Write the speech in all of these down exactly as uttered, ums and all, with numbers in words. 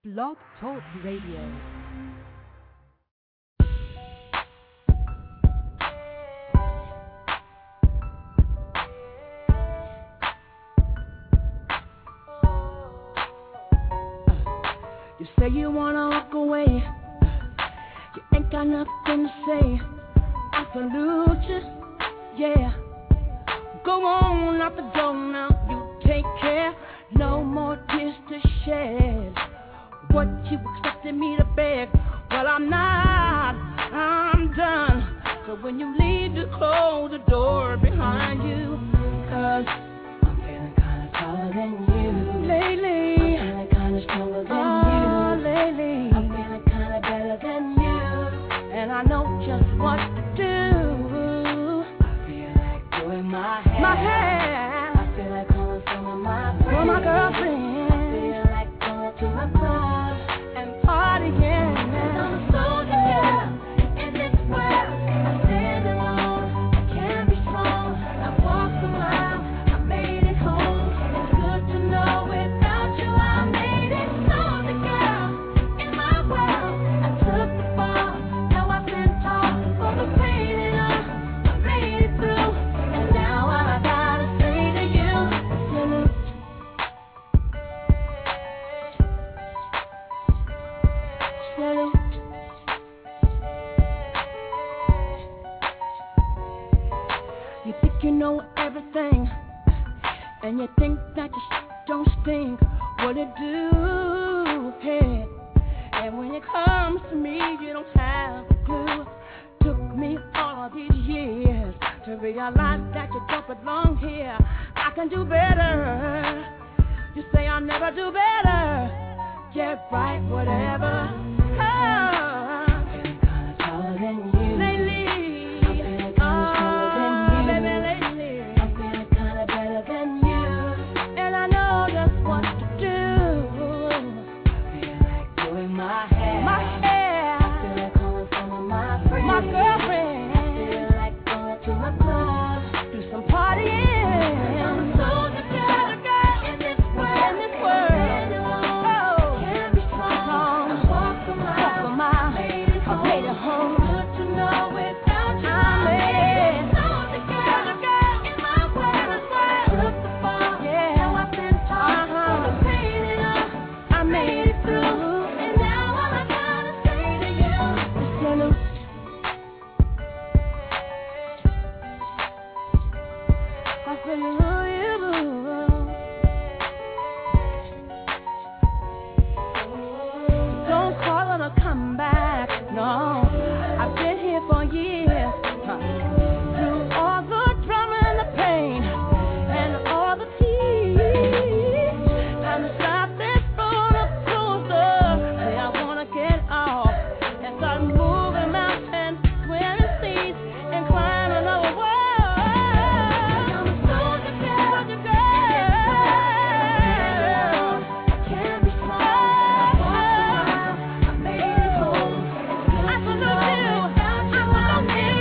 Blog Talk Radio. You say you wanna walk away, you ain't got nothing to say. I salute you, yeah. Go on out the door now, you take care. No more tears to shed. What you expected me to beg? Well, I'm not, I'm done. So when you leave, you close the door behind you. Cause I'm feeling kinda taller than you lately. I'm feeling kinda stronger than oh, you lately. I'm feeling kinda better than you. And I know just what to do. I feel like doing my hair. My hair. I feel like calling some of my friends. For my girlfriend. I feel like going to my club and partying. I'm a soldier girl in this world. I stand alone. I can't be strong. I walk a mile. I made it home. It's good to know without you I made it. Soldier girl in my world. I took the fall. Now I've been taught for the pain and all. I made it through. And now all I gotta say to you is salute. Salute. You think you know everything, and you think that your shit don't stink. What it do? Hey. And when it comes to me, you don't have a clue. Took me all of these years to realize that you don't belong here. I can do better. You say I'll never do better. Yeah, right, whatever. Oh, I'm feeling kinda taller than you lately. I'm feeling kinda stronger than you. Baby, lately. I'm feeling kinda better than you. And I know just what to do. I feel like doing my hair. My hair. I feel like calling some of my friends. My girlfriend. I feel like going to my club. Do some partying. I'm a soldier girl in this world. In this world. Oh, can't be strong. I walk a mile. Walk a mile. Made it home. Made it home. Good to know without you I made it. Soldier girl in my world. Took the fall. Yeah. Now I've been taught for the pain and all. I made it through. And now all I gotta say to you is salute. I salute you. Don't call it a comeback, no. I've been here for years. Huh. Through all the drama and the pain and all the tears. Time to stop this roller coaster. Say I wanna get off and start moving mountains, swimming seas, and climbing over walls. I'm a soldier girl, soldier girl. Can't be strong. I made it home. I salute you. I salute you.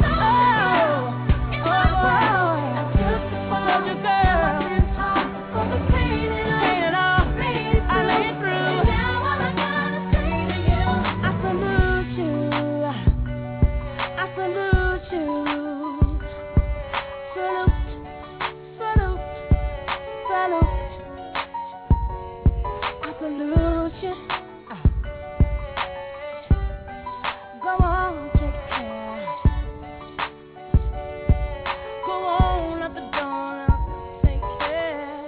Oh, oh, I took the fall. Soldier girl. For the pain and all. I made it through. Now all I gotta say to you, I salute you. I salute you. Salute, salute, salute. I salute you. Ah. Go on, take care. Go on at the dawn, take care.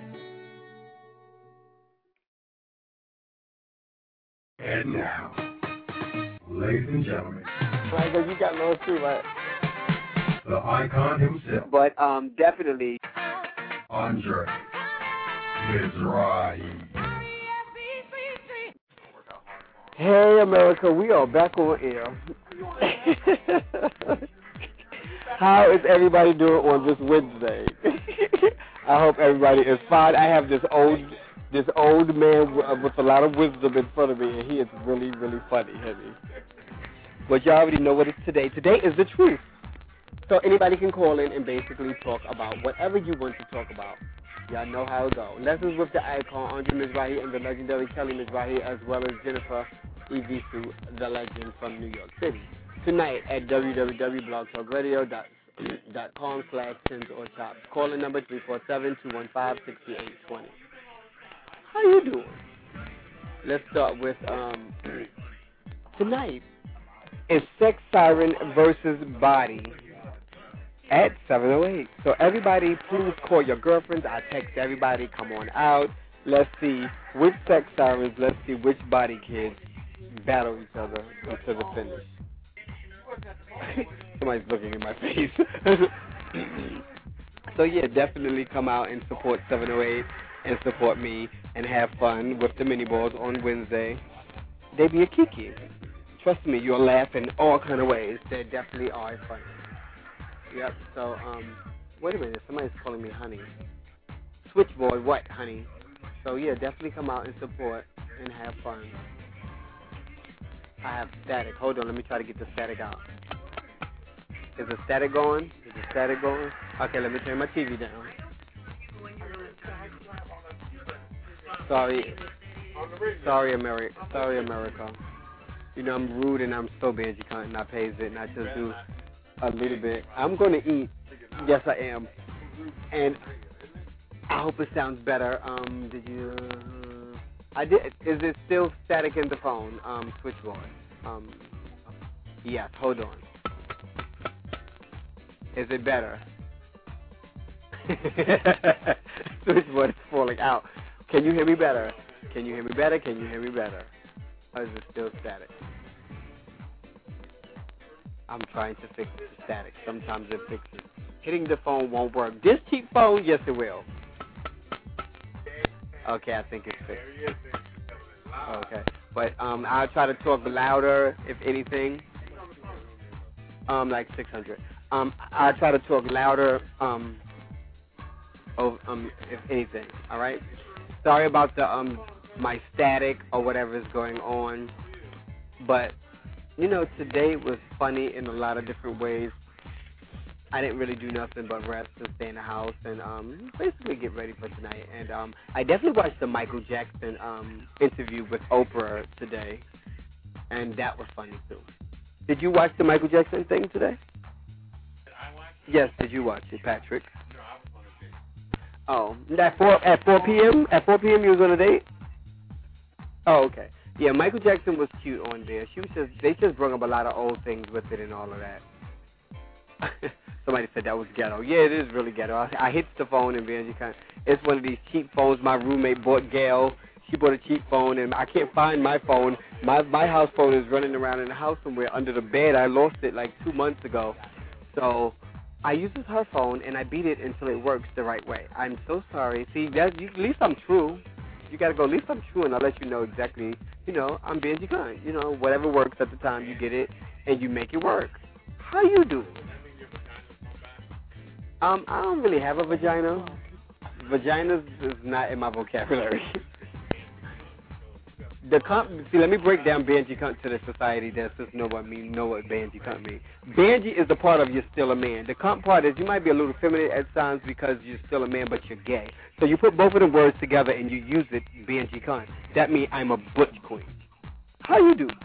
And now, ladies and gentlemen, Right, but you got low too, right? the icon himself, But um, definitely. Andre Mizrahi. Hey, America, we are back on air. How is everybody doing on this Wednesday? I hope everybody is fine. I have this old, this old man w- with a lot of wisdom in front of me, and he is really, really funny, honey. But you already know what it's today. Today is the truth. So anybody can call in and basically talk about whatever you want to talk about. Y'all know how it goes. Lessons with the icon, Andre Mizrahi, and the legendary Kelly Mizrahi, as well as Jennifer Evisu, the legend from New York City. Tonight at w w w dot blog talk radio dot com slash tins or chops. Calling number three four seven, two one five, six eight two zero. How you doing? Let's start with, um, tonight is Sex Siren versus Body at seven oh eight. So everybody, please call your girlfriends. I text everybody, come on out. Let's see which Sex Sirens, let's see which Body kids battle each other to the finish. Somebody's looking in my face. So yeah, definitely come out and support seven oh eight and support me and have fun with the mini balls on Wednesday. They be a kiki. Trust me, you'll laugh in all kind of ways. They definitely are funny. Yep. So um, wait a minute. Somebody's calling me honey. Switchboard, what, honey? So yeah, definitely come out and support and have fun. I have static. Hold on, let me try to get the static out. Is the static going? Is the static going? Okay, let me turn my T V down. Sorry. Sorry, America. Sorry, America. You know, I'm rude and I'm so Benji cunt and I pays it and I just do a little bit. I'm going to eat. Yes, I am. And I hope it sounds better. Um, did you... Uh, I did. Is it still static in the phone? Um, switchboard. Um, yes, hold on. Is it better? Switchboard is falling out. Can you hear me better? Can you hear me better? Can you hear me better? Or is it still static? I'm trying to fix the static. Sometimes it fixes. Hitting the phone won't work. This cheap phone, yes it will. Okay, I think it's fixed. Okay, but um, I'll try to talk louder, if anything. Um, like six hundred. Um, I'll try to talk louder. Um, oh, um, if anything. All right. Sorry about the um, my static or whatever is going on, but you know, today was funny in a lot of different ways. I didn't really do nothing but rest and stay in the house and um, basically get ready for tonight. And um, I definitely watched the Michael Jackson um, interview with Oprah today, and that was funny too. Did you watch the Michael Jackson thing today? Did I watch it? Yes, did you watch it, Patrick? No, I was on a date. Oh, at four at four p.m. At four p.m. you was on a date? Oh, okay. Yeah, Michael Jackson was cute on there. She was just they just brought up a lot of old things with it and all of that. Somebody said that was ghetto. Yeah, it is really ghetto. I, I hit the phone and Benji kind of, it's one of these cheap phones my roommate bought. Gail, she bought a cheap phone and I can't find my phone. My my house phone is running around in the house somewhere under the bed. I lost it like two months ago. So I use her phone and I beat it until it works the right way. I'm so sorry. See, that, you, at least I'm true. You got to go, at least I'm true, and I'll let you know exactly, you know, I'm Benji Gunn. You know, whatever works at the time, you get it, and you make it work. How you doing? Um, I don't really have a vagina. Vagina is not in my vocabulary. The comp, see, let me break down Benji cunt to the society that doesn't know what mean, know what Benji cunt means. Benji is the part of you're still a man. The comp part is you might be a little feminine at times because you're still a man, but you're gay. So you put both of the words together and you use it, Benji cunt. That means I'm a butch queen. How you do?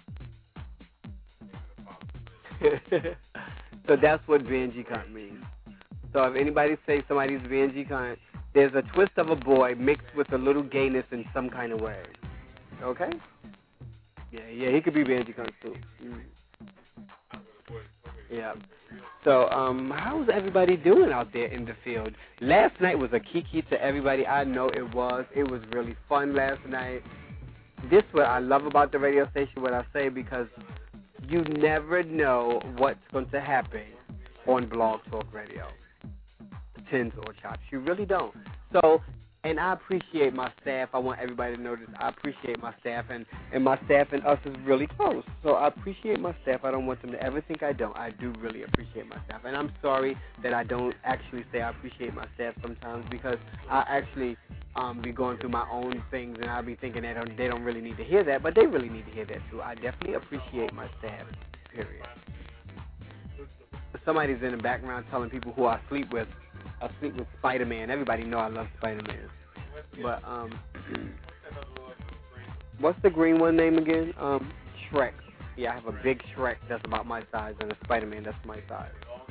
So that's what Benji cunt means. So if anybody says somebody's Benji cunt, there's a twist of a boy mixed with a little gayness in some kind of way. Okay? Yeah, yeah, he could be Benji cunt too. Mm. Yeah. So, um, how's everybody doing out there in the field? Last night was a kiki to everybody. I know it was. It was really fun last night. This is what I love about the radio station, what I say, because you never know what's going to happen on Blog Talk Radio. Tins or chops. You really don't. So, and I appreciate my staff. I want everybody to know this. I appreciate my staff, and, and my staff and us is really close. So I appreciate my staff. I don't want them to ever think I don't. I do really appreciate my staff. And I'm sorry that I don't actually say I appreciate my staff sometimes because I actually um, be going through my own things, and I'll be thinking that they don't really need to hear that, but they really need to hear that too. I definitely appreciate my staff, period. Somebody's in the background telling people who I sleep with asleep with Spider-Man. Everybody know I love Spider-Man. But um, what's the green one name again? Um, Shrek. Yeah, I have a big Shrek that's about my size, and a Spider-Man that's my size.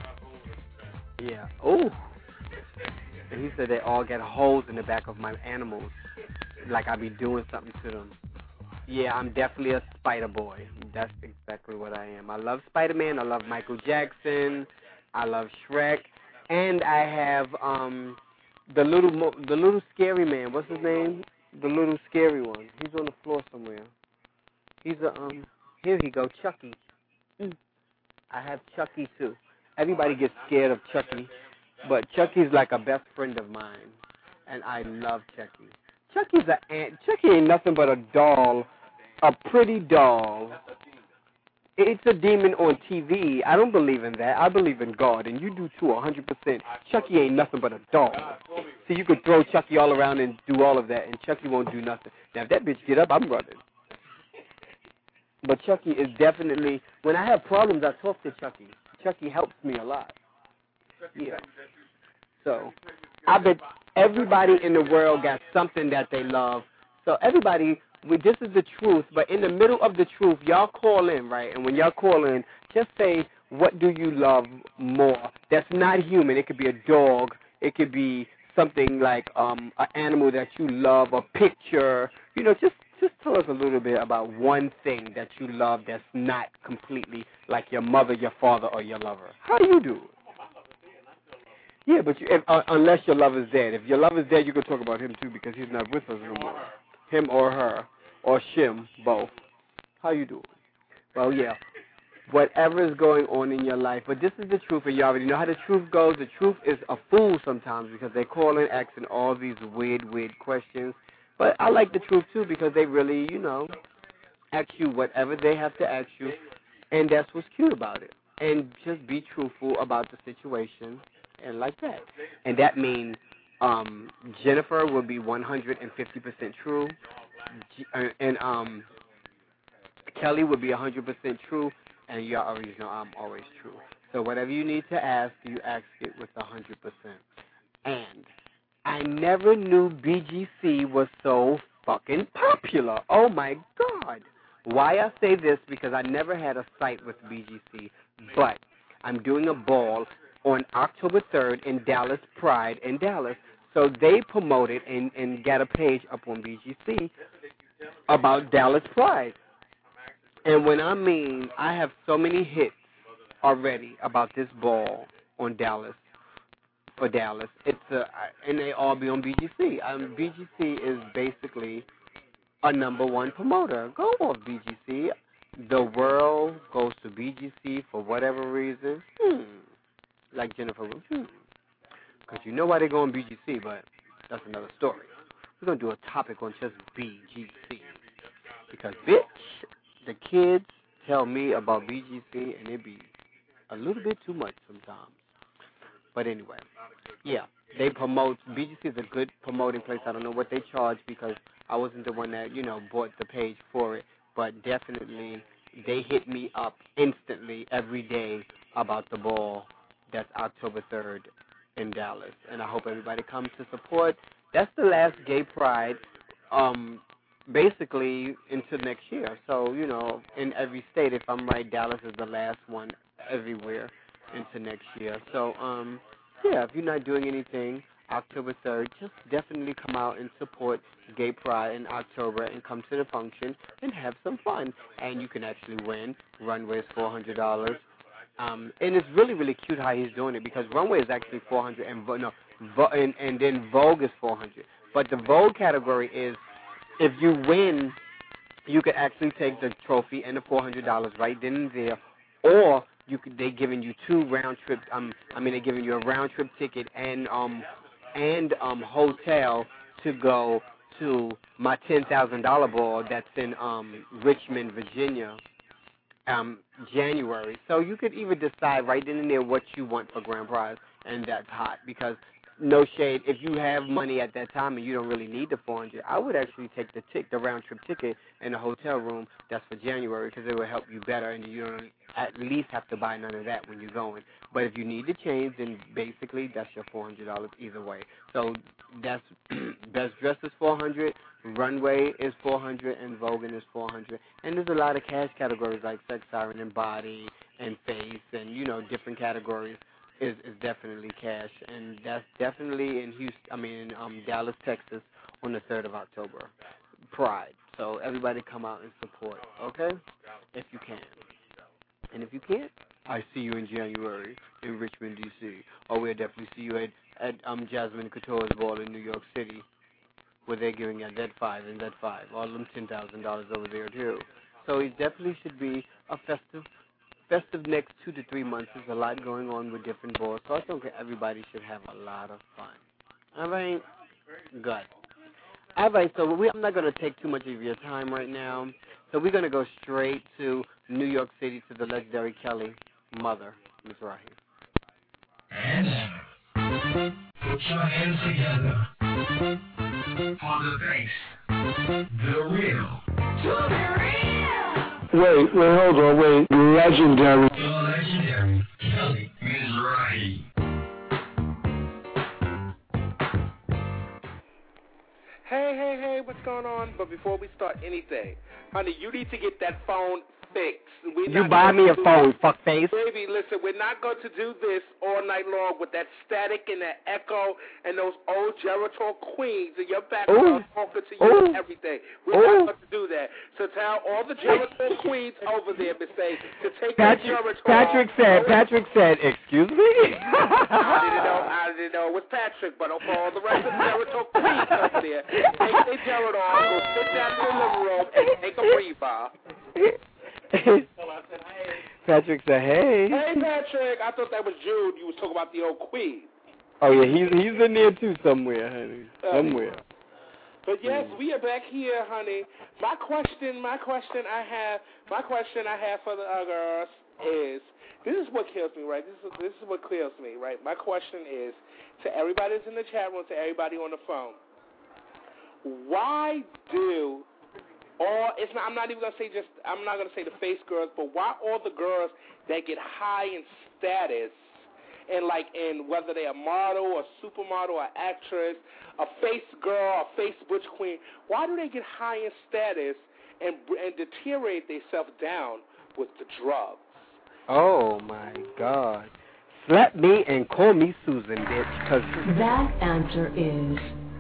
Yeah. Oh. And he said they all get holes in the back of my animals, like I be doing something to them. Yeah, I'm definitely a Spider Boy. That's exactly what I am. I love Spider-Man. I love Michael Jackson. I love Shrek, and I have um the little mo- the little scary man. What's his name? The little scary one. He's on the floor somewhere. He's a um. Here he go, Chucky. Mm. I have Chucky too. Everybody gets scared of Chucky, but Chucky's like a best friend of mine, and I love Chucky. Chucky's a ant. Chucky ain't nothing but a doll, a pretty doll. It's a demon on T V. I don't believe in that. I believe in God, and you do too, one hundred percent. Chucky ain't nothing but a doll. So you could throw Chucky all around and do all of that, and Chucky won't do nothing. Now, if that bitch get up, I'm running. But Chucky is definitely, when I have problems, I talk to Chucky. Chucky helps me a lot. Yeah. So, I bet everybody in the world got something that they love. So everybody, we, this is the truth, but in the middle of the truth, y'all call in, right? And when y'all call in, just say, what do you love more? That's not human. It could be a dog. It could be something like um, an animal that you love, a picture. You know, just, just tell us a little bit about one thing that you love that's not completely like your mother, your father, or your lover. How do you do it? Yeah, but you, if, uh, unless your lover's dead. If your lover's dead, you can talk about him, too, because he's not with us no more. Him or her, or Shim, both. How you doing? Well, yeah, whatever is going on in your life. But this is the truth, and you already know how the truth goes. The truth is a fool sometimes because they call in asking all these weird, weird questions. But I like the truth, too, because they really, you know, ask you whatever they have to ask you, and that's what's cute about it. And just be truthful about the situation. And like that. And that means um, Jennifer will be one hundred fifty percent true, G- uh, and um, Kelly will be one hundred percent true, and you already know I'm always true. So whatever you need to ask, you ask it with one hundred percent. And I never knew B G C was so fucking popular. Oh, my God. Why I say this, because I never had a site with B G C, but I'm doing a ball on October third in Dallas Pride in Dallas. So they promoted and, and got a page up on B G C about Dallas Pride. And when I mean, I have so many hits already about this ball on Dallas, for Dallas. It's a, and they all be on B G C. Um, B G C is basically a number one promoter. Go off B G C. The world goes to B G C for whatever reason. Hmm. Like Jennifer, hmm. Because you know why they go on B G C, but that's another story. We're going to do a topic on just B G C. Because, bitch, the kids tell me about B G C, and it be a little bit too much sometimes. But anyway, yeah, they promote. B G C is a good promoting place. I don't know what they charge because I wasn't the one that, you know, bought the page for it. But definitely, they hit me up instantly every day about the ball. That's October third in Dallas. And I hope everybody comes to support. That's the last gay pride, um, basically, into next year. So, you know, in every state, if I'm right, Dallas is the last one everywhere into next year. So, um, yeah, if you're not doing anything, October third, just definitely come out and support Gay Pride in October and come to the function and have some fun. And you can actually win. Runway is four hundred dollars. Um, and it's really, really cute how he's doing it because Runway is actually four hundred dollars and, no, Vo- and, and then Vogue is four hundred dollars. But the Vogue category is if you win, you could actually take the trophy and the four hundred dollars right then and there, or you could, they giving you two round trips. Um, I mean, they're giving you a round trip ticket and um and um hotel to go to my ten thousand dollar ball that's in um Richmond, Virginia, um January. So you could even decide right then and there what you want for grand prize, and that's hot because no shade. If you have money at that time and you don't really need the four hundred, I would actually take the tick, the round trip ticket in the hotel room. That's for January because it will help you better, and you don't at least have to buy none of that when you're going. But if you need to change, then basically that's your four hundred dollars either way. So that's best dress is four hundred, runway is four hundred, and Voguing is four hundred. And there's a lot of cash categories like sex, siren, and body, and face, and you know different categories. Is, is definitely cash, and that's definitely in Houston. I mean, in um, Dallas, Texas, on the third of October. Pride. So everybody come out and support, okay? If you can, and if you can't, I see you in January in Richmond, D C Or we'll definitely see you at at um Jasmine Couture's ball in New York City, where they're giving at Z five and Z five, all of them ten thousand dollars over there too. So it definitely should be a festive. Festive next two to three months. There's a lot going on with different balls, so I think everybody should have a lot of fun. All right? Good. All right, so we, I'm not going to take too much of your time right now, so we're going to go straight to New York City to the legendary Kelly mother, Miss Rahi. And now, put your hands together for the bass, the real, to the real. Wait, wait, hold on, wait. Legendary. The legendary Kelly Mizrahi. Hey, hey, hey, what's going on? But before we start anything, honey, you need to get that phone fixed. We're you buy me a phone, fuckface. Baby, listen, we're not going to do this all night long with that static and that echo and those old Geritol queens in your background talking to you Ooh. and everything. We're Ooh. not going to do that. So tell all the Geritol queens over there, Miss A, to take Patrick, their Geritol. Patrick said, Patrick said, excuse me? I didn't know, I didn't know it was Patrick, but for all the rest of the Geritol queens up there, take their Geritol, go sit down in the living room and take a breather. Patrick said, hey. Hey, Patrick. I thought that was Jude. You was talking about the old queen. Oh, yeah, he's he's in there, too, somewhere, honey. Somewhere. Uh, but, yes, we are back here, honey. My question, my question I have, my question I have for the uh, girls is, this is what kills me, right? This is, this is what kills me, right? My question is, to everybody that's in the chat room, to everybody on the phone, why do all, it's not, I'm not even going to say just, I'm not going to say the face girls, but why all the girls that get high in status and like in whether they're a model, a supermodel, an actress, a face girl, a face butch queen, why do they get high in status and and deteriorate themselves down with the drugs? Oh, my God. Slap me and call me Susan, bitch, because That answer is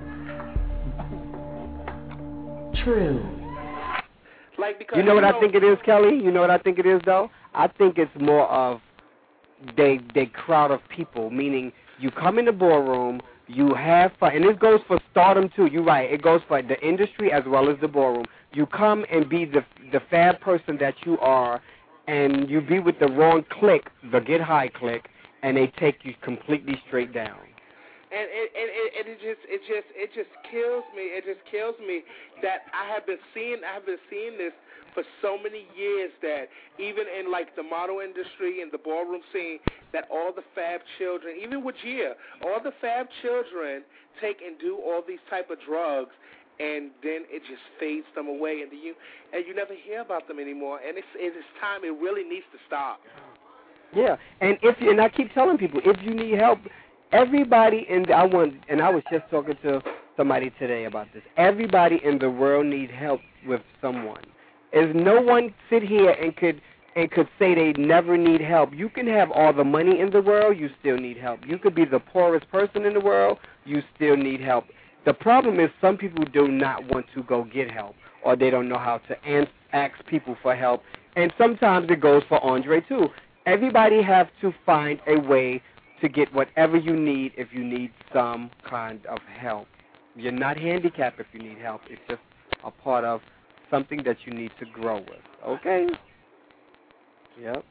true. Like because you know what I think it is, Kelly? You know what I think it is, though? I think it's more of they they crowd of people, meaning you come in the ballroom, you have fun, and this goes for stardom, too. You're right. It goes for the industry as well as the ballroom. You come and be the the fab person that you are, and you be with the wrong clique, the get high clique, and they take you completely straight down. And it, and it, and it just it just it just kills me. It just kills me that I have been seeing I have been seeing this for so many years that even in like the model industry and the ballroom scene, that all the fab children, even with Gia, all the fab children take and do all these type of drugs, and then it just fades them away, and you and you never hear about them anymore. And it's it is time. It really needs to stop. Yeah, and if and I keep telling people, if you need help, everybody in the, I want, and I was just talking to somebody today about this. Everybody in the world needs help with someone. If no one sit here and could and could say they never need help. You can have all the money in the world, you still need help. You could be the poorest person in the world, you still need help. The problem is some people do not want to go get help, or they don't know how to ask people for help. And sometimes it goes for Andre too. Everybody have to find a way to get whatever you need if you need some kind of help. You're not handicapped if you need help. It's just a part of something that you need to grow with. Okay? Yep.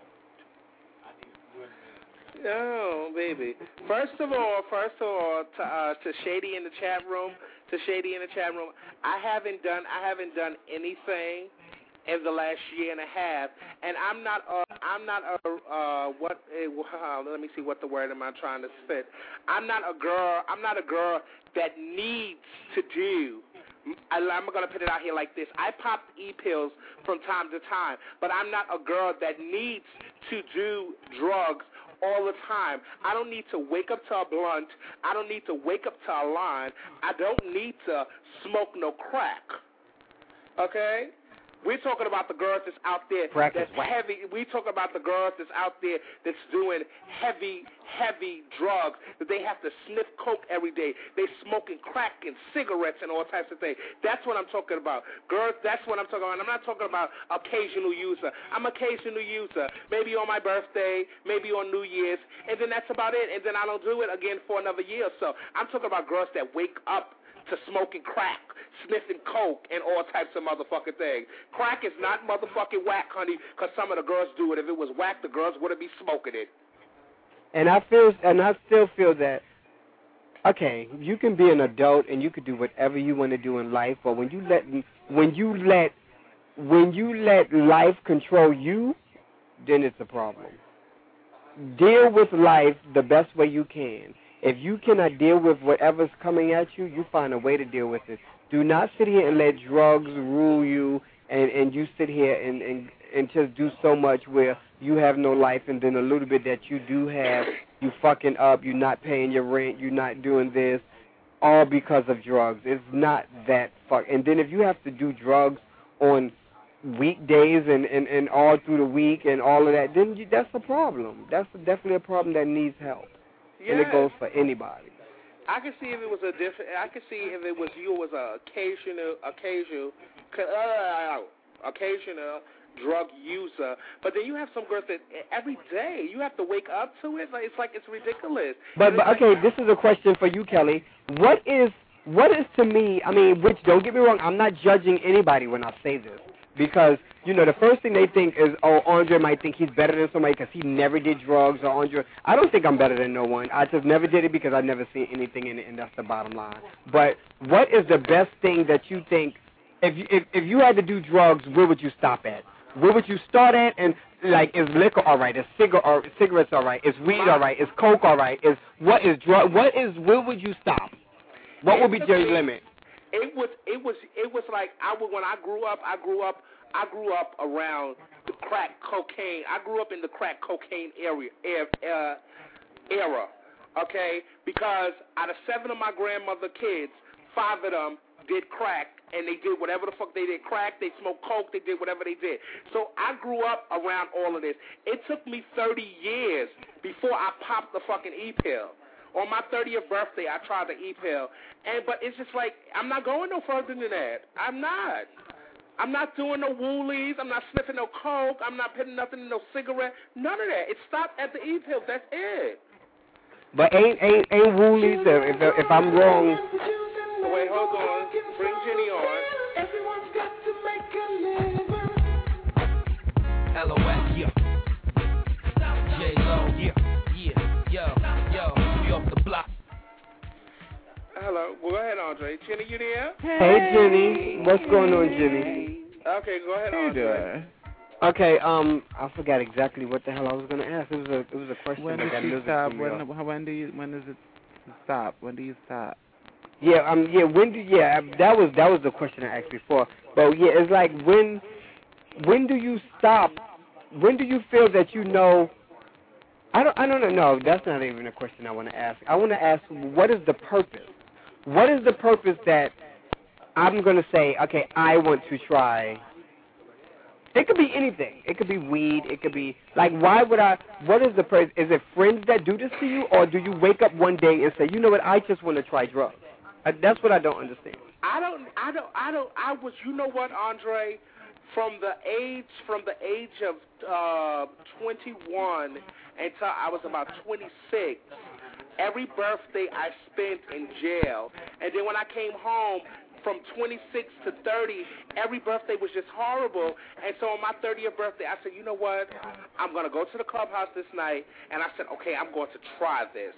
No, baby. First of all, first of all, to, uh, to Shady in the chat room, to Shady in the chat room, I haven't done, I haven't done anything in the last year and a half, and I'm not a, I'm not a, uh, what, uh, let me see what the word am I trying to spit. I'm not a girl, I'm not a girl that needs to do, I, I'm going to put it out here like this. I pop E-pills from time to time, but I'm not a girl that needs to do drugs all the time. I don't need to wake up to a blunt. I don't need to wake up to a line. I don't need to smoke no crack. Okay? We're talking about the girls that's out there Crack that's is whack. heavy. We're talking about the girls that's out there that's doing heavy, heavy drugs, that they have to sniff coke every day. They smoking crack and cigarettes and all types of things. That's what I'm talking about. Girls, that's what I'm talking about. I'm not talking about occasional user. I'm occasional user. Maybe on my birthday, maybe on New Year's, and then that's about it. And then I don't do it again for another year or so. I'm talking about girls that wake up to smoking crack, sniffing coke, and all types of motherfucking things. Crack is not motherfucking whack, honey, because some of the girls do it. If it was whack, the girls wouldn't be smoking it. And I feel, and I still feel that, okay, you can be an adult and you can do whatever you want to do in life, but when you let, when you let, when you let life control you, then it's a problem. Deal with life the best way you can. If you cannot deal with whatever's coming at you, you find a way to deal with it. Do not sit here and let drugs rule you, and, and you sit here and, and, and just do so much where you have no life, and then a little bit that you do have, you fucking up, you're not paying your rent, you're not doing this, all because of drugs. It's not that fuck. And then if you have to do drugs on weekdays and, and, and all through the week and all of that, then you, that's a problem. That's definitely a problem that needs help. Yeah. And it goes for anybody. I could see if it was a different. I could see if it was you was a occasional, occasional, uh, occasional drug user. But then you have some girls that every day you have to wake up to it. Like, it's like it's ridiculous. But, but okay, this is a question for you, Kelly. What is what is to me? I mean, which don't get me wrong, I'm not judging anybody when I say this. Because, you know, the first thing they think is, oh, Andre might think he's better than somebody because he never did drugs, or Andre. I don't think I'm better than no one. I just never did it because I never seen anything in it, and that's the bottom line. But what is the best thing that you think, if you, if, if you had to do drugs, where would you stop at? Where would you start at? And, like, is liquor all right? Is cigar or cigarettes all right? Is weed all right? Is coke all right? Is what is drug? What is? Where would you stop? What would be your limit? It was, it was, it was like I would, when I grew up. I grew up, I grew up around the crack cocaine. I grew up in the crack cocaine area, uh, era. Okay, because out of seven of my grandmother kids, five of them did crack, and they did whatever the fuck they did. Crack, they smoked coke, they did whatever they did. So I grew up around all of this. It took me thirty years before I popped the fucking E-pill. On my thirtieth birthday, I tried the E-pill, and but it's just like I'm not going no further than that. I'm not. I'm not doing no woolies. I'm not sniffing no coke. I'm not putting nothing in no cigarette. None of that. It stopped at the E-pill. That's it. But ain't ain't ain't woolies? If if I'm wrong. Oh, wait, hold on. Bring Jenny on. Everyone's got to make a living. L O S, yeah. J-Lo, yeah, yeah, yo, yo, we off the block. Hello. Well, go ahead, Andre. Jenny, you there? Hey, Jenny. What's going on, Jenny? Okay, go ahead, Andre. Okay, um, I forgot exactly what the hell I was going to ask. It was a it was a question When that does got she lizard stop? from me When, off. when do you? When does it stop? When do you stop? Yeah, um, yeah. When do yeah? That was that was the question I asked before. But yeah, it's like when when do you stop? When do you feel that you know? I don't I don't know. No, that's not even a question I want to ask. I want to ask, what is the purpose? What is the purpose that I'm going to say, okay, I want to try? It could be anything. It could be weed. It could be, like, why would I, what is the purpose? Is it friends that do this to you, or do you wake up one day and say, you know what, I just want to try drugs? Uh, that's what I don't understand. I don't, I don't, I don't, I was, you know what, Andre, from the age, from the age of uh, twenty-one until I was about twenty-six, every birthday I spent in jail, and then when I came home from twenty-six to thirty, every birthday was just horrible. And so on my thirtieth birthday, I said, you know what? I'm going to go to the clubhouse this night, and I said, okay, I'm going to try this.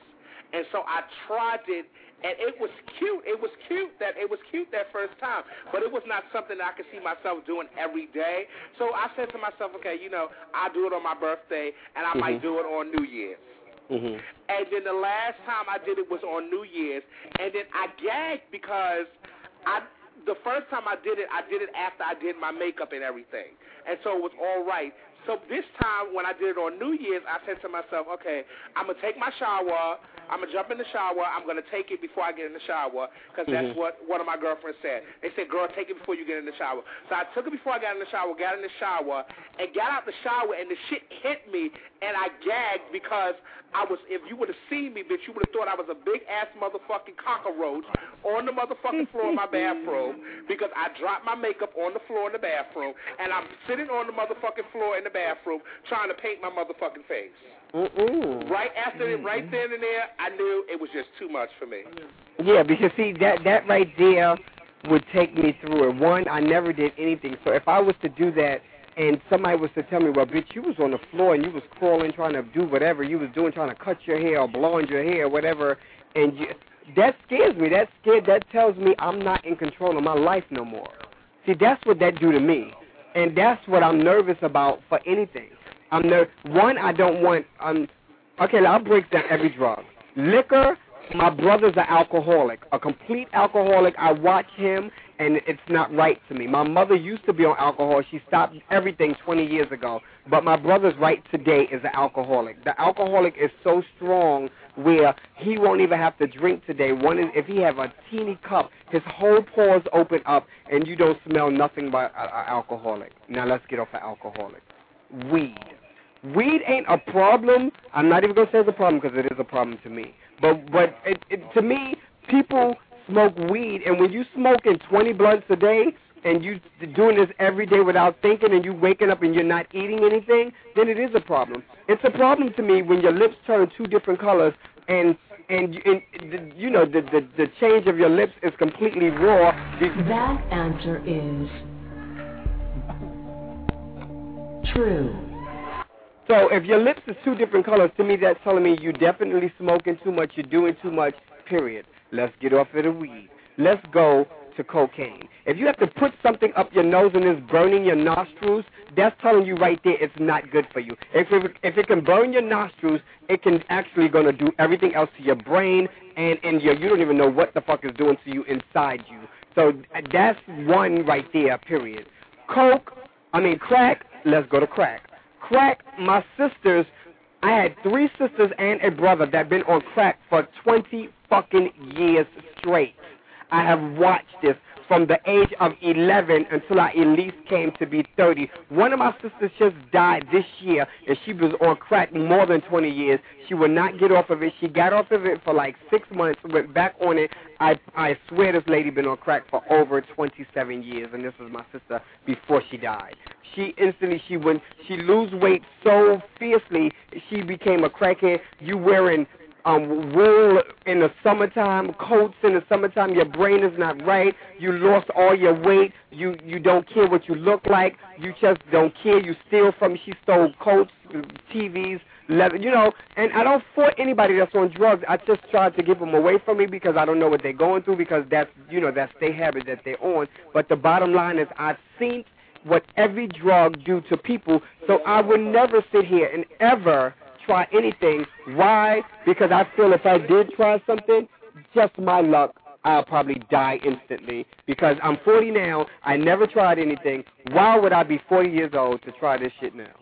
And so I tried it, and it was cute. It was cute that it was cute that first time, but it was not something that I could see myself doing every day. So I said to myself, okay, you know, I'll do it on my birthday, and I mm-hmm. might do it on New Year's. Mm-hmm. And then the last time I did it was on New Year's, and then I gagged because I the first time I did it, I did it after I did my makeup and everything, and so it was all right. So this time when I did it on New Year's, I said to myself, okay, I'm going to take my shower, I'm going to jump in the shower, I'm going to take it before I get in the shower, because mm-hmm. that's what one of my girlfriends said. They said, girl, take it before you get in the shower. So I took it before I got in the shower, got in the shower, and got out the shower, and the shit hit me, and I gagged because I was, if you would have seen me, bitch, you would have thought I was a big-ass motherfucking cockroach on the motherfucking floor of my bathroom because I dropped my makeup on the floor in the bathroom, and I'm sitting on the motherfucking floor in the bathroom trying to paint my motherfucking face. Mm-mm. Right after it, right then and there, I knew it was just too much for me. Yeah, because, see, that, that right there would take me through it. One, I never did anything. So if I was to do that and somebody was to tell me, well, bitch, you was on the floor and you was crawling, trying to do whatever you was doing, trying to cut your hair or blonde your hair or whatever, and you, that scares me. That scared. That tells me I'm not in control of my life no more. See, that's what that do to me. And that's what I'm nervous about for anything. I'm ner- One, I don't want, um, okay, I'll break down every drug. Liquor, my brother's an alcoholic, a complete alcoholic. I watch him, and it's not right to me. My mother used to be on alcohol. She stopped everything twenty years ago. But my brother's right today is an alcoholic. The alcoholic is so strong where he won't even have to drink today. One is if he have a teeny cup, his whole pores open up, and you don't smell nothing but an alcoholic. Now let's get off of alcoholic. Weed. Weed ain't a problem. I'm not even going to say it's a problem because it is a problem to me. But but it, it, to me, people smoke weed, and when you smoking twenty blunts a day and you doing this every day without thinking and you waking up and you're not eating anything, then it is a problem. It's a problem to me when your lips turn two different colors and and, and you know the, the, the change of your lips is completely raw. That answer is true. So if your lips is two different colors, to me that's telling me you definitely smoking too much, you're doing too much, period. Let's get off of the weed. Let's go to cocaine. If you have to put something up your nose and it's burning your nostrils, that's telling you right there it's not good for you. If it, if it can burn your nostrils, it can actually going to do everything else to your brain, and, and your, you don't even know what the fuck is doing to you inside you. So that's one right there, period. Coke, I mean crack, let's go to crack. Crack, my sisters, I had three sisters and a brother that been on crack for twenty fucking years straight. I have watched this from the age of eleven until I at least came to be thirty. One of my sisters just died this year, and she was on crack more than twenty years. She would not get off of it. She got off of it for like six months, went back on it. I I swear this lady been on crack for over twenty-seven years, and this was my sister before she died. She instantly, she went, she lose weight so fiercely, she became a crackhead. You wearing Um, wool in the summertime, coats in the summertime, your brain is not right, you lost all your weight, you, you don't care what you look like, you just don't care, you steal from, she stole coats, T Vs, leather, you know, and I don't fault anybody that's on drugs. I just tried to give them away from me because I don't know what they're going through, because that's, you know, that's their habit that they're on. But the bottom line is I've seen what every drug do to people, so I would never sit here and ever try anything. Why? Because I feel if I did try something, just my luck, I'll probably die instantly. Because I'm forty now, I never tried anything. Why would I be forty years old to try this shit now?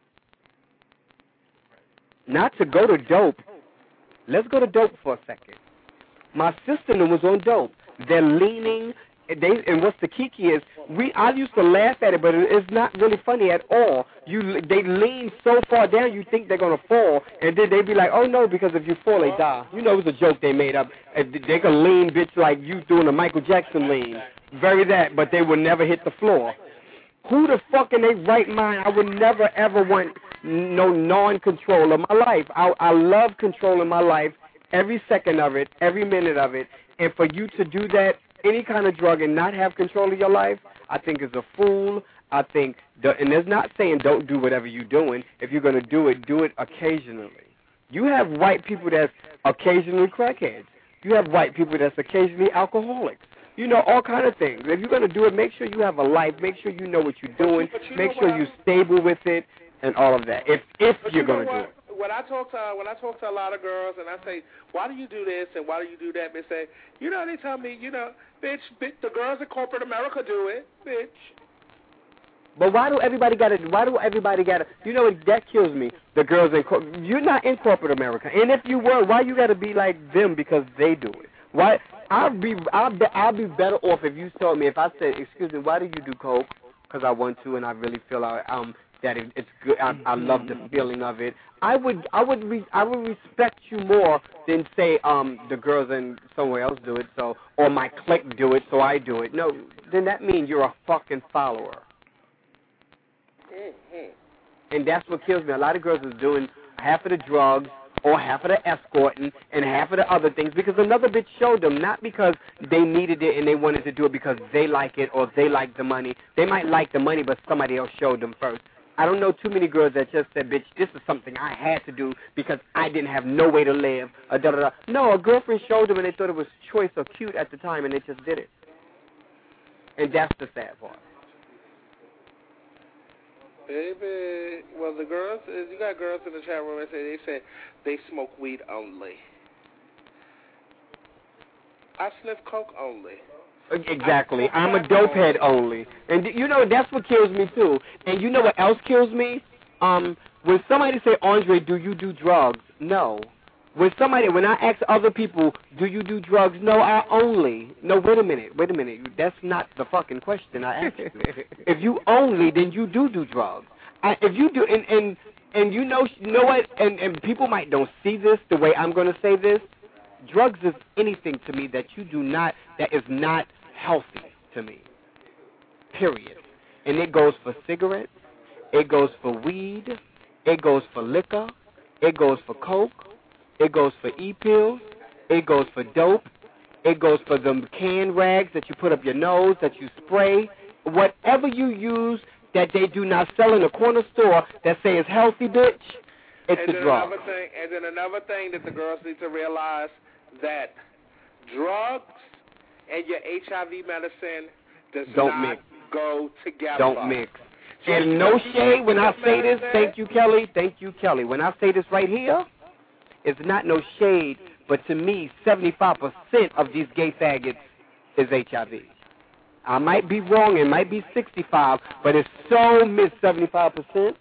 Not to go to dope. Let's go to dope for a second. My sister was on dope. They're leaning. They, and what's the kiki is, we I used to laugh at it, but it's not really funny at all. You they lean so far down, you think they're gonna fall, and then they be like, oh no, because if you fall, they die. You know, it was a joke they made up. They can lean, bitch, like you doing a Michael Jackson lean, very that, but they would never hit the floor. Who the fuck in their right mind? I would never ever want no non-control of my life. I I love controlling my life, every second of it, every minute of it, and for you to do that, any kind of drug, and not have control of your life, I think is a fool. I think, the, and it's not saying don't do whatever you're doing. If you're going to do it, do it occasionally. You have white people that's occasionally crackheads. You have white people that's occasionally alcoholics. You know, all kind of things. If you're going to do it, make sure you have a life. Make sure you know what you're doing. But you, but you make know sure you're stable with it and all of that, if if but you're you know going to do what? it. When I talk to when I talk to a lot of girls and I say, why do you do this and why do you do that? They say, you know, they tell me, you know, bitch, bitch the girls in corporate America do it, bitch. But why do everybody got to? Why do everybody got to? You know, that kills me. The girls in cor- you're not in corporate America, and if you were, why you got to be like them because they do it? Why? I'll be I'll be I'll be better off if you told me if I said, excuse me, why do you do coke? Because I want to, and I really feel I, um that it, it's good. I, I love the feeling of it. I would I would re, I would respect you more than say um the girls in somewhere else do it, so or my clique do it, so I do it. No, then that means you're a fucking follower. Mm-hmm. And that's what kills me. A lot of girls is doing half of the drugs or half of the escorting and half of the other things because another bitch showed them, not because they needed it and they wanted to do it because they like it or they like the money. They might like the money, but somebody else showed them first. I don't know too many girls that just said, bitch, this is something I had to do because I didn't have no way to live. Or da, da, da. No, a girlfriend showed them and they thought it was choice or cute at the time and they just did it. And that's the sad part. Baby, well, the girls, you got girls in the chat room that say they said they smoke weed only. I sniff coke only. Exactly. I'm a dope head only. And you know, that's what kills me, too. And you know what else kills me? Um, when somebody say, Andre, do you do drugs? No. When somebody, when I ask other people, do you do drugs? No, I only. No, wait a minute. Wait a minute. That's not the fucking question I asked you. If you only, then you do do drugs. I, if you do, and, and, and you know, you know what, and, and people might don't see this the way I'm going to say this. Drugs is anything to me that you do not, that is not healthy to me, period. And it goes for cigarettes, it goes for weed, it goes for liquor, it goes for coke, it goes for e-pills, it goes for dope, it goes for them can rags that you put up your nose, that you spray, whatever you use that they do not sell in a corner store that say is healthy, bitch, it's and a drug. Another thing, and then another thing that the girls need to realize that drugs and your H I V medicine does Don't not mix. go together. Don't mix. And no shade when I say this, thank you, Kelly, thank you, Kelly. When I say this right here, it's not no shade, but to me, seventy-five percent of these gay faggots is H I V. I might be wrong, it might be sixty-five, but it's so miss seventy-five percent.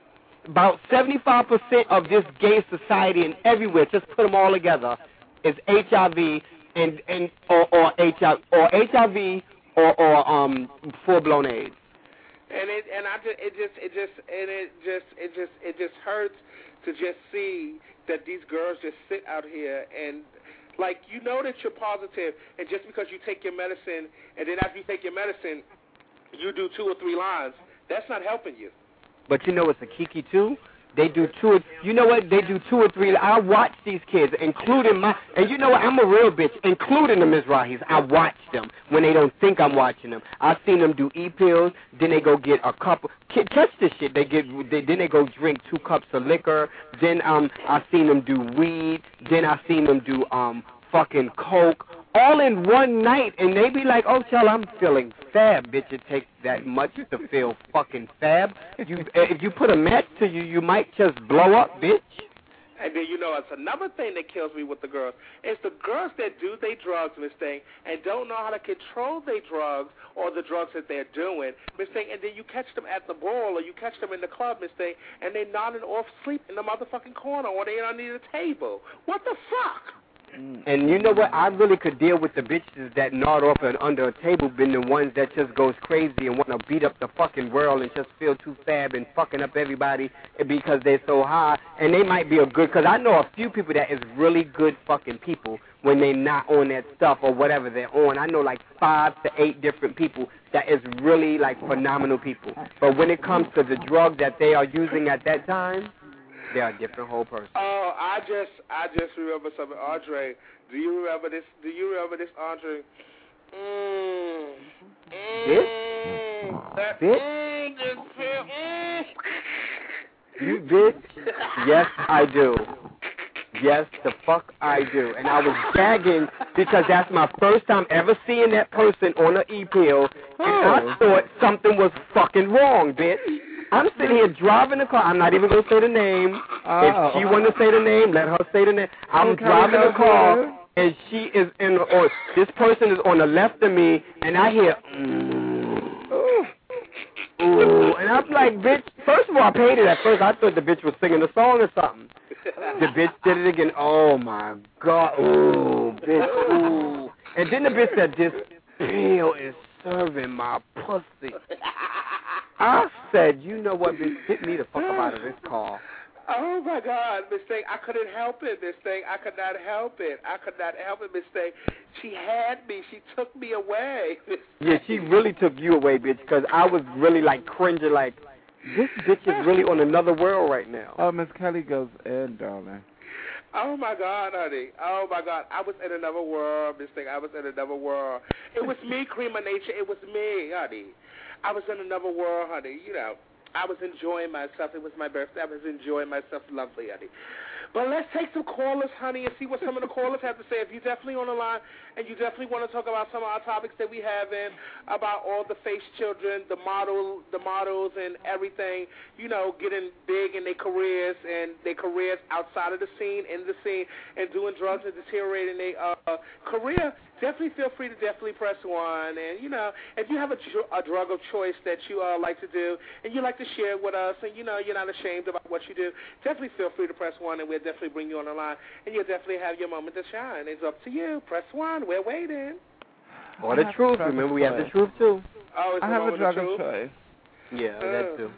About seventy-five percent of this gay society and everywhere, just put them all together, is H I V and and or or H I V or H I V or or um full blown AIDS. And it and I just it just it just and it just it just it just hurts to just see that these girls just sit out here and like you know that you're positive, and just because you take your medicine and then after you take your medicine, you do two or three lines. That's not helping you. But you know it's a kiki too. They do two or, you know what, they do two or three. I watch these kids, including my, and you know what, I'm a real bitch, including the Mizrahis. I watch them when they don't think I'm watching them. I've seen them do e-pills, then they go get a couple, catch this shit, they get, they, then they go drink two cups of liquor, then um, I've seen them do weed, then I've seen them do um, fucking coke, all in one night, and they be like, oh, tell I'm feeling fab, bitch. It takes that much to feel fucking fab. If you, if you put a match to you, you might just blow up, bitch. And then, you know, it's another thing that kills me with the girls. It's the girls that do their drugs, Miss Thing, and don't know how to control their drugs or the drugs that they're doing, Miss Thing, and then you catch them at the ball or you catch them in the club, Miss Thing, and they're nodding off sleep in the motherfucking corner or they're underneath the table. What the fuck? And you know what? I really could deal with the bitches that nod off and under a table than the ones that just goes crazy and want to beat up the fucking world and just feel too fab and fucking up everybody because they're so high. And they might be a good, because I know a few people that is really good fucking people when they not on that stuff or whatever they're on. I know like five to eight different people that is really like phenomenal people. But when it comes to the drug that they are using at that time, they are a different whole person. Oh, I just, I just remember something, Andre. Do you remember this? Do you remember this, Andre? Mmm. Bitch. That, Bitch. Mm, just feel, mm. You bitch. Yes, I do. Yes, the fuck I do. And I was gagging because that's my first time ever seeing that person on an e-pill, and Oh. I thought something was fucking wrong, bitch. I'm sitting here driving the car. I'm not even going to say the name. Oh. If she want to say the name, let her say the name. I'm Okay, driving the no car, good. and she is in, or this person is on the left of me, and I hear, mm, Ooh. ooh, and I'm like, bitch, first of all, I paid it at first. I thought the bitch was singing a song or something. The bitch did it again. Oh, my God. Ooh, bitch, ooh. And then the bitch said, this pill is serving my pussy. I said, you know what, bitch, get me the fuck up out of this car. Oh, my God, Miss Thing, I couldn't help it, Miss Thing. I could not help it. I could not help it, Miss Thing. She had me. She took me away. Yeah, she really took you away, bitch, because I was really, like, cringing, like, this bitch is really on another world right now. Oh, Miss Kelly goes in, darling. Oh, my God, honey. Oh, my God. I was in another world, Miss Thing. I was in another world. It was me, Cream of Nature. It was me, honey. I was in another world, honey. You know, I was enjoying myself. It was my birthday. I was enjoying myself lovely, honey. But let's take some callers, honey, and see what some of the callers have to say. If you're definitely on the line and you definitely want to talk about some of our topics that we have in, about all the face children, the model, the models and everything, you know, getting big in their careers and their careers outside of the scene, in the scene, and doing drugs and deteriorating their uh, career, definitely feel free to definitely press one. And, you know, if you have a, dr- a drug of choice that you uh, like to do and you like to share it with us and, you know, you're not ashamed about what you do, definitely feel free to press one, and we'll definitely bring you on the line, and you'll definitely have your moment to shine. It's up to you. Press one. We're waiting. Or the truth. Remember, we have the truth, too. Oh, it's I the have one a with drug the of truth? choice. Yeah, that, too.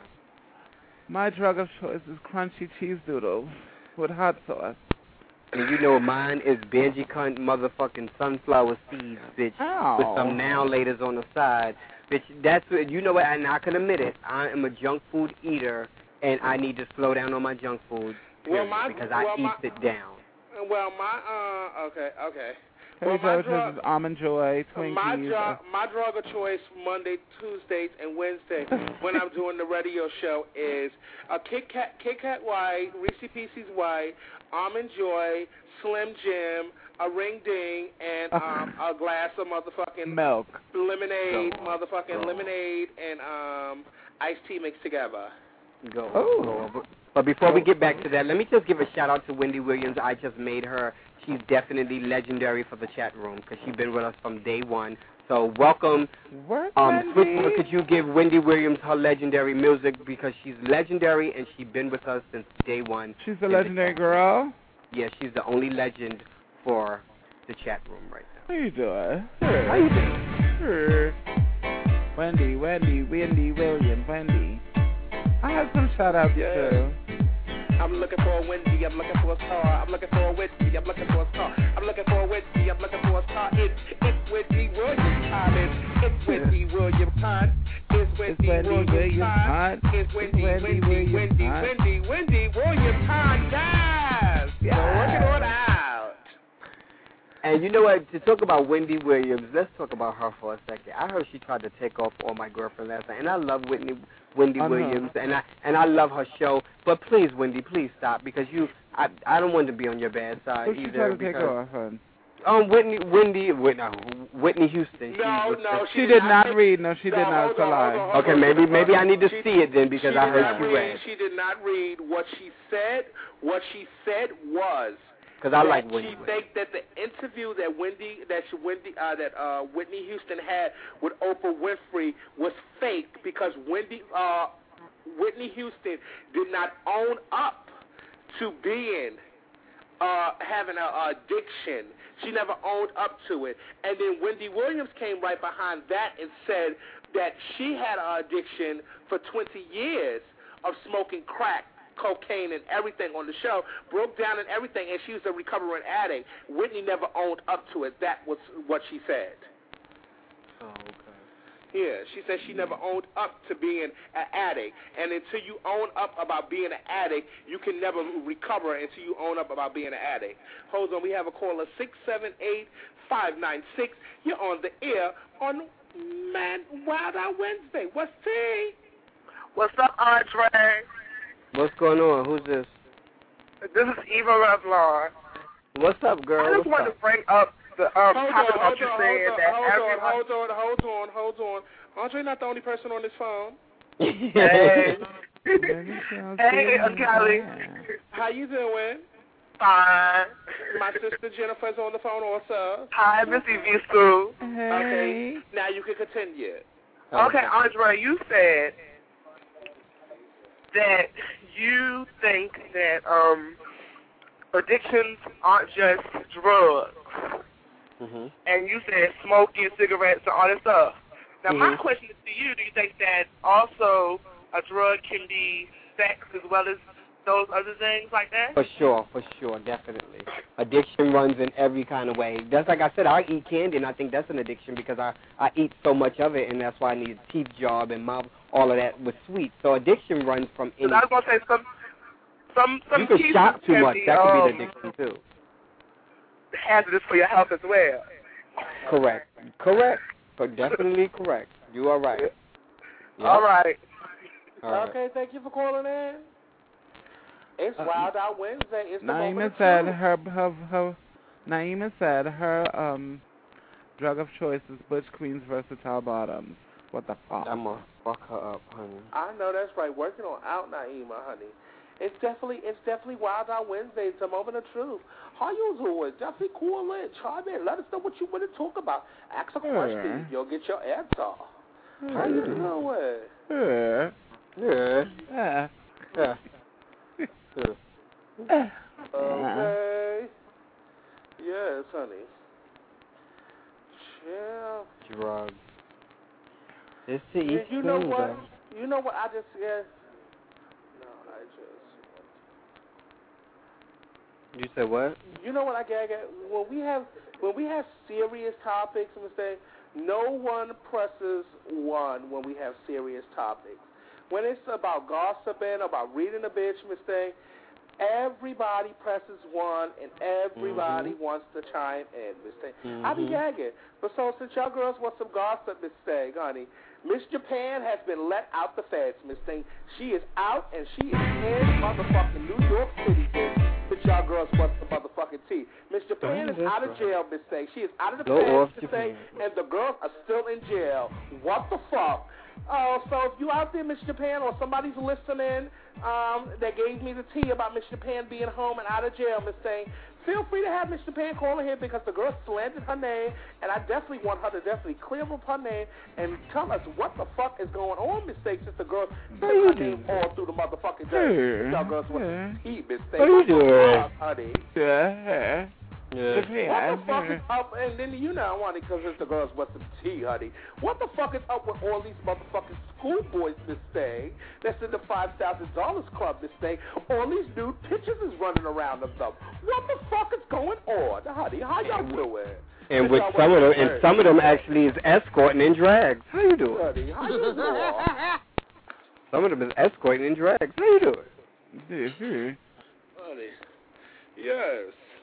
My drug of choice is crunchy cheese doodles with hot sauce. And you know mine is Benji cunt motherfucking sunflower seeds, bitch, Ow. with some now laters on the side. Bitch, that's what, you know what, and I can admit it, I am a junk food eater, and I need to slow down on my junk food, Well, period, my- because well, I eat my- it down. Well, my, uh, okay, okay. Kelly Well, my Joe drug, choices almond joy, my, Twinkies. drug, my drug of choice Monday, Tuesdays, and Wednesday when I'm doing the radio show is a Kit Kat, Kit Kat White, Reese's Pieces White, Almond Joy, Slim Jim, a Ring Ding, and um, a glass of motherfucking milk, lemonade, Go. motherfucking Go. lemonade, and um, iced tea mixed together. Go. Oh. Go. But, but before we get back to that, let me just give a shout out to Wendy Williams. I just made her. She's definitely legendary for the chat room because she's been with us from day one. So welcome. What, Um, Wendy? Switchboard, could you give Wendy Williams her legendary music because she's legendary and she's been with us since day one. She's a legendary girl. Yeah, she's the only legend for the chat room right How you doing? now. How you doing? Sure. Wendy, Wendy, Wendy Williams, Wendy. I have some shout outs Yeah. too. I'm looking for a Wendy, I'm looking for a star. I'm looking for a Wendy, I'm looking for a star. I'm looking for a Wendy, I'm looking for a star. It's, it's Wendy Williams time. It's, it's Wendy Williams time. It's Wendy, It's Wendy Williams, Williams time. time. It's Wendy, It's Wendy Wendy, Williams Wendy, time. Wendy, Wendy Williams time. Yes! Yes. So work it on out. And you know what? To talk about Wendy Williams, let's talk about her for a second. I heard she tried to take off all my girlfriend last night, and I love Whitney, Wendy I know. Williams, and I and I love her show. But please, Wendy, please stop because you, I, I don't want to be on your bad side Who's she either. trying to take because off, hon? um, Whitney, Wendy, Whitney, Whitney Houston. No, she, no, She did not read. No, she No, did not. hold It's a on, lie. hold on, hold Okay, on. maybe maybe I need to She- see it then because she I did heard not she read, read. She did not read what she said. What she said was Because I that like Wendy she Williams. think that the interview that Wendy that she, Wendy uh, that uh, Whitney Houston had with Oprah Winfrey was fake because Wendy uh, Whitney Houston did not own up to being uh, having an addiction. She never owned up to it. And then Wendy Williams came right behind that and said that she had an addiction for twenty years of smoking crack, cocaine, and everything on the show, broke down and everything, and she was a recovering addict. Whitney never owned up to it. That was what she said. Oh, okay. Yeah, she said she never owned up to being an addict. And until you own up about being an addict, you can never recover until you own up about being an addict. Hold on, we have a caller, six seven eight, five nine six. You're on the air on Man Wild Out Wednesday. What's T? What's up, Andre? What's going on? Who's this? This is Eva Revlon. What's up, girl? I just What's wanted up? to bring up the um, hold topic on, about hold you on, saying hold that on, everyone... hold on, hold on, hold on, hold on. Andre not the only person on this phone. Hey. Hey, I'm Kelly. How you doing? Fine. My sister Jennifer's on the phone also. Hi, Missy V. Sue. Hey. Okay, now you can continue. Okay, Andre, you said that you think that um, addictions aren't just drugs. Mm-hmm. And you said smoking, cigarettes, and all that stuff. Now, mm-hmm. my question is to you, do you think that also a drug can be sex as well as those other things like that? For sure, for sure, definitely. Addiction runs in every kind of way. Just like I said, I eat candy, and I think that's an addiction because I, I eat so much of it, and that's why I need teeth job and mouth, all of that with sweet. So addiction runs from any... I was going to say, some, some, some you can shop too can much. Be, that could um, be an addiction, too. Hazardous for your health as well. Correct. Correct. But definitely correct. You are right. Yep. All right. All right. Okay, thank you for calling in. It's Uh, Wild Out Wednesday. It's the Naima moment said of her, her, her, Naima said her um, drug of choice is Butch Queen's Versatile Bottoms. What the fuck? I'm gonna fuck her up, honey. I know that's right. Working on out Naima, honey. It's definitely it's definitely Wild Out Wednesday. It's a moment of truth. How you doing? Definitely call in. Chime in. Let us know what you want to talk about. Ask a question. Yeah. You'll get your answer. Yeah. How you doing? Yeah. Yeah. Yeah. Yeah. Yeah. Okay. Yes, honey. Yeah. Drugs. It's the You, East you know Kingdom. what? You know what I just said? No, I just. You said what? You know what I gag at? When we have when we have serious topics, I'm gonna say no one presses one when we have serious topics. When it's about gossiping, about reading a bitch mistake, everybody presses one and everybody mm-hmm. wants to chime in, mistake. Mm-hmm. I be gagging. But so since y'all girls want some gossip, mistake, honey, Miss Japan has been let out the feds, mistake. She is out and she is in motherfucking New York City, bitch. But y'all girls want some motherfucking tea. Miss Japan is out of jail, mistake. She is out of the feds, mistake, and the girls are still in jail. What the fuck? Oh, so if you out there, Miss Japan, or somebody's listening um, that gave me the tea about Miss Japan being home and out of jail, Miss Thing, feel free to have Miss Japan call in here because the girl slandered her name, and I definitely want her to definitely clear up her name and tell us what the fuck is going on, Miss Thing, since the girl said her name all through the motherfucking day. Yeah. Y'all girls want Yeah. to eat, Miss Thing. What are you doing? Honey. Yeah. Yeah. What the fuck is up? And then you know I want it because it's the girls with some tea, honey. What the fuck is up with all these motherfucking schoolboys this day that's in the five thousand dollars club this day? All these nude pictures is running around of them. What the fuck is going on, honey? How y'all doing? And with some of them, and some of them actually is escorting in drags. How you doing? Honey, how you doing? Some of them is escorting in drags. How you doing? Mm-hmm. Honey, yes.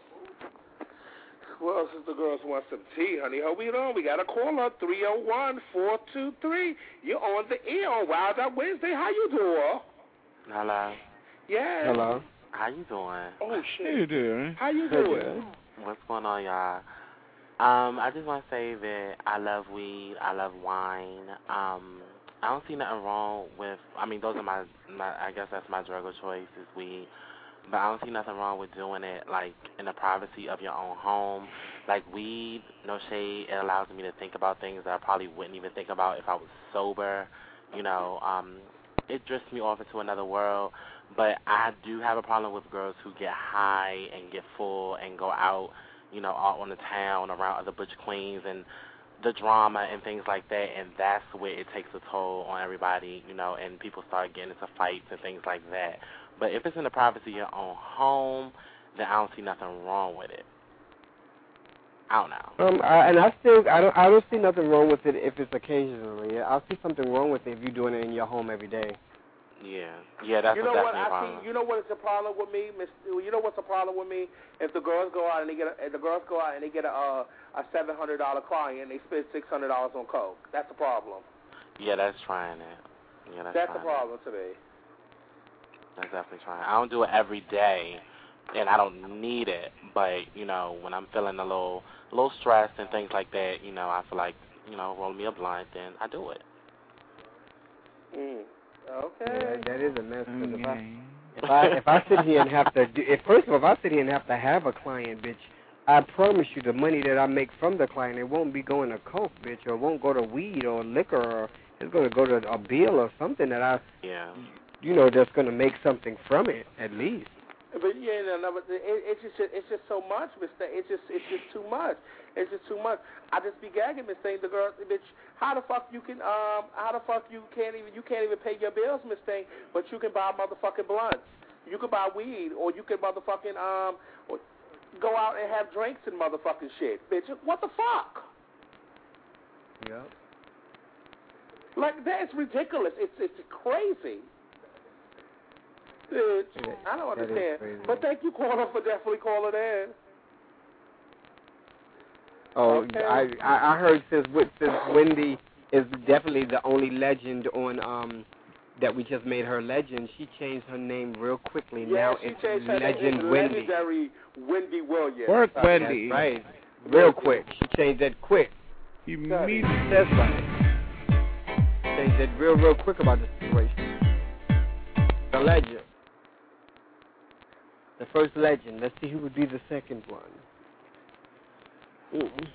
Well, since the girls want some tea, honey, hold it on. We got a caller, three oh one, four two three. You're on the air on Wild Out Wednesday. How you doing? Hello. Yeah. Hello. How you doing? Oh, shit. How you doing? How you doing? What's going on, y'all? Um, I just want to say that I love weed. I love wine. Um, I don't see nothing wrong with, I mean, those are my, my I guess that's my drug of choice is weed. But I don't see nothing wrong with doing it, like, in the privacy of your own home. Like, weed, no shade, it allows me to think about things that I probably wouldn't even think about if I was sober. You know, um, it drifts me off into another world. But I do have a problem with girls who get high and get full and go out, you know, out on the town around other butch queens and the drama and things like that. And that's where it takes a toll on everybody, you know, and people start getting into fights and things like that. But if it's in the privacy of your own home, then I don't see nothing wrong with it. I don't know. Um, I, and I still, I don't, I don't see nothing wrong with it if it's occasionally. I see something wrong with it if you're doing it in your home every day. Yeah, yeah, that's you know a what definitely I a problem. see. You know what is the problem with me, Miss? You know what's the problem with me? If the girls go out and they get, a, if the girls go out and they get a uh, a seven hundred dollar client and they spend six hundred dollars on coke, that's the problem. Yeah, that's trying it. Yeah, that's, that's trying the problem it. to me. That's definitely trying. I don't do it every day, and I don't need it. But you know, when I'm feeling a little, a little stressed and things like that, you know, I feel like, you know, roll me a blunt, then I do it. Mm. Okay. Yeah, that is a mess. Cause Okay. if I if I if I sit here and have to do, if first of all, if I sit here and have to have a client, bitch, I promise you, the money that I make from the client, it won't be going to coke, bitch, or it won't go to weed or liquor, or it's going to go to a bill or something that I, Yeah. you know, that's going to make something from it at least. But yeah, no, no, but it, it's just it's just so much, Mister It's just it's just too much. It's just too much. I just be gagging, Mister Thing. The girl, bitch, how the fuck you can um how the fuck you can't even you can't even pay your bills, Mister Thing, but you can buy motherfucking blunts. You can buy weed, or you can motherfucking um or go out and have drinks and motherfucking shit, bitch. What the fuck? Yep. Like that's ridiculous. It's it's crazy. Bitch, I don't That is understand. crazy. But thank you, caller, for definitely calling in. Oh, Okay. I, I I heard since since Wendy is definitely the only legend on um that we just made her legend. She changed her name real quickly. Yeah, now she it's changed her name. Legend It's Wendy. legendary Wendy Williams. Work, Uh, Wendy. That's right. Real quick. She changed that quick. Immediately. That's right. Changed that real real quick about the situation. The legend. The first legend. Let's see who would be the second one. Mm-mm.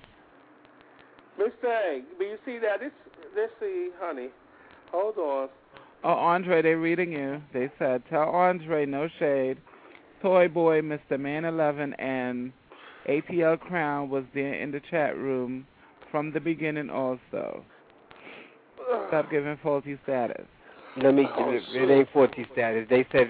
Mister A, but you see that this let's see, honey. Hold on. Oh, Andre, they reading you. They said, tell Andre, no shade. Toy Boy, Mister Man eleven, and A T L Crown was there in the chat room from the beginning also. Stop giving faulty status. Let me Oh, it, shit. it ain't faulty status. They said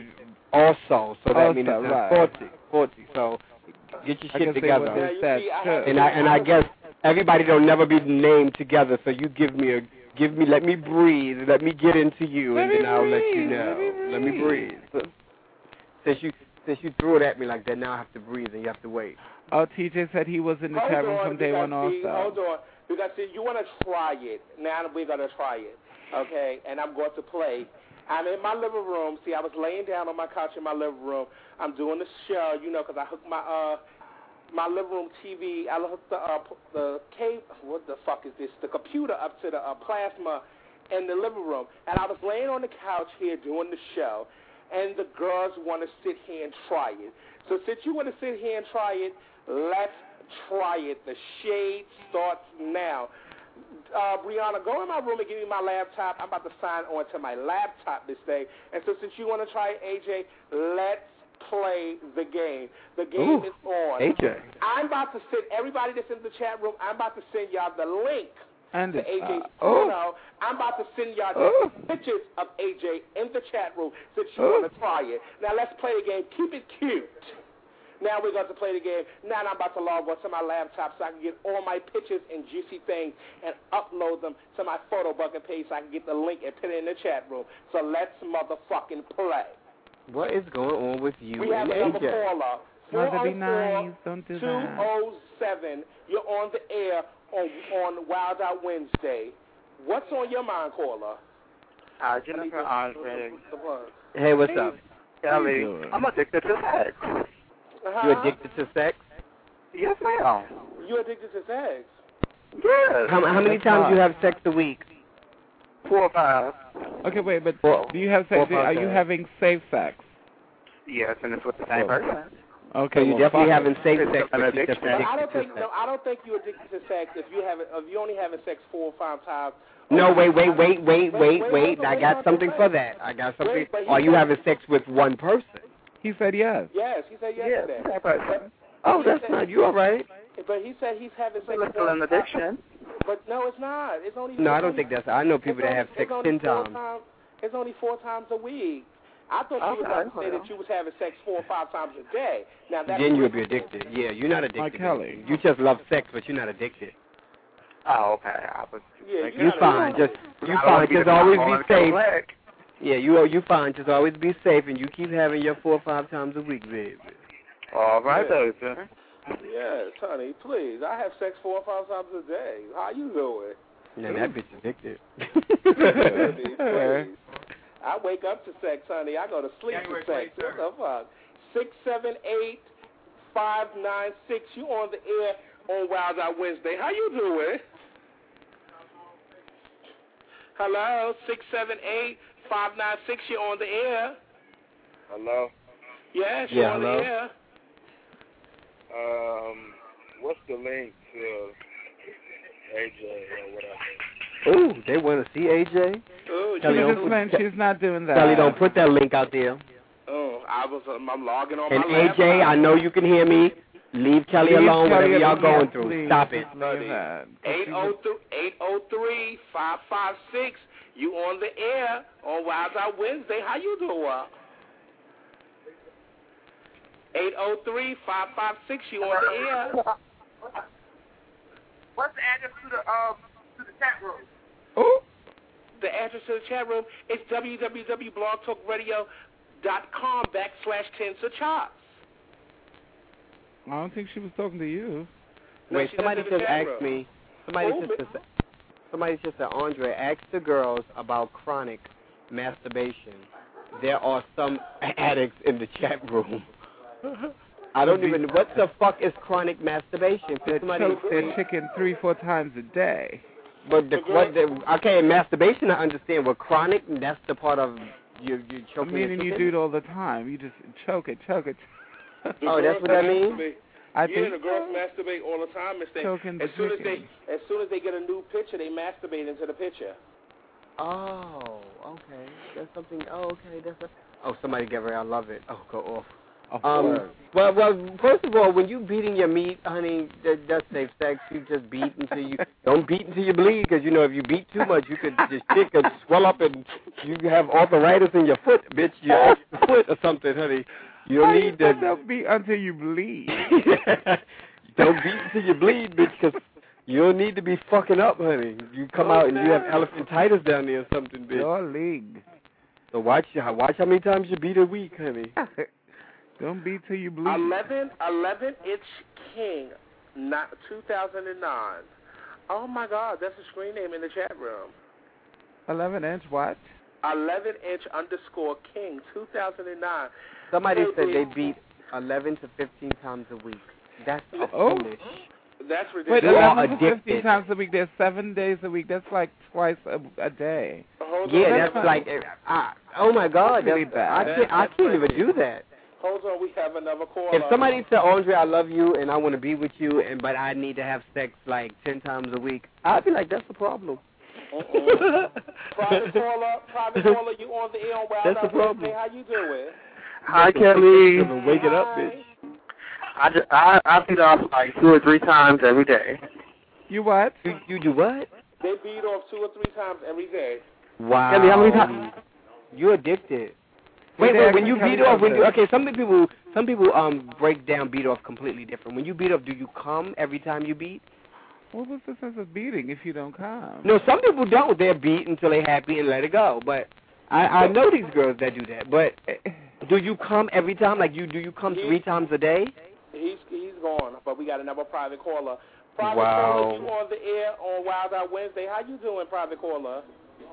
also, so that Also, means it's not right. faulty. Faulty. So get your I shit can say together. what Now, they you said, see, I too. have- And I and I guess everybody don't never be named together. So you give me a give me let me breathe, let me get into you, Let and me then I'll let you breathe, know. let me Let me breathe. Since you since you threw it at me like that, now I have to breathe and you have to wait. Oh, T J said he was in the Hold chat room on, from day because one see, also. Hold on. Because see, you want to try it. Now we're going to try it. Okay? And I'm going to play. I'm in my living room. See, I was laying down on my couch in my living room. I'm doing the show, you know, because I hooked my uh my living room T V. I hooked the uh, the cable. What the fuck is this? The computer up to the uh, plasma in the living room. And I was laying on the couch here doing the show, and the girls want to sit here and try it. So since you want to sit here and try it, let's try it. The shade starts now. Uh, Brianna, go in my room and give me my laptop. I'm about to sign on to my laptop this day. And so since you want to try it, A J, let's play the game. The game Ooh, is on. A J. I'm about to send everybody that's in the chat room, I'm about to send y'all the link And to it's, A J's uh, photo. I'm about to send y'all Oh. the pictures of A J in the chat room since you Oh. want to try it. Now let's play the game. Keep it cute. Now we're going to play the game. Now I'm about to log on to my laptop so I can get all my pictures and juicy things and upload them to my photo bucket page so I can get the link and put it in the chat room. So let's motherfucking play. What is going on with you We have and another A J? caller. Mother be nice, don't do two that. oh seven. You're on the air on on Wild Out Wednesday. What's on your mind, caller? Uh, Jennifer Andre. Hey, what's up? Kelly, doing? I'm addicted to sex. Uh-huh. You addicted to sex? Yes, ma'am. You addicted to sex? Yes. How, how many That's times do you hot. have sex a week? Four or five. Okay, wait, but Four- do you have four, sex? five Are you times. having safe sex? Yes, and it's with the same Oh. person. Okay, So you well, definitely fuck having it. safe It's sex, an but you just addiction. But I addicted don't to think sex. no, I don't think you're addicted to sex if you have if you only having sex four or five times. No, wait, wait, wait, wait, wait, wait, wait. wait, I wait, got wait, something wait. for that. I got something. Wait, but he Are you said- having sex with one person? He said yes. Yes, he said yes Yes, to that. same person. Oh, that's not. You all right? But he said he's having sex. It's four still an or five- addiction. But no, it's not. It's only. No, it's I don't only- think that's. I know people it's that have only- sex it's only ten four times. It's only four times a week. I thought you was Okay, about to say well. that you was having sex four or five times a day. Now that's Then you'll be addicted. Yeah, you're not addicted. Like Kelly. You just love sex, but you're not addicted. Oh, okay. I was. Yeah, Like, you're You not fine. addicted. Just you I don't fine. wanna be Just the always top be on the safe. black. Yeah, you you fine. Just always be safe, and you keep having your four or five times a week, baby. All right, Yeah. though, sir. Yes, honey, please. I have sex four or five times a day. How you doing? Now that bitch addicted. Honey, please. I wake up to sex, honey. I go to sleep to sex. What the fuck? six seven eight, five nine six. You on the air on Wild Out Wednesday. How you doing? Hello, six seven eight, five nine six. You on the air? Hello? Yes, you're Yeah, on hello? the air. Um, what's the link to A J or whatever? Ooh, they want to see A J? Oh, She Kelly, was don't just put- saying she's not doing that. Kelly, don't put that link out there. Oh, I was. Um, I'm logging on And my A J, laptop. I know you can hear me. Leave Kelly Leave alone, Kelly whatever y'all alone, going yes, through. please. Stop it. Leave that. eight oh three, five five six. You on the air on Wild Out Wednesday. How you doing? eight oh three, five five six. You on the air? What's the address to the um to the chat room? Oh. The address to the chat room is www.blogtalkradio.com backslash Tensor Chops. I don't think she was talking to you. No, Wait, she somebody doesn't just in the chat asked room. me. Somebody Oh, just said, somebody just said, Andre, ask the girls about chronic masturbation. There are some addicts in the chat room. I don't even. What the fuck is chronic masturbation? They Somebody, choke their chicken three, four times a day. but the, what the, okay, masturbation I understand. But chronic, that's the part of you you choking. Meaning the you chicken? do it all the time. You just choke it, choke it. Oh, that's what that means? I yeah, think the girls masturbate all the time, Miss Thing. Choking the As soon as chicken. they, as soon as they get a new picture, they masturbate into the picture. Oh, okay. That's something. Oh, okay. That's a. Oh, somebody get ready. I love it. Oh, go off. Of Um, course. well, well. First of all, when you beating your meat, honey, that, that's safe sex. You just beat until you don't beat until you bleed, because you know if you beat too much, you could just shit could swell up and you have arthritis in your foot, bitch. Your foot or something, honey. You don't Why need you to. don't beat until you bleed. Don't beat until you bleed, bitch, because you don't need to be fucking up, honey. You come Oh, out and you have no. elephantitis down there or something, bitch. Your league. So watch watch how many times you beat a week, honey. Don't beat till you bleed. Eleven, eleven inch king, not two thousand and nine. Oh my God, that's a screen name in the chat room. Eleven inch what? Eleven inch underscore king, two thousand and nine. Somebody So said the- they beat eleven to fifteen times a week. That's Oh. foolish. That's Wait, ridiculous. You are eleven to fifteen addicted. times a week. There's seven days a week. That's like twice a, a day. Hold Yeah, on, that's fine. like, uh, oh my God, That's really that's, bad. I can't, I can't even do that. hold on. We have another caller. If somebody said, Andre, I love you and I want to be with you, and but I need to have sex like ten times a week, I'd be like, that's a problem. Uh-uh. private caller, private caller, you on the air on Wild That's the Out problem. Wednesday. How you doing? Hi, Kelly. Wake it up, Hi. bitch. I, just, I, I beat off like two or three times every day. You what? You, you do what? They beat off two or three times every day. Wow. Kelly, how many times? You're addicted. Wait, Wait, wait. When actually, you Kelly beat off, when does you, this. okay, some people, some people um break down beat off completely different. When you beat off, do you come every time you beat? What was the sense of beating if you don't come? No, some people don't. They're beat until they're happy and let it go. But I, I know these girls that do that. But do you come every time? Like you, do you come three times a day? He's he's gone, but we got another private caller. Private Wow. caller, you on the air on Wild Out Wednesday. How you doing, private caller?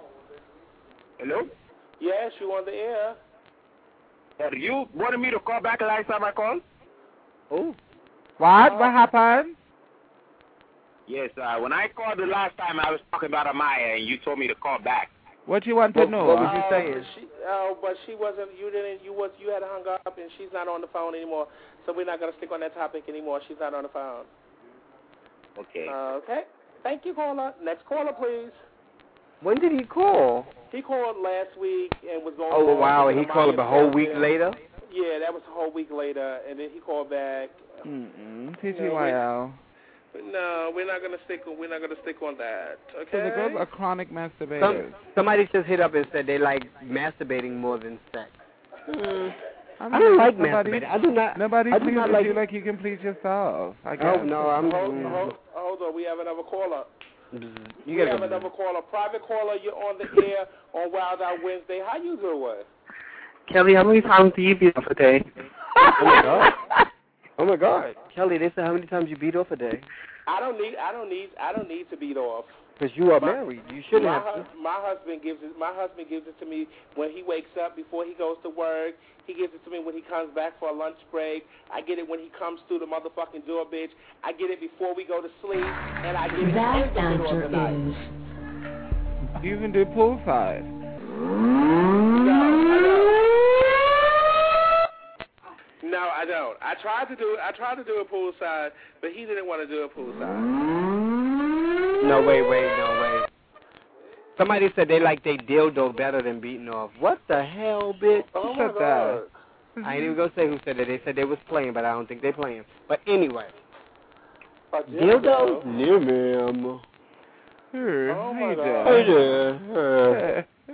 Hello? Yes, you on the air. Uh, you wanted me to call back last time I called? Oh. What? What happened? Yes, uh, when I called the last time, I was talking about Amaya, and you told me to call back. What you want to What, know? what was you Uh, saying? She, uh, but she wasn't. You didn't. You was. You had hung up, and she's not on the phone anymore. So we're not gonna stick on that topic anymore. She's not on the phone. Okay. Uh, okay. Thank you, caller. Next caller, please. When did he call? He called last week and was going. Oh on wow, with he the called him a Amaya whole week Bell. later. Yeah, that was a whole week later, and then he called back. Mm-mm. T G Y L. But no, we're not gonna stick. We're not gonna stick on that. Okay. So the girls are chronic masturbators. Some, somebody just hit up and said they like masturbating more than sex. Mm. I don't like nobody, masturbating. I do not. Nobody I do pleases not like. you like you can please yourself. I guess. Oh no, I'm. Hold, mm, hold, hold on. We have another caller. You we gotta have go. another caller. Private caller. You're on the air on Wild Out Wednesday. How you doing? Kelly, how many times do you beat off a day? Oh my god. Oh my god, Kelly. They said how many times you beat off a day? I don't need. I don't need. I don't need to beat off. Because you are My- married. You shouldn't my, have to. hu- my husband gives it. My husband gives it to me when he wakes up before he goes to work. He gives it to me when he comes back for a lunch break. I get it when he comes through the motherfucking door, bitch. I get it before we go to sleep, and I get it That in the middle answer of the night. is You even do poolside. No, I don't. No, I don't. I tried to do. I tried to do a poolside, but he didn't want to do a poolside. No, wait, wait, no, wait. Somebody said they like they dildo better than beating off. What the hell, bitch? Oh my Shut God. that. I ain't even gonna say who said it. They said they was playing, but I don't think they playing. But anyway, A dildo? No, ma'am. Sure. Oh How my you God. doing? Yeah.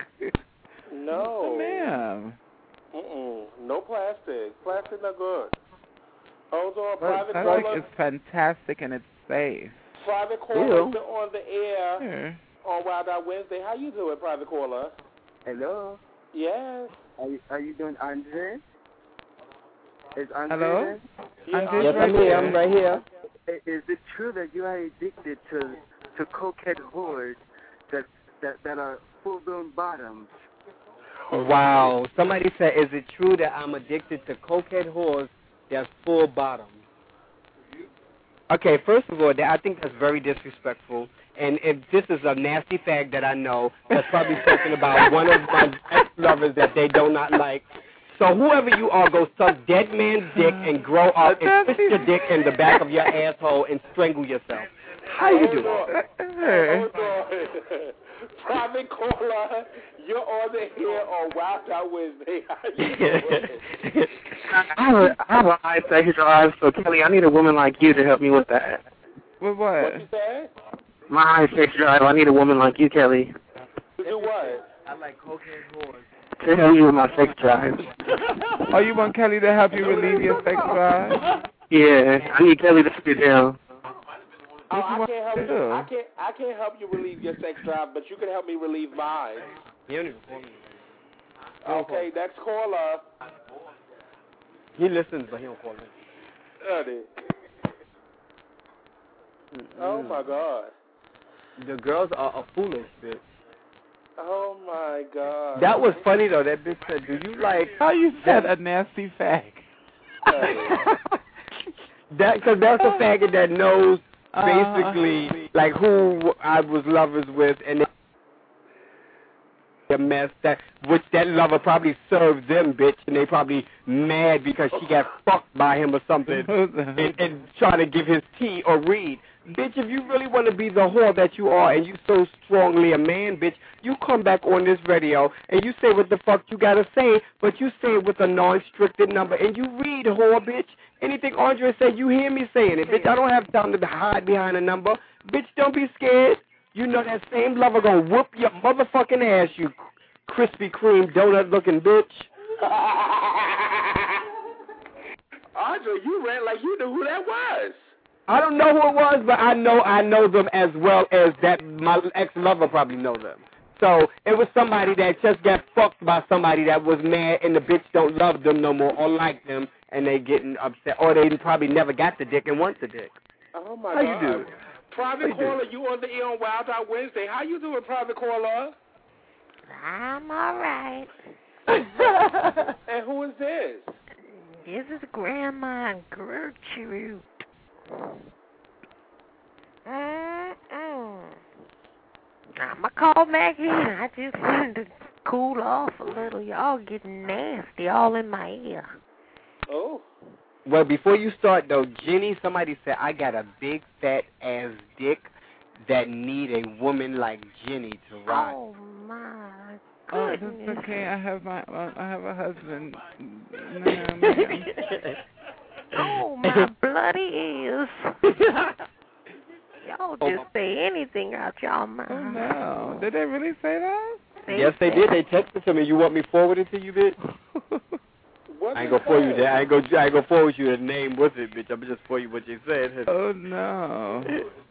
No. Ma'am. Mm-mm. No plastic. Plastic not good. Hold on. Private Plastic caller. is fantastic and it's safe. Private caller Ew. you're on the air Sure. on Wild Out Wednesday. How you doing, private caller? Hello. Yes. Are you, are you doing Andre? Is Andre Hello? there? Yeah, Andre's Yes, right I'm here. here. I'm right here. I- Is it true that you are addicted to to cokehead whores that that that are full-blown bottoms? Wow. Somebody said, is it true that I'm addicted to cokehead whores that's full bottom? Okay, first of all, that, I think that's very disrespectful. And if this is a nasty fag that I know that's probably talking about one of my ex-lovers that they do not like. So whoever you are, go suck dead man's dick and grow up and twist your dick in the back of your asshole and strangle yourself. How you Hold doing? on. Hold on. Private caller, you're on the air on Wild Out Wednesday. How you doing? I have a, I have a high sex drive, so Kelly, I need a woman like you to help me with that. With What what? you said? My high sex drive, I need a woman like you, Kelly, To do what? I like cokehead whores. to help you with my sex drive. Oh, you want Kelly to help you relieve your sex drive? Yeah, I need Kelly to sit down. Oh, What you I want can't help to you. do? I can't. I can't help you relieve your sex drive, but you can help me relieve mine. He don't even call me. Okay, next caller. He listens, but he don't call me. Honey. Oh my God. The girls are a foolish bitch. Oh my God. That was funny though. That bitch said, "Do you like?" How you said a nasty fag? That because that's a faggot that knows Uh, basically like who I was lovers with, and a mess that which that lover probably served them, bitch, and they probably mad because she got fucked by him or something, and, and trying to give his tea or read. Bitch, if you really want to be the whore that you are and you so strongly a man, bitch, you come back on this radio and you say what the fuck you gotta say, but you say it with a non-stricted number and you read, whore, bitch. Anything Andre said, you hear me saying it, bitch. I don't have time to hide behind a number. Bitch, don't be scared. You know that same lover gonna whoop your motherfucking ass, you Krispy Kreme donut-looking bitch. Andre, you ran like you knew who that was. I don't know who it was, but I know I know them as well as that my ex-lover probably know them. So it was somebody that just got fucked by somebody that was mad and the bitch don't love them no more or like them and they getting upset. Or they probably never got the dick and want the dick. Oh my How God. you do? Private How you caller, you on the air on Wild Out Wednesday. How you doing, private caller? I'm all right. And who is this? This is Grandma Gertrude. Mm-mm. I'ma call back in. I just wanted to cool off a little. Y'all getting nasty all in my ear. Oh. Well, before you start, though, Jenny, somebody said, I got a big fat ass dick that need a woman like Jenny to ride. Oh, my Oh, goodness. that's okay. I have my, uh, I have a husband. No, ma'am. Oh, my bloody ears. Y'all just say anything out y'all mouth. Oh, no. Did they really say that? Yes, they did. They texted to me. You want me forwarded to you, bitch? What I ain't they gonna forward you say? that. I ain't gonna. I ain't gonna forward you the name with it, bitch. I'm just forward you what you said. Oh, no.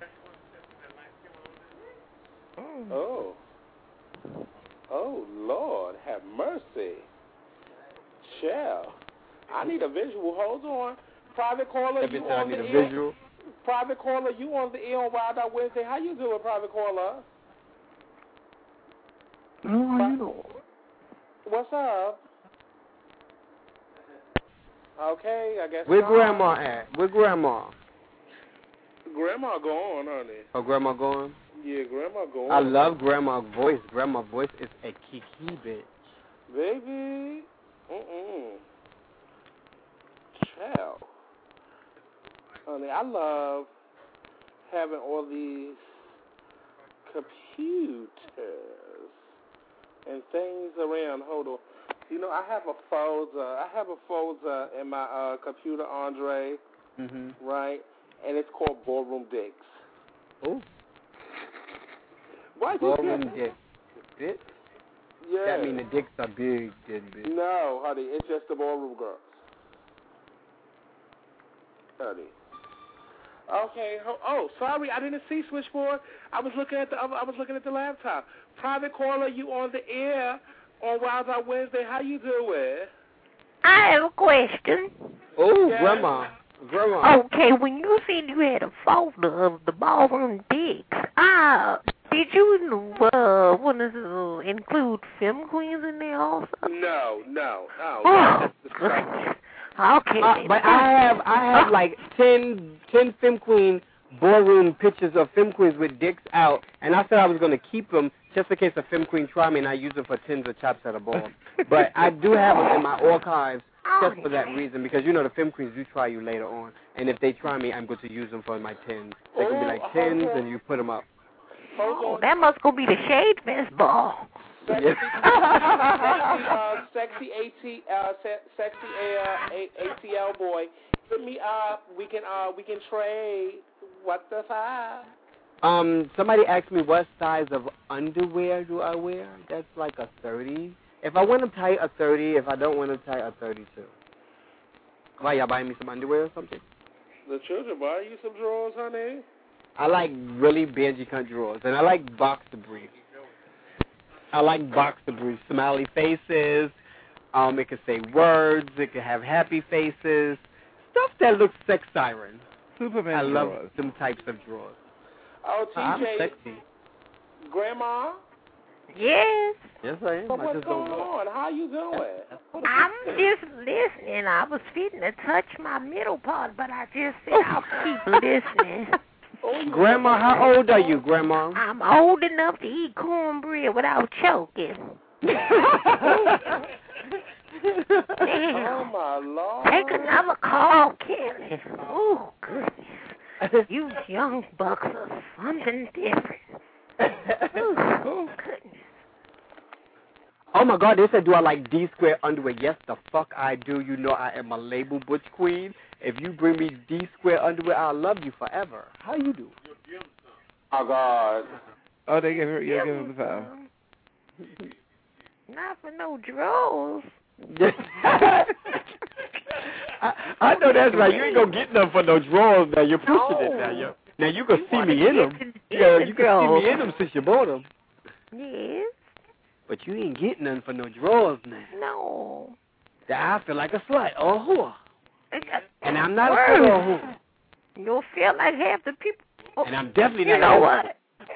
Oh. Oh, Lord, have mercy. Chill. I need a visual. Hold on. Private caller, Every you time I on need the a air? visual. Private caller, you on the air on Wild Out Wednesday. How you doing, private caller? Oh, how you doing? What's up? Okay, I guess. Where not. Grandma at? Where Grandma? Grandma gone, honey. Oh, Grandma gone? Yeah, Grandma gone. I love Grandma's voice. Grandma's voice is a kiki bitch. Baby. Mm-mm. Child. Honey, I love having all these computers and things around. Hold on. You know, I have a folder. I have a folder in my uh, computer, Andre, Mm-hmm. right? And it's called Ballroom Dicks. Oh. Why you Ballroom get- dicks. Dicks? Yeah. That mean the dicks are big, then, bitch. No, honey, it's just the ballroom girls. Honey. Okay. ho- Oh, sorry, I didn't see switchboard. I was looking at the. I was looking at the laptop. Private caller, you on the air on Wild Out Wednesday? How you doing? I have a question. Oh, Yeah. Grandma. Grandma. Okay, when you said you had a folder of the ballroom dicks, uh, did you uh, want to uh, include film queens in there also? No, no, no. Oh, That's disrespectful. Okay. Uh, but I have I have like ten, ten Femme Queen ballroom pictures of Femme Queens with dicks out, and I said I was going to keep them just in case a Femme Queen try me and I use them for tins of chops at a ball. But I do have them in my archives just for that reason, because you know the Femme Queens do try you later on, and if they try me, I'm going to use them for my tins. They can be like tins, and you put them up. Oh, that must go be the Shade Fest ball. Sexy, uh, sexy AT, uh, se- sexy uh, A- ATL boy, hit me up. We can uh, we can trade. What the fuck? Um, somebody asked me what size of underwear do I wear. That's like a thirty. If I want to tight, a thirty. If I don't want to tight, a thirty-two. Why, y'all buying me some underwear or something? The children buy you some drawers, honey. I like really Benji cunt drawers, and I like boxer briefs. I like boxer briefs, smiley faces. Um, it could say words. It could have happy faces. Stuff that looks sex siren. Superman I love drawers. them types of drawers. Oh, T J, I'm sexy. Grandma. Yes. Yes, I am. So I what's just going don't on? How you doing? I'm just listening. I was fitting to touch my middle part, but I just said I'll keep listening. Grandma, how old are you, Grandma? I'm old enough to eat cornbread without choking. Oh, my Lord. Take another call, Kelly. Oh, goodness. You young bucks are something different. Oh, goodness. Oh, my God, they said, do I like D-square underwear? Yes, the fuck I do. You know I am a label butch queen. If you bring me D-square underwear, I'll love you forever. How you do? Oh, God. Oh, they give her, you give him the file. Not for no drawers. I, I know that's right. You ain't gonna get none for no drawers now. You're pushing No. it now. You're, now you can see me in them. in Yeah, the you can see me in drawers. them since you bought them. Yes. But you ain't getting none for no drawers now. No. Now I feel like a slut or a whore. It got And I'm not worse. a slut or a whore. You'll feel like half the people. Oh, And I'm definitely you not know a what?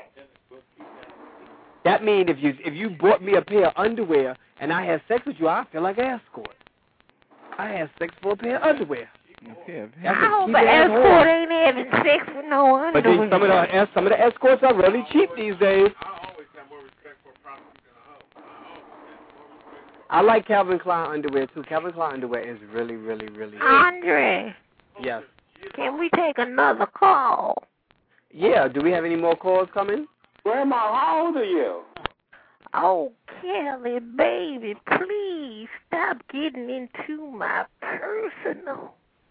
That means if you if you bought me a pair of underwear and I had sex with you, I feel like an escort. I had sex for a pair of underwear. Yeah, That's I a hope cheap an ass escort whore. ain't having sex with no But underwear. then some of the some of the escorts are really cheap these days. I like Calvin Klein underwear too. Calvin Klein underwear is really, really, really. Andre, Yes. can we take another call? Yeah. Do we have any more calls coming? Grandma, how old are you? Oh, Kelly, baby, please stop getting into my personal.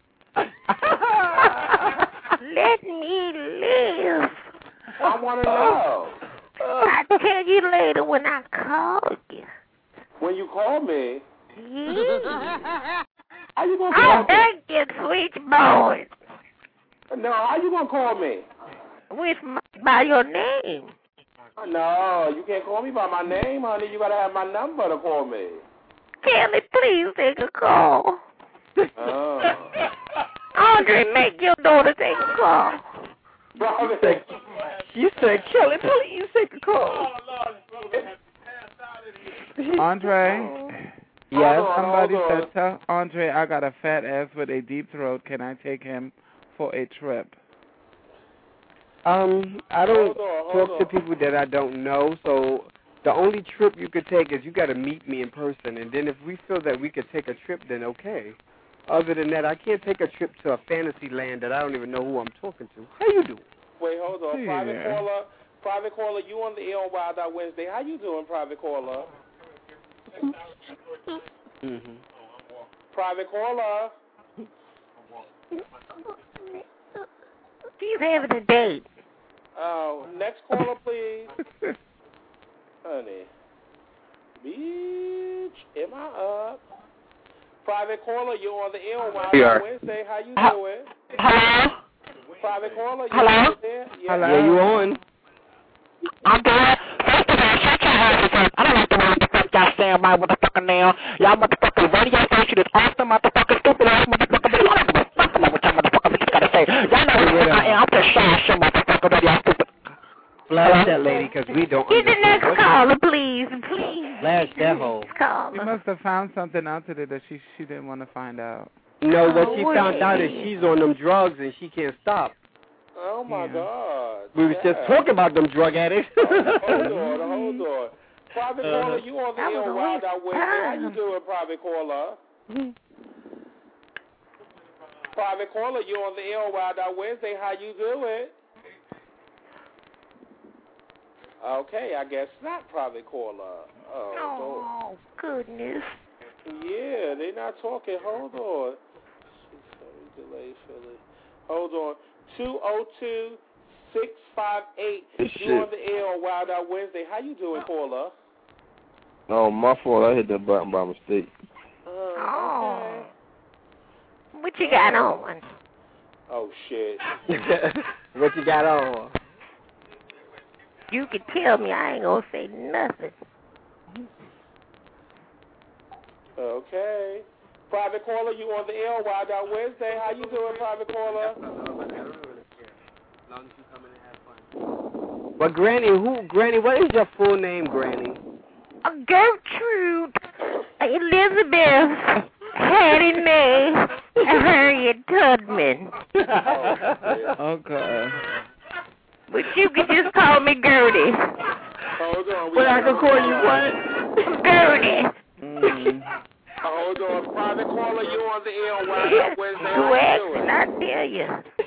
Let me live. I want to know. I'll tell you later when I call you. When you call me, Yeah. how you gonna Oh, call me? thank you, switchboard. No, how you gonna call me? With my, by your name. No, you can't call me by my name, honey. You gotta have my number to call me. Kelly, please take a call. Oh. Oh, Andre, make your daughter take a call. You said, you said, Kelly, please take a call. Andre? Yes? Somebody said, tell Andre I got a fat ass with a deep throat. Can I take him for a trip? Um, I don't Hold on, hold talk to people that I don't know, so the only trip you could take is you got to meet me in person, and then if we feel that we could take a trip, then okay. Other than that, I can't take a trip to a fantasy land that I don't even know who I'm talking to. How you doing? Wait, hold on. Yeah. Private caller, private caller, you on the air on Wild Out Wednesday. How you doing, private caller? Mm-hmm. Private caller. She's having a date. Oh, next caller, please. Honey. Bitch, am I up? Private caller, you're on the air on Wild Out Wednesday. How you doing? Hello? Private caller, you Hello? there? Yeah. Hello? Yeah, you on? I'm good. First of all, shut your ass up. I don't like the way the fuck y'all say on my motherfucking nail. Y'all motherfucking radio station is off the motherfucking stupid ass motherfucker. But I don't give a fuck about what y'all motherfucker bitches gotta say. Y'all know who I am. I'm just shy some motherfucker radio stupid. Flash that lady, because we don't Get the understand. next caller, please, please. Flash that hoe. She must have found something out today that she she didn't want to find out. No, what she Oh, found wait. out is she's on them drugs and she can't stop. Oh, my Yeah. God. We was Yeah. just talking about them drug addicts. Hold on, hold on. Private Uh-huh. caller, you on the That air was on a Wild waste Out of Wednesday. How you time. doing, private caller? Private caller, you on the air on Wild Out Wednesday. How you doing? Okay, I guess not private caller. Oh, Oh, goodness. don't. Yeah, they not talking. Hold on. Delay, Philly. Hold on. two oh two, six five eight. You on the air on Wild Out Wednesday. How you doing, caller? Oh, my fault. I hit that button by mistake. Uh, Oh. What you got on? Oh, shit. What you got on? You can tell me. I ain't gonna say nothing. Okay. Private caller, you on the air, Wild Out Wednesday. How you doing, private caller? But Granny, who? Granny, what is your full name, Granny? Uh, Gertrude Elizabeth Hattie Mae Harriet Tubman. Okay. But you can just call me Gertie. Hold on. But I can call you what? Gertie. Mm. Hold on. Private caller, you on the air on Wild Out Wednesday. How You you asking, doing? I tell you.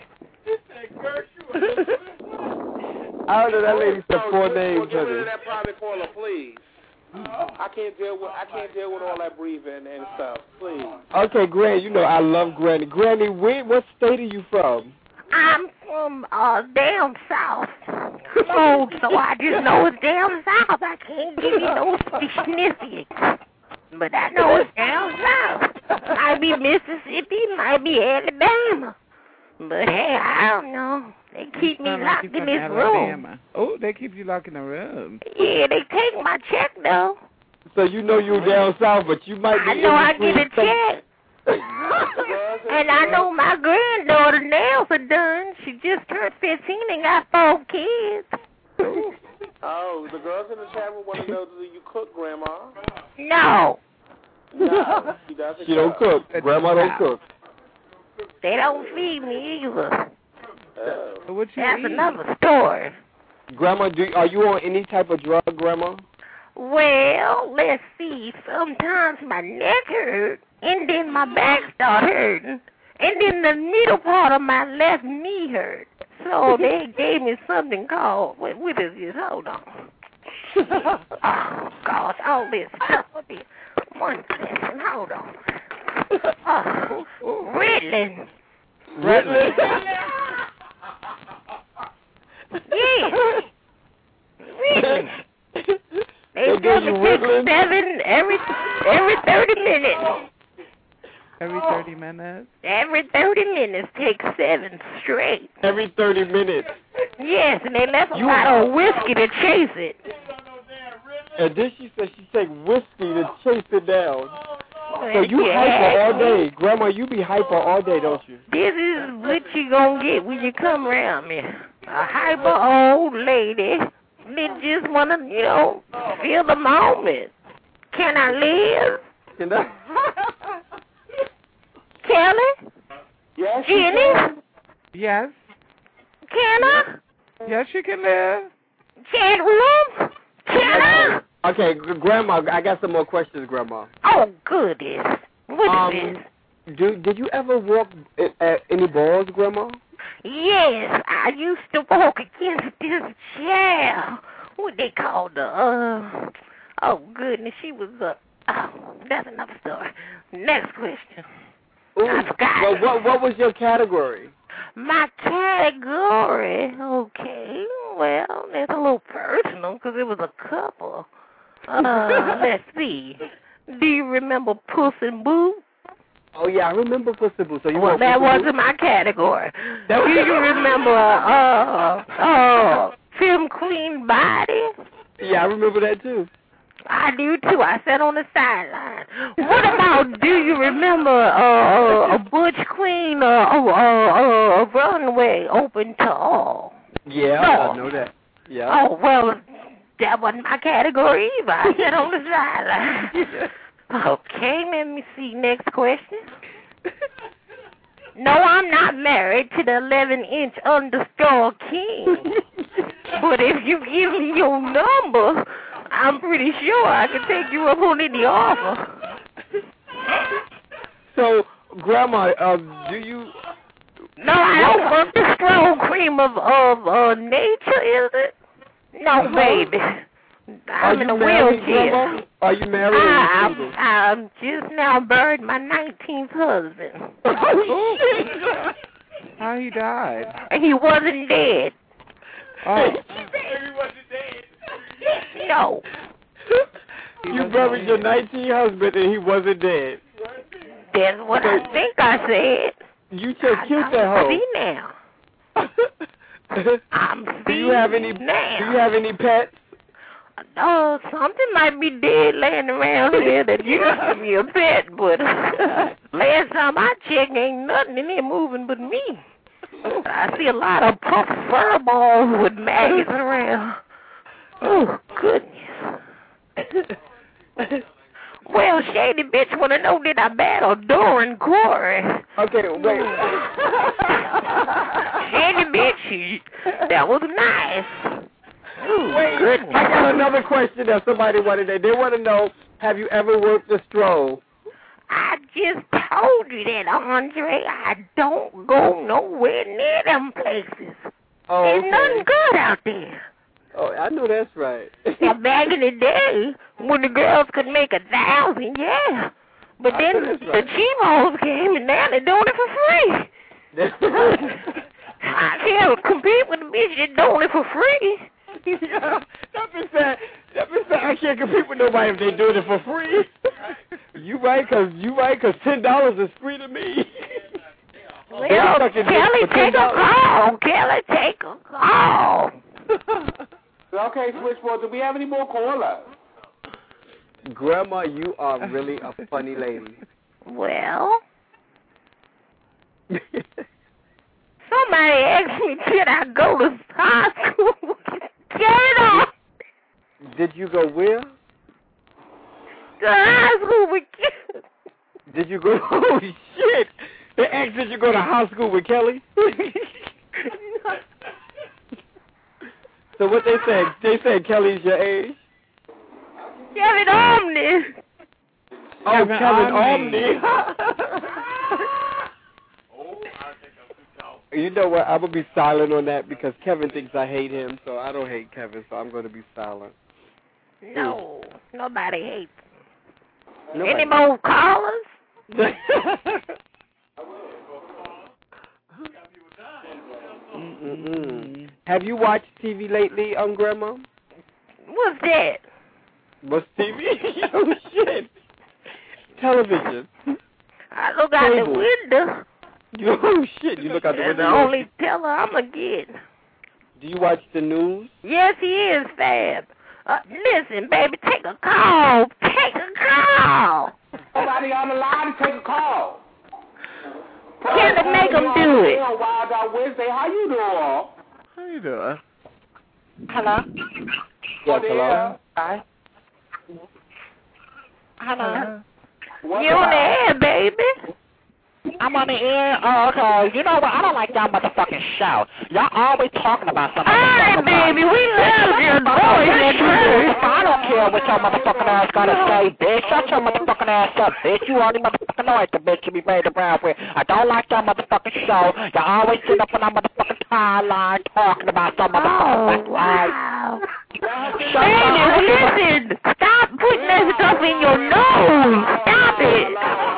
I don't know that lady said No, four just- names. Get rid honey. of that private caller, please. I can't deal with I can't deal with all that breathing and stuff. Please. Okay, Granny, you know I love Granny. Granny, where, what state are you from? I'm from uh down south. Oh, so I just know it's down south. I can't give you no specifics. But I know it's down south. Might be Mississippi, might be Alabama. But hey, I don't know. They keep me Sound like locked you in from this Alabama. room. Oh, they keep you locked in the room. Yeah, they take my check though. So you know you're down south, but you might be I know in I between get a some- check. And I know my granddaughter nails are done. She just turned fifteen and got four kids. Oh, the girls in the chat room want to know, do you cook, Grandma? No. No, she doesn't She don't cook. Grandma don't cook. They don't feed me either. Oh. What you That's eat? another story. Grandma, do are you on any type of drug, Grandma? Well, let's see. Sometimes my neck hurt, and then my back start hurting, and then the middle part of my left knee hurt. So they gave me something called, what, what is this? Hold on. Oh, gosh, all this stuff. One second, hold on. Oh, Ritalin. Ritalin? Yeah. Ritalin. They They tell give me you take Ritalin? seven every every thirty minutes. Every thirty minutes? Every thirty minutes, take seven straight. Every thirty minutes. Yes, and they left a You- bottle of whiskey to chase it. And then she said she take whiskey to chase it down. So you hyper all day. Grandma, you be hyper all day, don't you? This is what you gonna get when you come around me. A hyper old lady that just wanna, you know, feel the moment. Can I live? Can I? Kelly? Yes, Jenny? Yes. Can I? Yes, you can live. Chadwell? Can I? Okay, g- Grandma, I got some more questions, Grandma. Oh, goodness. What Um, is this? Do, did you ever walk at, at any balls, Grandma? Yes, I used to walk against this chair. What they called the, uh, oh, goodness, she was, uh, oh, that's another story. Next question. Ooh, I forgot. well, what, what was your category? My category, okay, well, that's a little personal because it was a couple. Uh, let's see. Do you remember Puss in Boots? Oh, yeah, I remember Puss in Boots. So you Well, want that Puss in wasn't Boots? my category. That Do you remember, uh, uh, Film Queen Body? Yeah, I remember that, too. I do, too. I sat on the sideline. What about, do you remember uh, a Butch Queen uh, uh, uh, uh, runway open to all? Yeah, No. I know that. Yeah. Oh, well, that wasn't my category either. I sat on the sideline. Okay, let me see. Next question. No, I'm not married to the eleven-inch underscore king. But if you give me your number, I'm pretty sure I can take you up on any offer. So, Grandma, uh, do you... No, I don't want the strong cream of, of uh, nature, is it? No, baby. Are I'm in you a married, wheelchair. Grandma? Are you married or I, are you I'm, single? I'm just now buried my nineteenth husband. Oh, shit! How he died? He wasn't dead. Oh. No. You buried your nineteenth husband and he wasn't dead. That's what I think I said. You just killed that hoe. See now. I'm Do you have any? now. Do you have any pets? Oh, something might be dead laying around here that used to be a pet, but last time I checked, ain't nothing in here moving but me. I see a lot of puff fur balls with maggots around. Oh, goodness. Well, Shady Bitch want to know, did I battle Doran Corey? Okay, wait. Shady Bitch, that was nice. Ooh, Wait, goodness. I got another question that somebody wanted. They, they want to know, have you ever worked a stroll? I just told you that, Andre. I don't go nowhere near them places. Oh, There's okay. nothing good out there. Oh, I know that's right. Now, back in the day, when the girls could make a thousand, yeah. But I then know that's the right. cheapos came, and now they're doing it for free. That's right. I can't compete with the bitch that's doing it for free. Yeah, that been said. That been said. I can't compete with nobody if they doing it for free. You right, cause you right, cause ten dollars is free to me. Well, Kelly, take a call. Kelly, take a call. Okay, Switchboard, do we have any more callers? Grandma, you are really a funny lady. Well, somebody asked me, did I go to high school? Get up! Did you go where? To high school with kids. Did you go? Oh shit! They asked did you go to high school with Kelly? So what they said? They said Kelly's your age. Kevin Omni. Oh, Kevin Kevin Omni. Omni. You know what? I'm gonna be silent on that because Kevin thinks I hate him, so I don't hate Kevin, so I'm gonna be silent. No, nobody hates him. Nobody. Any more callers? Mm-mm. Have you watched T V lately, um, Grandma? What's that? What's T V? Oh shit! Television. I look out Cable. the window. You, oh shit! You look out the That's window. the only teller I'm going to get. Do you watch the news? Yes, he is, Fab. Uh, listen, baby, take a call. Take a call. Somebody on the take a call. Kelly, make him do it. Wild Out Wednesday. How you doing? How you doing? Hello? Yes, hello? Hi. Hello? What You on the air, baby? I'm on the air. Oh, okay. You know what? I don't like y'all motherfucking show. Y'all always talking about something. Alright, baby, we love your voice. I don't care what your motherfucking ass gotta say, bitch. Shut your motherfucking ass up, bitch. You already motherfucking know it, the bitch you be made around with. I don't like y'all motherfucking show. Y'all always sit up on that motherfucking timeline talking about some motherfucking Oh, wow. Shut Baby, up. listen. Stop putting that stuff in your nose. Stop it.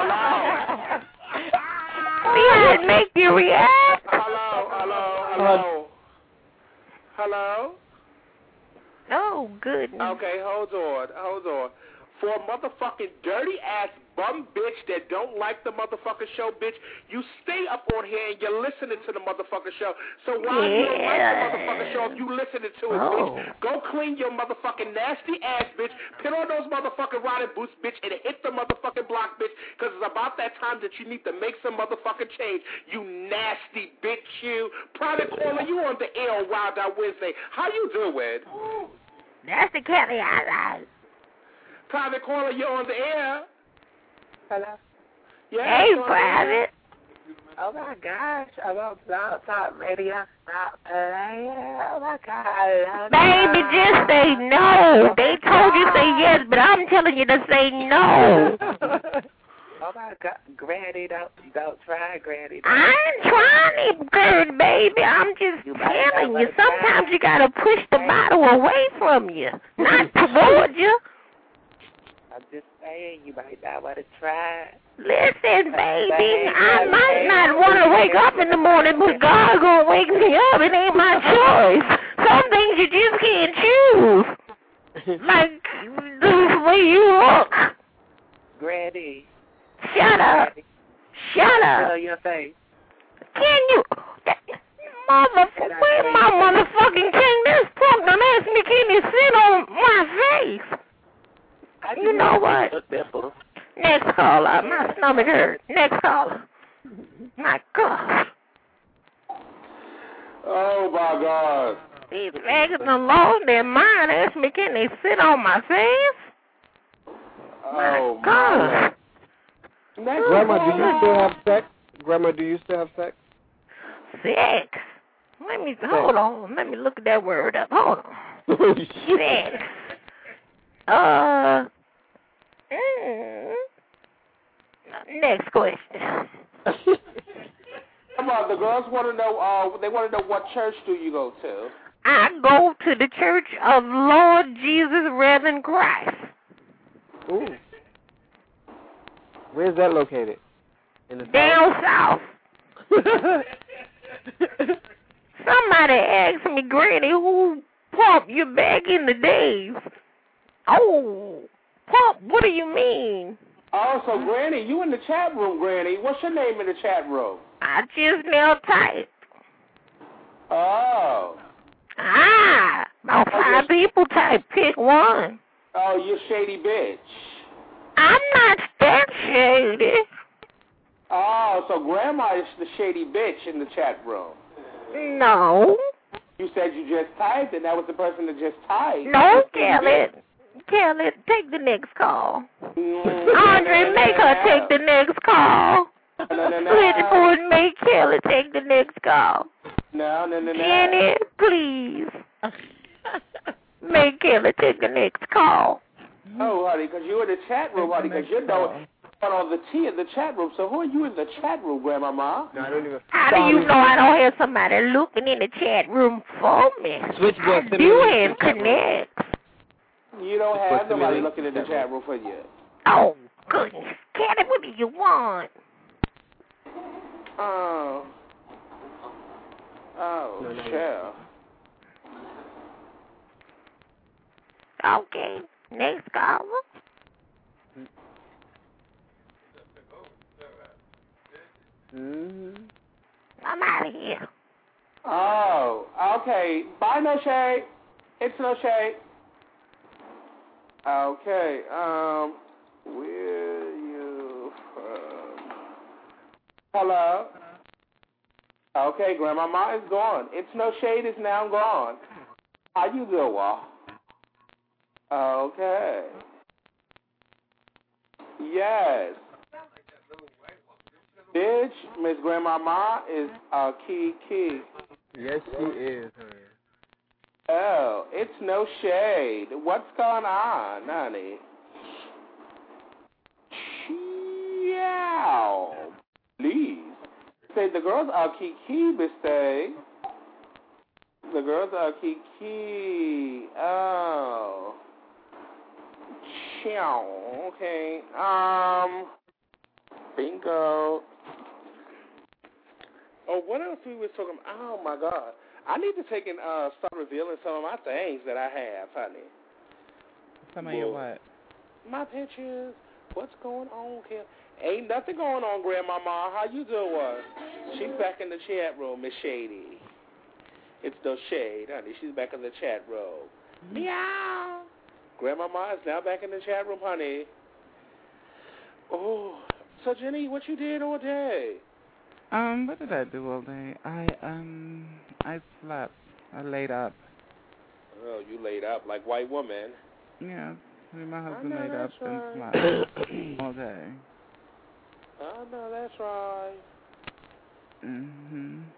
See how it make you react? Hello, hello, hello. Hello? Oh, goodness. Okay, hold on, hold on. For a motherfucking dirty ass bum bitch that don't like the motherfucking show, bitch, you stay up on here and you're listening to the motherfucking show. So why Yeah. you don't like the motherfucking show if you listening to it, Oh. bitch? Go clean your motherfucking nasty ass, bitch. Put on those motherfucking riding boots, bitch, and hit the motherfucking block, bitch, because it's about that time that you need to make some motherfucking change. You nasty bitch, you. Private caller, you on the air on Wild Out Wednesday. How you doing? That's the Kelly I like. Private caller, you're on the air. Hello? Yeah, Hey, you're on the air. Private. Oh my gosh, I'm on Blog Talk Radio. Oh my God. I love Baby, you. just say no. They told you say yes, but I'm telling you to say no. Oh my God, Granny, don't don't try, Granny. Don't. I ain't trying to, good baby. I'm just telling you. Sometimes you gotta push the bottle away from you, not toward you. I'm just saying, you might not want to try. Listen, baby, I might not want to wake up in the morning, but God gonna wake me up. It ain't my choice. Some things you just can't choose. Like the way you look. Granny. Shut up. Shut up. Show your face. Can you? Motherfucker, where's my motherfucking king? This punk done asked me, can he sit on my face? You know what? Next caller. My stomach hurt. Next caller. My God. Oh, my God. These raggeds done lost their mind. Asked me, can they sit on my face? Oh, my God. Next Grandma, do caller. you still have sex? Grandma, do you still have sex? Sex. Let me, hold on. Let me look at that word up. Hold on. Sex. Uh, mm, next question. Come on, the girls want to know. Uh, they want to know what church do you go to? I go to the Church of Lord Jesus Reverend Christ. Ooh. Where's that located? In the Down south. Somebody asked me, Granny, who pumped you back in the days? Oh, pump, what do you mean? Oh, so Granny, you in the chat room, Granny. What's your name in the chat room? I just now typed. Oh. Ah, about five people type. Pick one. Oh, you shady bitch. I'm not that shady. Oh, so Grandma is the shady bitch in the chat room. No. You said you just typed, and that was the person that just typed. No, Kelly. Kelly, take the next call. Mm, Andre, make her take the next call. No, no, no. Switchboard, make Kelly take the next call. No, no, no, no. Jenny, please. Make Kelly take the next call. Oh, honey, because you're in the chat room, honey, because you know about all the tea in the chat room. So who are you in the chat room, Grandmama? No, I don't even. How do you know I don't have somebody looking in the chat room for me? Switchboard, I send me do a link to have the chat room. connects. You don't Switchboard, have send me a nobody link looking to in the the chat chat room for you. Oh, goodness. Kelly, what do you want? Oh. Oh, No, no, chill. Okay, next caller. Mm-hmm. I'm out of here. Oh, okay. Bye, No Shade. It's No Shade. Okay, um, will you... Uh, Hello? Okay, Grandmama is gone. It's No Shade is now gone. How you doing? Okay. Yes. Bitch, Miss Grandmama is uh, Key Key. Yes, she is. Oh, it's No Shade. What's going on, honey? Ciao. Please. Say the girls are Kiki, Bistay. The girls are Kiki. Oh. Ciao. Okay. Um. Bingo. Oh, what else we was talking about? Oh, my God. I need to take and uh, start revealing some of my things that I have, honey. Some of your what? My pictures. What's going on here? Ain't nothing going on, Grandmama. How you doing? She's back in the chat room, Miss Shady. It's no shade, honey. She's back in the chat room. Mm-hmm. Meow. Grandmama is now back in the chat room, honey. Oh, so Jenny, what you did all day? Um, what did I do all day? I um, I slept. I laid up. Oh, you laid up like white woman. Yeah, me and my husband laid up right. and slept all day. I know that's right. Mhm.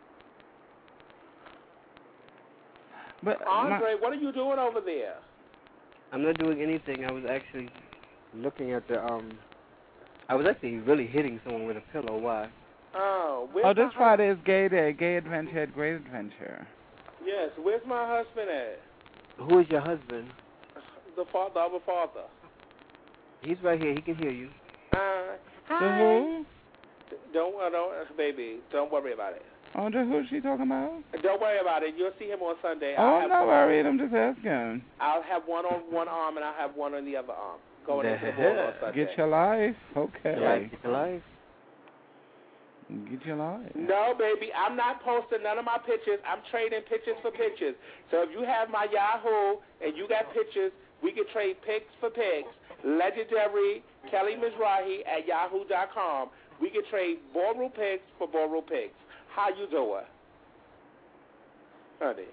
But Andre, my, what are you doing over there? I'm not doing anything. I was actually looking at the um. I was actually really hitting someone with a pillow. Why? Oh, oh, this Friday is Gay Day. Gay Adventure at Great Adventure. Yes, where's my husband at? Who is your husband? The father, the other father. He's right here. He can hear you. Uh, hi. The who? Don't, uh, don't, uh, baby, don't worry about it. Andre, who's she talking about? Don't worry about it. You'll see him on Sunday. Oh, I'll have no one, worries. I'm just asking. I'll have one on one arm and I'll have one on the other arm. Going into the ball on Sunday. Get your life. Okay. Yeah, get your life. Get your life. No, baby, I'm not posting none of my pictures. I'm trading pictures for pictures. So if you have my Yahoo and you got pictures, we can trade pics for pics. Legendary Kelly Mizrahi at yahoo dot com. We can trade Boru pics for Boru pics. How you doing, honey?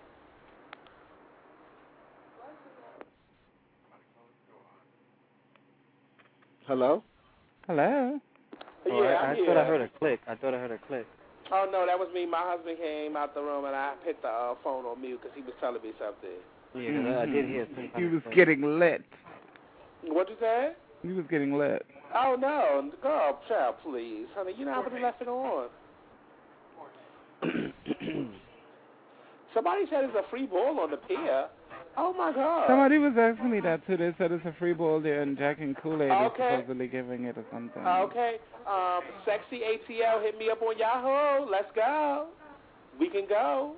Hello? Hello? Yeah, oh, I, I'm I here. thought I heard a click. I thought I heard a click. Oh, no, that was me. My husband came out the room, and I put the uh, phone on mute because he was telling me something. Yeah, mm-hmm. I did hear some He was getting lit. What'd you say? He was getting lit. Oh, no. Girl, child, please. Honey, you know how many left it on. Somebody said it's a free ball on the pier. Oh, my God. Somebody was asking me that, too. They said it's a free ball there, and Jack and Kool-Aid Okay. is supposedly giving it or something. Okay. Um, Sexy A T L, hit me up on Yahoo. Let's go. We can go.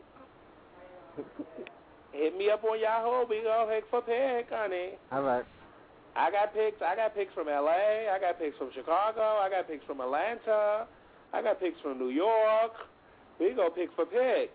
Hit me up on Yahoo. We go pick for pick, honey. All right. I got picks. I got picks from L A. I got picks from Chicago. I got picks from Atlanta. I got picks from New York. We go pick for pick.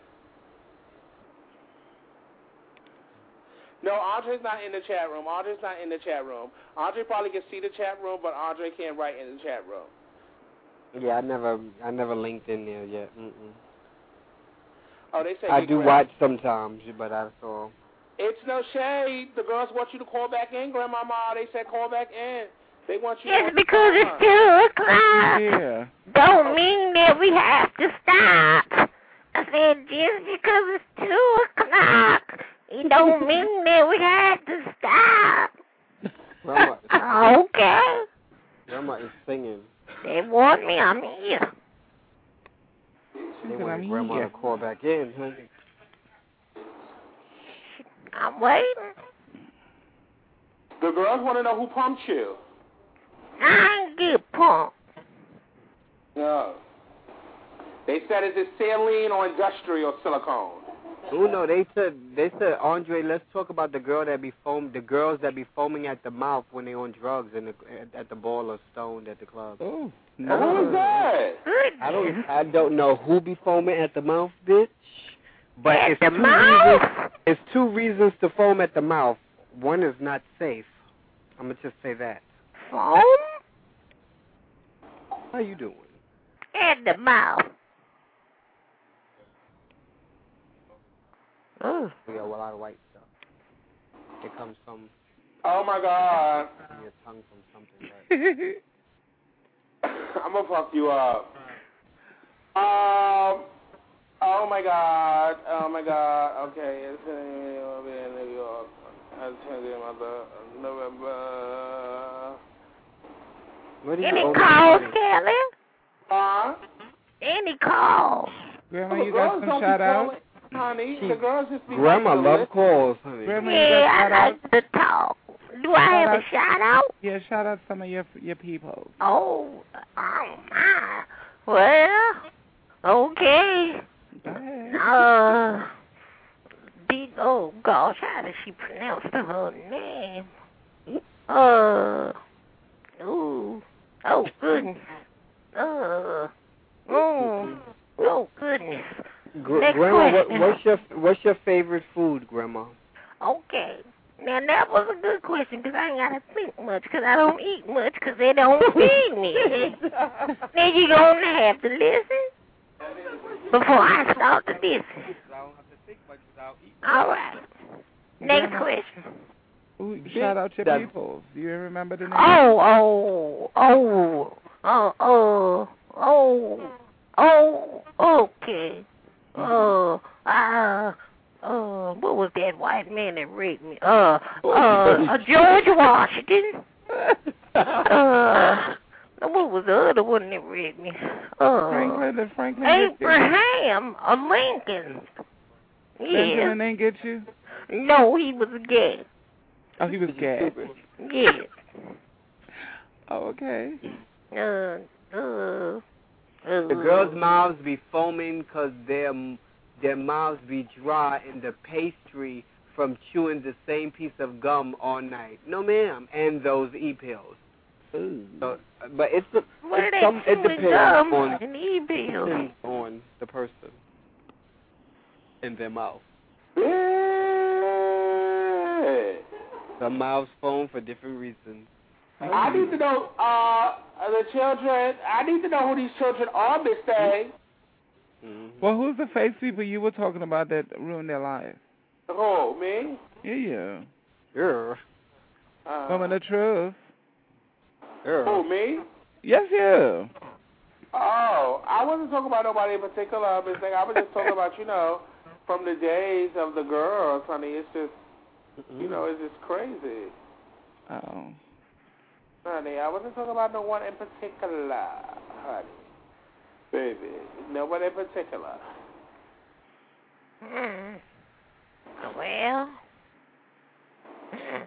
No, Andre's not in the chat room. Andre's not in the chat room. Andre probably can see the chat room, but Andre can't write in the chat room. Yeah, I never, I never linked in there yet. Mm-mm. Oh, they say I do watch sometimes, but that's all. It's no shade. The girls want you to call back in, Grandmama. They said call back in. They want you. Just to because it's two o'clock yeah. don't mean that we have to stop. I said just because it's two o'clock, it don't mean that we have to stop. Grandma, okay. Grandma is singing. They want me, I'm here. They want Grandma to call back in, honey. I'm waiting. The girls want to know who pumped you. I ain't get pumped. No. They said, is it saline or industrial silicone? Oh no, they said they said Andre. Let's talk about the girl that be foam, the girls that be foaming at the mouth when they on drugs and at, at the ball or stoned at the club. Oh, no. Who is that? I don't I don't know who be foaming at the mouth, bitch. But at it's the two mouth? reasons. It's two reasons to foam at the mouth. One is not safe. I'm gonna just say that. Foam? How you doing? at the mouth. Oh. We got a lot of white stuff. It comes from. Oh my God. Your tongue from something. Right? I'm gonna fuck you up. Um. Oh my God. Oh my God. Okay. It's gonna be in New York. I'll tell you about the November. Any calls, Kelly? Huh? Any calls? Grandma, Oh, you girls got don't some be shout outs? calling, honey. The girls just be Grandma like to love listen. calls, honey. Grandma, you Yeah, got shout I outs? like to talk. Do I have a shout out? Yeah, shout out some of your your people. Oh, oh my. Well, okay. Go ahead. Uh, big, oh gosh, how does she pronounce her name? Uh, ooh, oh goodness. Uh, oh, oh goodness. Gr- Next Grandma, what, question. what's your what's your favorite food, Grandma? Okay. Now, that was a good question because I ain't got to think much because I don't eat much because they don't feed me. Then you're going to have to listen before I start to listen. All right. Next question. Ooh, shout out your That- people. Do you remember the name? Oh, oh, oh, oh, oh, oh, oh, okay. Oh, uh, uh, what was that white man that raped me? Uh, uh, uh George Washington. Uh, what was the other one that raped me? Uh, Franklin, did Franklin Abraham uh, Lincoln. Yeah. Benjamin didn't get you? No, he was gay. Oh, he was gay. Yeah. Oh, okay. Uh, uh, The girls' mouths be foaming because their their mouths be dry in the pastry from chewing the same piece of gum all night. No, ma'am. And those e-pills. So, but it's the What are it's they some, it chewing depends gum on and e-pills? depends on the person in their mouth. Some mouths foam for different reasons. I need to know, uh, the children, I need to know who these children are, Miss Day. Mm-hmm. Well, who's the face people you were talking about that ruined their life? Who, me? Yeah, yeah. Yeah. Uh, Woman of truth. Yeah. Who, me? Yes, you. Oh, I wasn't talking about nobody in particular, Miss Day. I was just talking about, you know, from the days of the girls, honey. It's just, you know, it's just crazy. Oh. Honey, I wasn't talking about no one in particular, honey. Baby, no one in particular. Hmm. Well, hmm.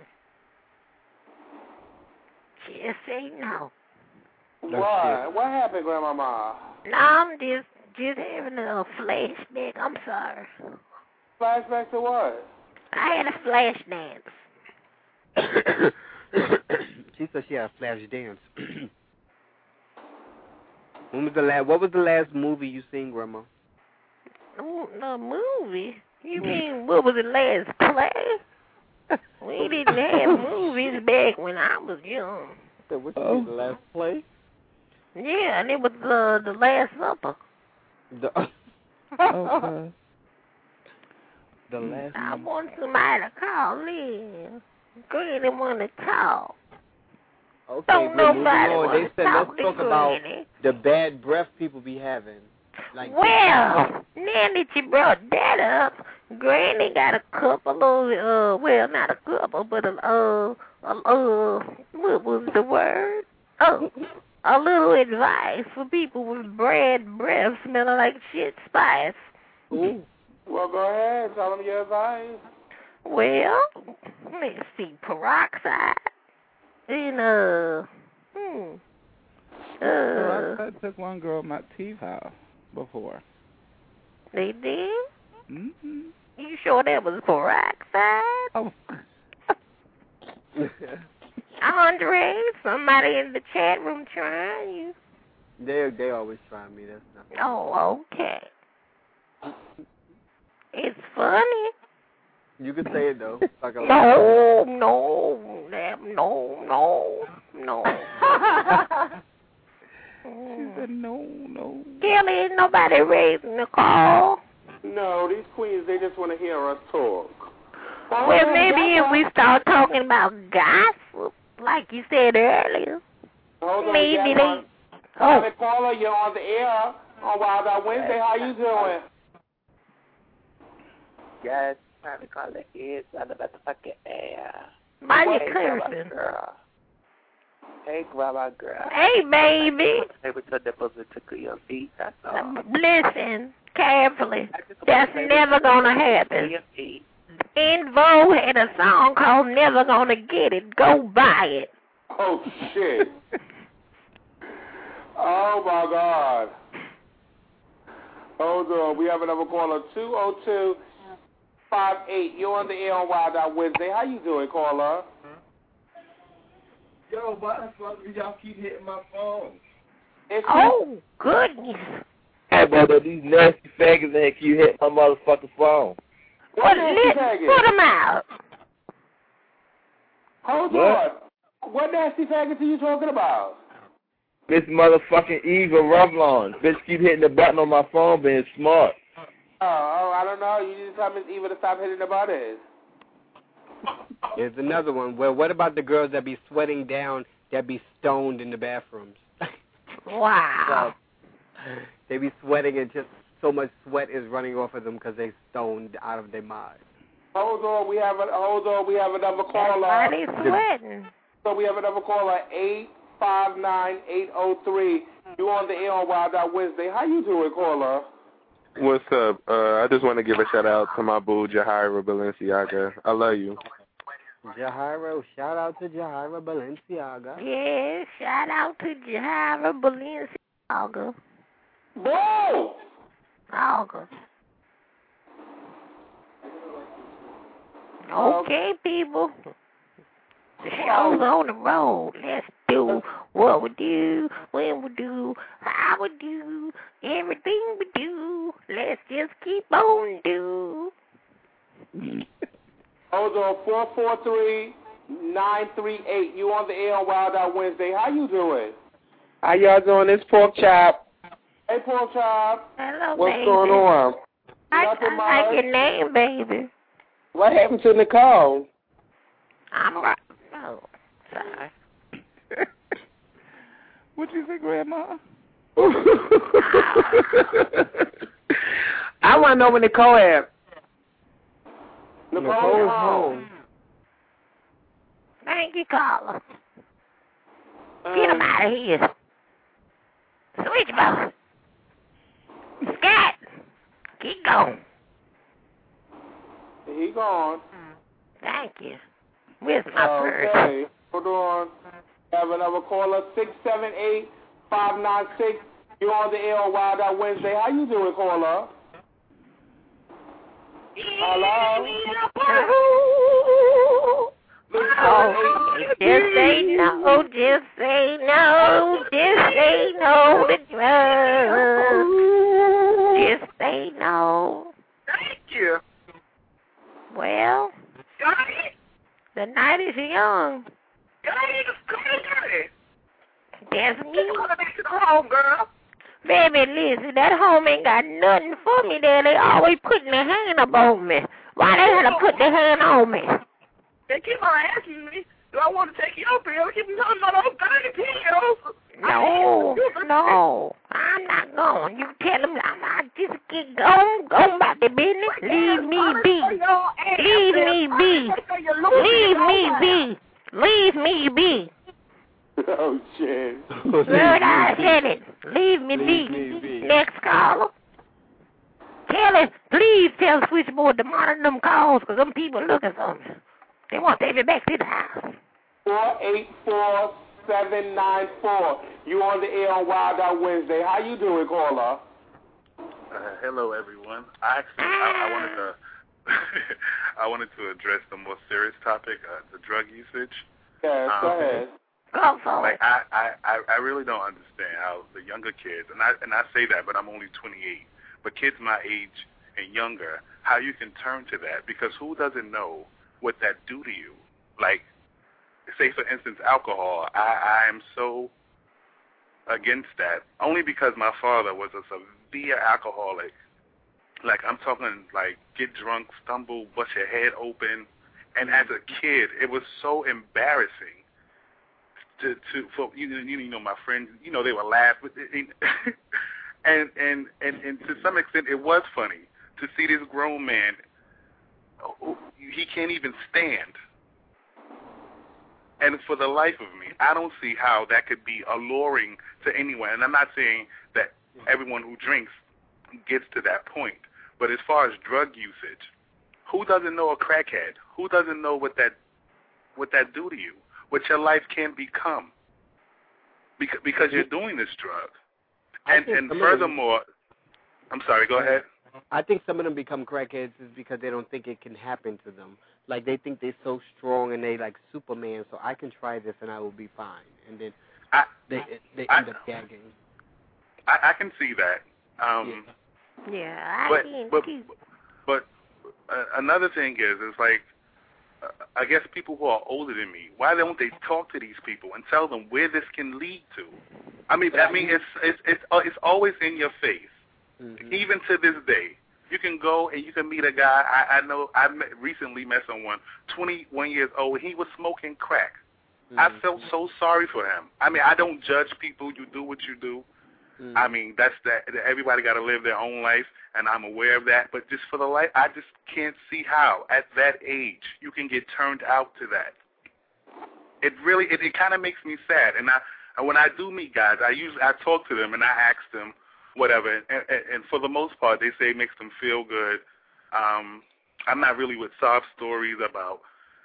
Just say no. What? What happened, Grandmama? No, I'm just just having a flashback. I'm sorry. Flashback to what? I had a flash dance. She said she had a flash dance. When was the last? What was the last movie you seen, Grandma? Oh, the movie? You mean what was the last play? We didn't have movies back when I was young. So what you mean, the last play? Yeah, and it was uh, the Last Supper. The Okay. the last. I want somebody to call in. Granny want to talk. Okay, Don't we're moving nobody on. They wanna said talk let's to talk about Granny. the bad breath people be having. Like Well, now that you brought that up, Granny got a couple of, uh, well, not a couple, but a, uh, a, uh, what was the word? Oh, a little advice for people with bad breath smelling like shit spice. Ooh. Well, go ahead. Tell them your advice. Well, let's see, peroxide. And, uh, hmm. Well, Uh, I, I took one girl my teeth out before. they did? Mm-hmm. You sure that was peroxide? Oh. Andre, somebody in the chat room trying you. They they always try me. That's not. Oh, okay. It's funny. You can say it though. Like a No, no, no, no, no. She said no, no. Kelly, really ain't nobody raising the call. No, these queens, they just want to hear us talk. Well, well maybe if we start talking about gossip, like you said earlier, Hold on, maybe they... Oh, the caller, you're on the air on Wild Out Wednesday. How you doing? Yes, private caller is on the motherfucking air. Why you Hey, cursing? girl. Hey, grandma girl. Hey, baby. Hey, with your nipples and tickle your feet. That's all. Listen carefully. That's never gonna happen. In Vogue had a song called Never Gonna Get It. Go buy it. Oh, shit. Oh, my God. Hold on. We have another caller, two oh two, five eight. You're on the air on Wild Out Wednesday. How you doing, caller? Yo, why the fuck do y'all keep hitting my phone? It's oh, goodness. Hey, brother, these nasty faggots in here keep hitting my motherfucking phone. What Let, put them out. Hold what? on. What nasty faggots are you talking about? This motherfucking Eva Revlon. Bitch keep hitting the button on my phone being smart. Oh, oh, I don't know. You need to tell Miss Eva to stop hitting the buttons. There's another one. Well, what about the girls that be sweating down, that be stoned in the bathrooms? Wow. They be sweating and just so much sweat is running off of them because they stoned out of their mind. Hold on, we have a, hold on, we have another caller. Why they sweating? So we have another caller, eight five nine eight oh three. You on the air on Wild Out Wednesday. How you doing, caller? What's up? Uh, I just want to give a shout out to my boo, Jahaira Balenciaga. I love you. Jahaira, shout out to Jahaira Balenciaga. Yeah, shout out to Jahaira Balenciaga. Whoa! August. Okay, people. The show's on the road. Let's do what we do, when we do, how we do, everything we do. Let's just keep on do. Hold on, four four three nine three eight. You on the air on Wild Out Wednesday. How you doing? How y'all doing? This pork chop. Hey, pork chop. Hello, What's baby. going on? I, Nothing I like much. your name, baby. What happened to Nicole? I'm right. Oh, sorry. What'd you say, Grandma? I want to know when Nicole at. Nicole, Nicole's home. home. Thank you, caller. Get him out of here. Switchboard. Scott, keep going. He gone. Thank you. Where's my purse? Okay, hold on. Have another caller, six seven eight five nine six. You on the air on Wild Out Wednesday. How you doing, caller? Hello? Oh, just say no, just say no, just say no to drugs. Just say no. Thank you. Well, the night is young. That's me. Come back to the home, girl. Baby, listen, that home ain't got nothing for me there. They always putting their hand up on me. Why they had to put their hand on me? They keep on asking me, do I want to take your pill? Keep on talking about those dirty pills. No, no, I'm not going. You tell them I'm, I just get going, go about the business. Leave me be. Leave me be. Leave me be. Leave me be. Oh, shit. Word, I said it. Leave me Leave be. me be. Next caller. Tell it, please tell switchboard to monitor them calls because them people looking for me. They want to take me back to the house. four eight four seven nine four. You on the air on Wild Out Wednesday. How you doing, caller? Uh, hello, everyone. I actually, I, I wanted to, I wanted to address the more serious topic, uh, the drug usage. Yes, um, go ahead. Go for Like it. I, I, I I really don't understand how the younger kids, and I and I say that, but I'm only twenty-eight. But kids my age and younger, how you can turn to that, because who doesn't know what that do to you? Like, say for instance, alcohol. I, I am so against that, only because my father was a severe alcoholic. Like, I'm talking, like, get drunk, stumble, bust your head open. And as a kid, it was so embarrassing to, to for, you, you know, my friends, you know, they would laugh. With it, and, and, and, and to some extent, it was funny to see this grown man, he can't even stand. And for the life of me, I don't see how that could be alluring to anyone. And I'm not saying that everyone who drinks gets to that point. But as far as drug usage, who doesn't know a crackhead? Who doesn't know what that what that do to you? What your life can become? Because, because you're doing this drug. And, and furthermore, I'm sorry, go ahead. I think some of them become crackheads is because they don't think it can happen to them. Like, they think they're so strong and they like Superman, so I can try this and I will be fine. And then I, they they I, end up gagging. I, I can see that. Um, yeah, yeah I but, can but, too. But uh, another thing is, is like, uh, I guess people who are older than me, why don't they talk to these people and tell them where this can lead to? I mean, I mean, it's it's it's it's always in your face. Mm-hmm. Even to this day, you can go and you can meet a guy. I, I know I met, recently met someone, twenty-one years old. He was smoking crack. Mm-hmm. I felt so sorry for him. I mean, I don't judge people. You do what you do. Mm-hmm. I mean, that's that. Everybody got to live their own life, and I'm aware of that. But just for the life, I just can't see how at that age you can get turned out to that. It really, it, it kind of makes me sad. And I, and when I do meet guys, I usually I talk to them and I ask them whatever, and, and, and for the most part, they say it makes them feel good. Um, I'm not really with sob stories about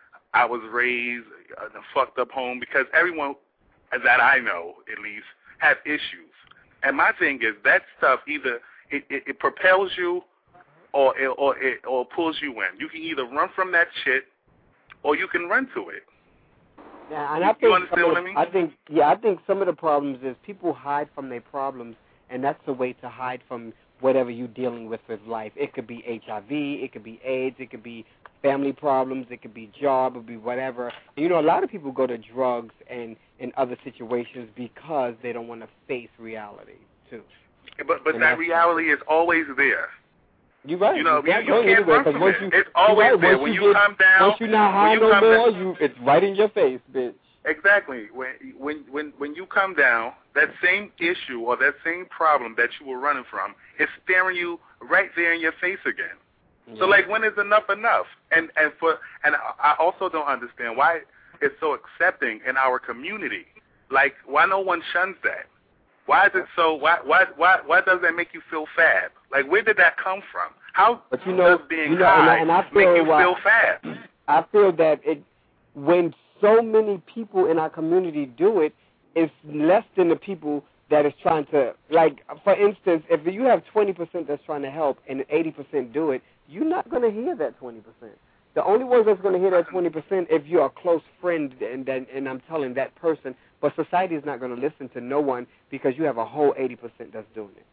I was raised in a fucked up home, because everyone that I know, at least, have issues. And my thing is that stuff either it, it, it propels you or it, or it or pulls you in. You can either run from that shit or you can run to it. Yeah, and you, I think you understand what I mean? I think yeah, I think some of the problems is people hide from their problems, and that's the way to hide from whatever you're dealing with with life. It could be H I V, it could be AIDS, it could be family problems, it could be job, it could be whatever. And, you know, a lot of people go to drugs and in other situations because they don't want to face reality, too. But but and that reality is always there. You're right. You know, you, you, you can't anywhere, run from once it. You, it's always right, there. When you you get, come down, once you're not high when you no come more, down, you, it's right in your face, bitch. Exactly. When when when when you come down, that same issue or that same problem that you were running from is staring you right there in your face again. Yeah. So like, when is enough enough? And and for and I also don't understand why it's so accepting in our community. Like, why no one shuns that? Why is it so? Why why why why does that make you feel fab? Like, where did that come from? How but you know, does being you know, high and I, and I make feel you why, feel fab? I feel that it when so many people in our community do it, it's less than the people that is trying to, like, for instance, if you have twenty percent that's trying to help and eighty percent do it, you're not going to hear that twenty percent. The only ones that's going to hear that twenty percent if you're a close friend, and then, and I'm telling that person, but society is not going to listen to no one because you have a whole eighty percent that's doing it.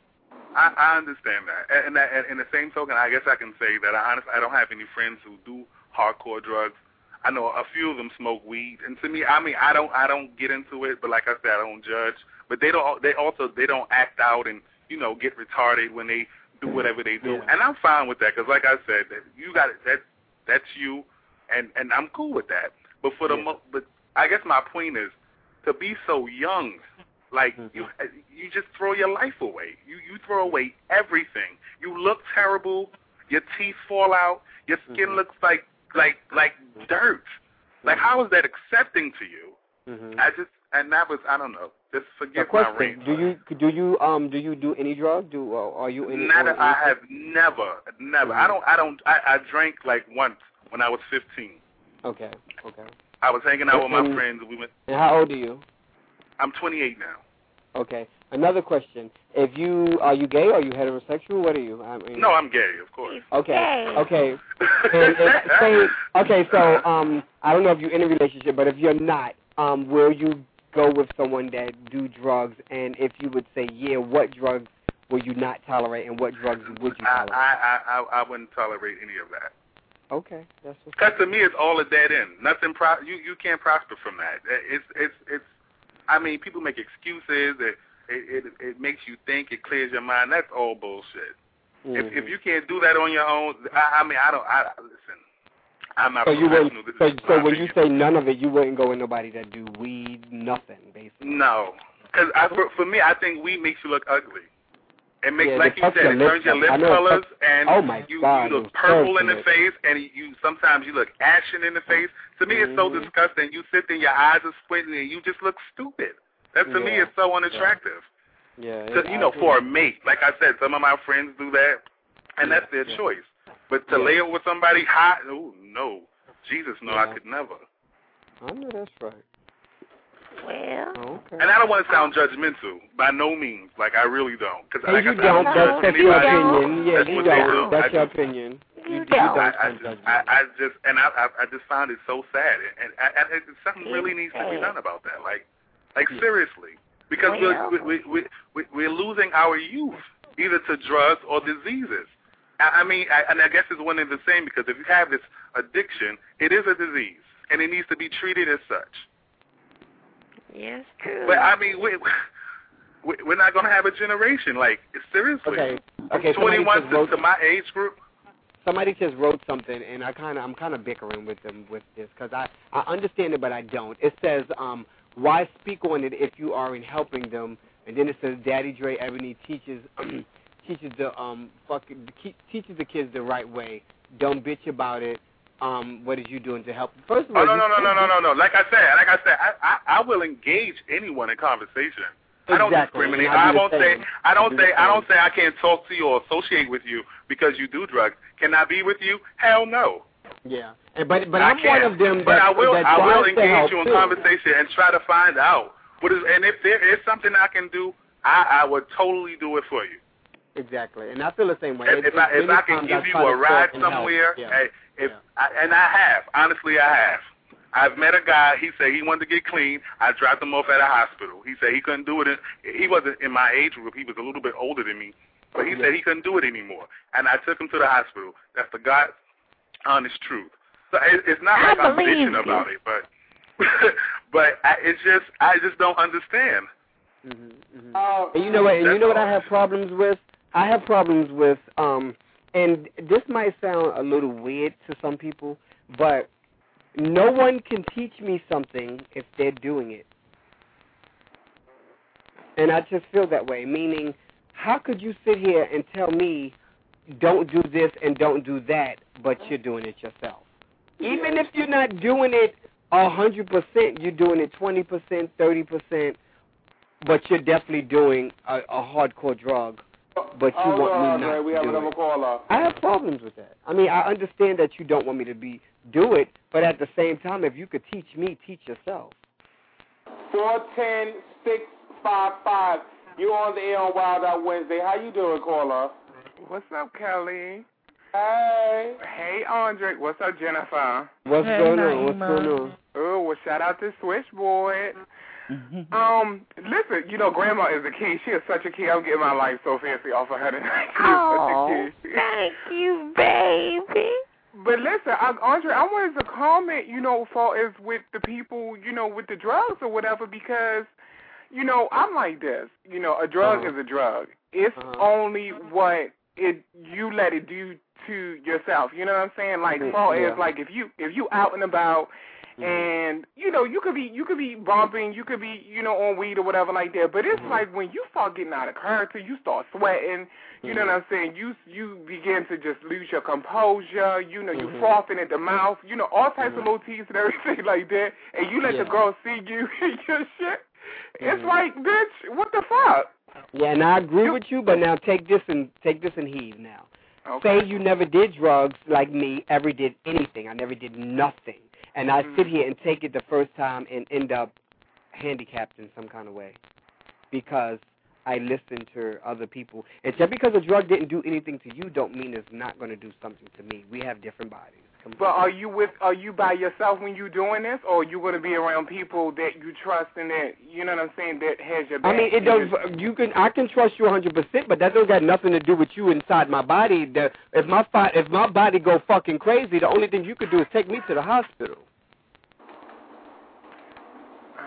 I, I understand that. And, that, and in the same token, I guess I can say that I honestly I don't have any friends who do hardcore drugs. I know a few of them smoke weed, and to me, I mean, I don't, I don't get into it, but like I said, I don't judge. But they don't, they also, they don't act out and, you know, get retarded when they do whatever they do, yeah. And I'm fine with that, because like I said, that you got it, that, that's you, and and I'm cool with that. But for the, yeah. mo- but I guess my point is to be so young, like mm-hmm. you, you just throw your life away. You, you throw away everything. You look terrible. Your teeth fall out. Your skin mm-hmm. looks like. Like like dirt. Like, how is that accepting to you? Mm-hmm. I just and that was I don't know. Just forgive my range. Do you do you um do you do any drug? Do uh, are you any? Not, I have never never. Mm-hmm. I don't I don't I, I drank like once when I was fifteen. Okay okay. I was hanging out and, with my friends. We went. And how old are you? I'm twenty-eight now. Okay. Another question: If you are you gay? Or are you heterosexual? What are you? I mean, no, I'm gay, of course. Okay, gay. okay. and, and say, okay, so um, I don't know if you're in a relationship, but if you're not, um, will you go with someone that do drugs? And if you would say, yeah, what drugs will you not tolerate, and what drugs would you tolerate? I I I, I wouldn't tolerate any of that. Okay, that's because to me it's all a dead end. Nothing. Pro- you you can't prosper from that. It's it's it's. I mean, people make excuses. It, it, it, it makes you think. It clears your mind. That's all bullshit. Mm-hmm. If if you can't do that on your own, I, I mean, I don't. I listen. I'm not so you professional. wouldn't, so so when opinion. you say none of it, you wouldn't go with nobody that do weed, nothing, basically. No, because for, for me, I think weed makes you look ugly. It makes, yeah, like you said, it turns your lip colors, and oh my you, God, you look purple in the it. face, and you sometimes you look ashen in the face. To me, mm-hmm. it's so disgusting. You sit there, your eyes are squinting, and you just look stupid. That to yeah. me is so unattractive. Yeah, to, you know, for a mate. Like I said, some of my friends do that, and yeah, that's their yeah. choice. But to yeah. lay it with somebody hot, oh, no. Jesus, no, yeah. I could never. I know that's right. Well, okay. And I don't want to sound judgmental, by no means. Like, I really don't. Because, hey, like you I said, don't. I That's, that's your opinion. Yeah, that's you what don't. they do. That's I your just, opinion. You, you don't. I, I, just, I, I just, and I, I, I just found it so sad. And, and, and something really needs to be done about that. Like, like yeah. seriously. Because well. we're, we, we, we, we're losing our youth, either to drugs or diseases. I, I mean, I, and I guess it's one and the same, because if you have this addiction, it is a disease, and it needs to be treated as such. Yes, true. But, I mean, we, we, we're not going to have a generation. Like, seriously. Okay. Okay, From twenty-one to, wrote, to my age group. Somebody just wrote something, and I kind of, I'm kind of bickering with them with this, because I, I understand it, but I don't. It says, um, why speak on it if you aren't helping them? And then it says, Daddy Dre Ebony teaches teaches the um fucking teaches the kids the right way. Don't bitch about it. Um, what is you doing to help? First of all, oh no no no no no no no. Like I said, like I said, I I, I will engage anyone in conversation. Exactly. I don't discriminate. I don't say I don't say I don't say I can't talk to you or associate with you because you do drugs. Can I be with you? Hell no. Yeah, and but but I I'm can't. one of them. That, but I will that I will tries to engage help you in too. conversation and try to find out what is. And if there is something I can do, I I would totally do it for you. Exactly, and I feel the same way. If, it, if I if I can give you a ride somewhere, yeah. hey, if yeah. I, and I have, honestly, I have. I've met a guy. He said he wanted to get clean. I dropped him off at a hospital. He said he couldn't do it. In, he wasn't in my age group. He was a little bit older than me, but he yeah. said he couldn't do it anymore. And I took him to the hospital. That's the God's honest truth. So it, it's not like I'm bitching about it, but but I, it's just I just don't understand. Mm-hmm, mm-hmm. Uh, and you know what? And you know what I have problems with? I have problems with, um, and this might sound a little weird to some people, but no one can teach me something if they're doing it. And I just feel that way, meaning, how could you sit here and tell me, don't do this and don't do that, but you're doing it yourself? Even if you're not doing it one hundred percent, you're doing it twenty percent, thirty percent, but you're definitely doing a, a hardcore drug, but you oh, want me uh, not we to have do another it. caller. I have problems with that. I mean, I understand that you don't want me to be do it, but at the same time, if you could teach me, teach yourself. four one zero, six five five. You on the air on Wild Out Wednesday. How you doing, caller? What's up, Kelly? Hey. Hey, Andre. What's up, Jennifer? What's hey, going on? What's going on? Oh, well, shout out to Switchboard. um, listen, you know, Grandma is a key. She is such a key. I'm getting my life so fancy off of her tonight. She oh, is such a key. Thank you, baby. But listen, I, Andre, I wanted to comment, you know, far as with the people, you know, with the drugs or whatever, because, you know, I'm like this. You know, a drug uh-huh. is a drug. It's uh-huh. only what it you let it do to yourself. You know what I'm saying? Like, mm-hmm. far yeah. as like if you if you out and about. And, you know, you could be you could be bumping, you could be, you know, on weed or whatever like that. But it's mm-hmm. like when you start getting out of character, you start sweating, you mm-hmm. know what I'm saying? You you begin to just lose your composure, you know, you mm-hmm. frothing at the mouth, you know, all types mm-hmm. of little teeth and everything like that. And you let yeah. the girl see you and your shit. Mm-hmm. It's like, bitch, what the fuck? Yeah, and I agree with you, but now take this and take this and heed now. Okay. Say you never did drugs like me, ever did anything. I never did nothing. And I sit here and take it the first time and end up handicapped in some kind of way because I listened to other people. And just because a drug didn't do anything to you don't mean it's not going to do something to me. We have different bodies. Completely. But are you with? Are you by yourself when you're doing this, or are you going to be around people that you trust and that, you know what I'm saying, that has your back? I mean, it does. You can. I can trust you one hundred percent, but that don't got nothing to do with you inside my body. The, if my if my body go fucking crazy, the only thing you could do is take me to the hospital. I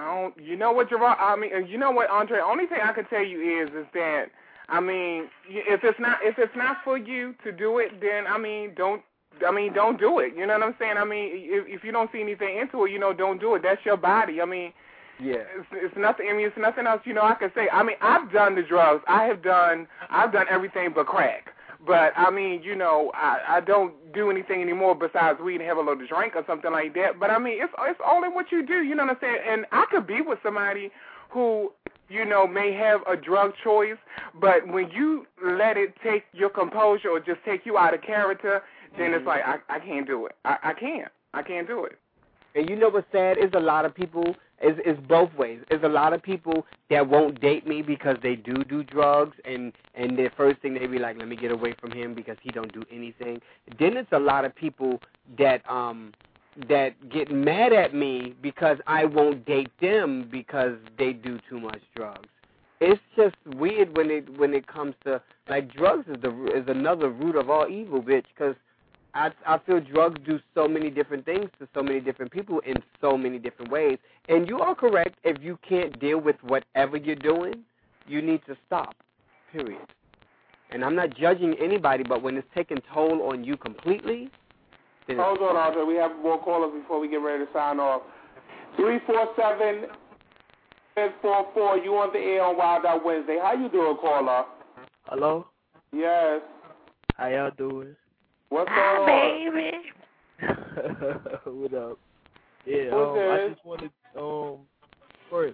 I don't. You know what, Gerard? I mean, you know what, Andre? Only thing I can tell you is, is that I mean, if it's not if it's not for you to do it, then I mean, don't. I mean, don't do it. You know what I'm saying? I mean, if, if you don't see anything into it, you know, don't do it. That's your body. I mean, yeah, it's, it's nothing. I mean, it's nothing else. You know, I can say. I mean, I've done the drugs. I have done. I've done everything but crack. But I mean, you know, I, I don't do anything anymore besides weed and have a little drink or something like that. But I mean, it's it's only what you do. You know what I'm saying? And I could be with somebody who, you know, may have a drug choice, but when you let it take your composure or just take you out of character, then it's like I, I can't do it. I, I can't. I can't do it. And you know what's sad is a lot of people. It's, it's both ways. There's a lot of people that won't date me because they do do drugs, and, and the first thing they be like, let me get away from him because he don't do anything. Then it's a lot of people that um that get mad at me because I won't date them because they do too much drugs. It's just weird when it when it comes to, like, drugs is the is another root of all evil, bitch, because I, I feel drugs do so many different things to so many different people in so many different ways. And you are correct. If you can't deal with whatever you're doing, you need to stop, period. And I'm not judging anybody, but when it's taking toll on you completely, then hold on, Andre. We have more callers before we get ready to sign off. three four seven, seven four four, you on the air on Wild Out Wednesday. How you doing, caller? Hello? Yes. How y'all doing? What's Hi, going on? baby. What up? Yeah, Who's um, I this? just wanted, um, first.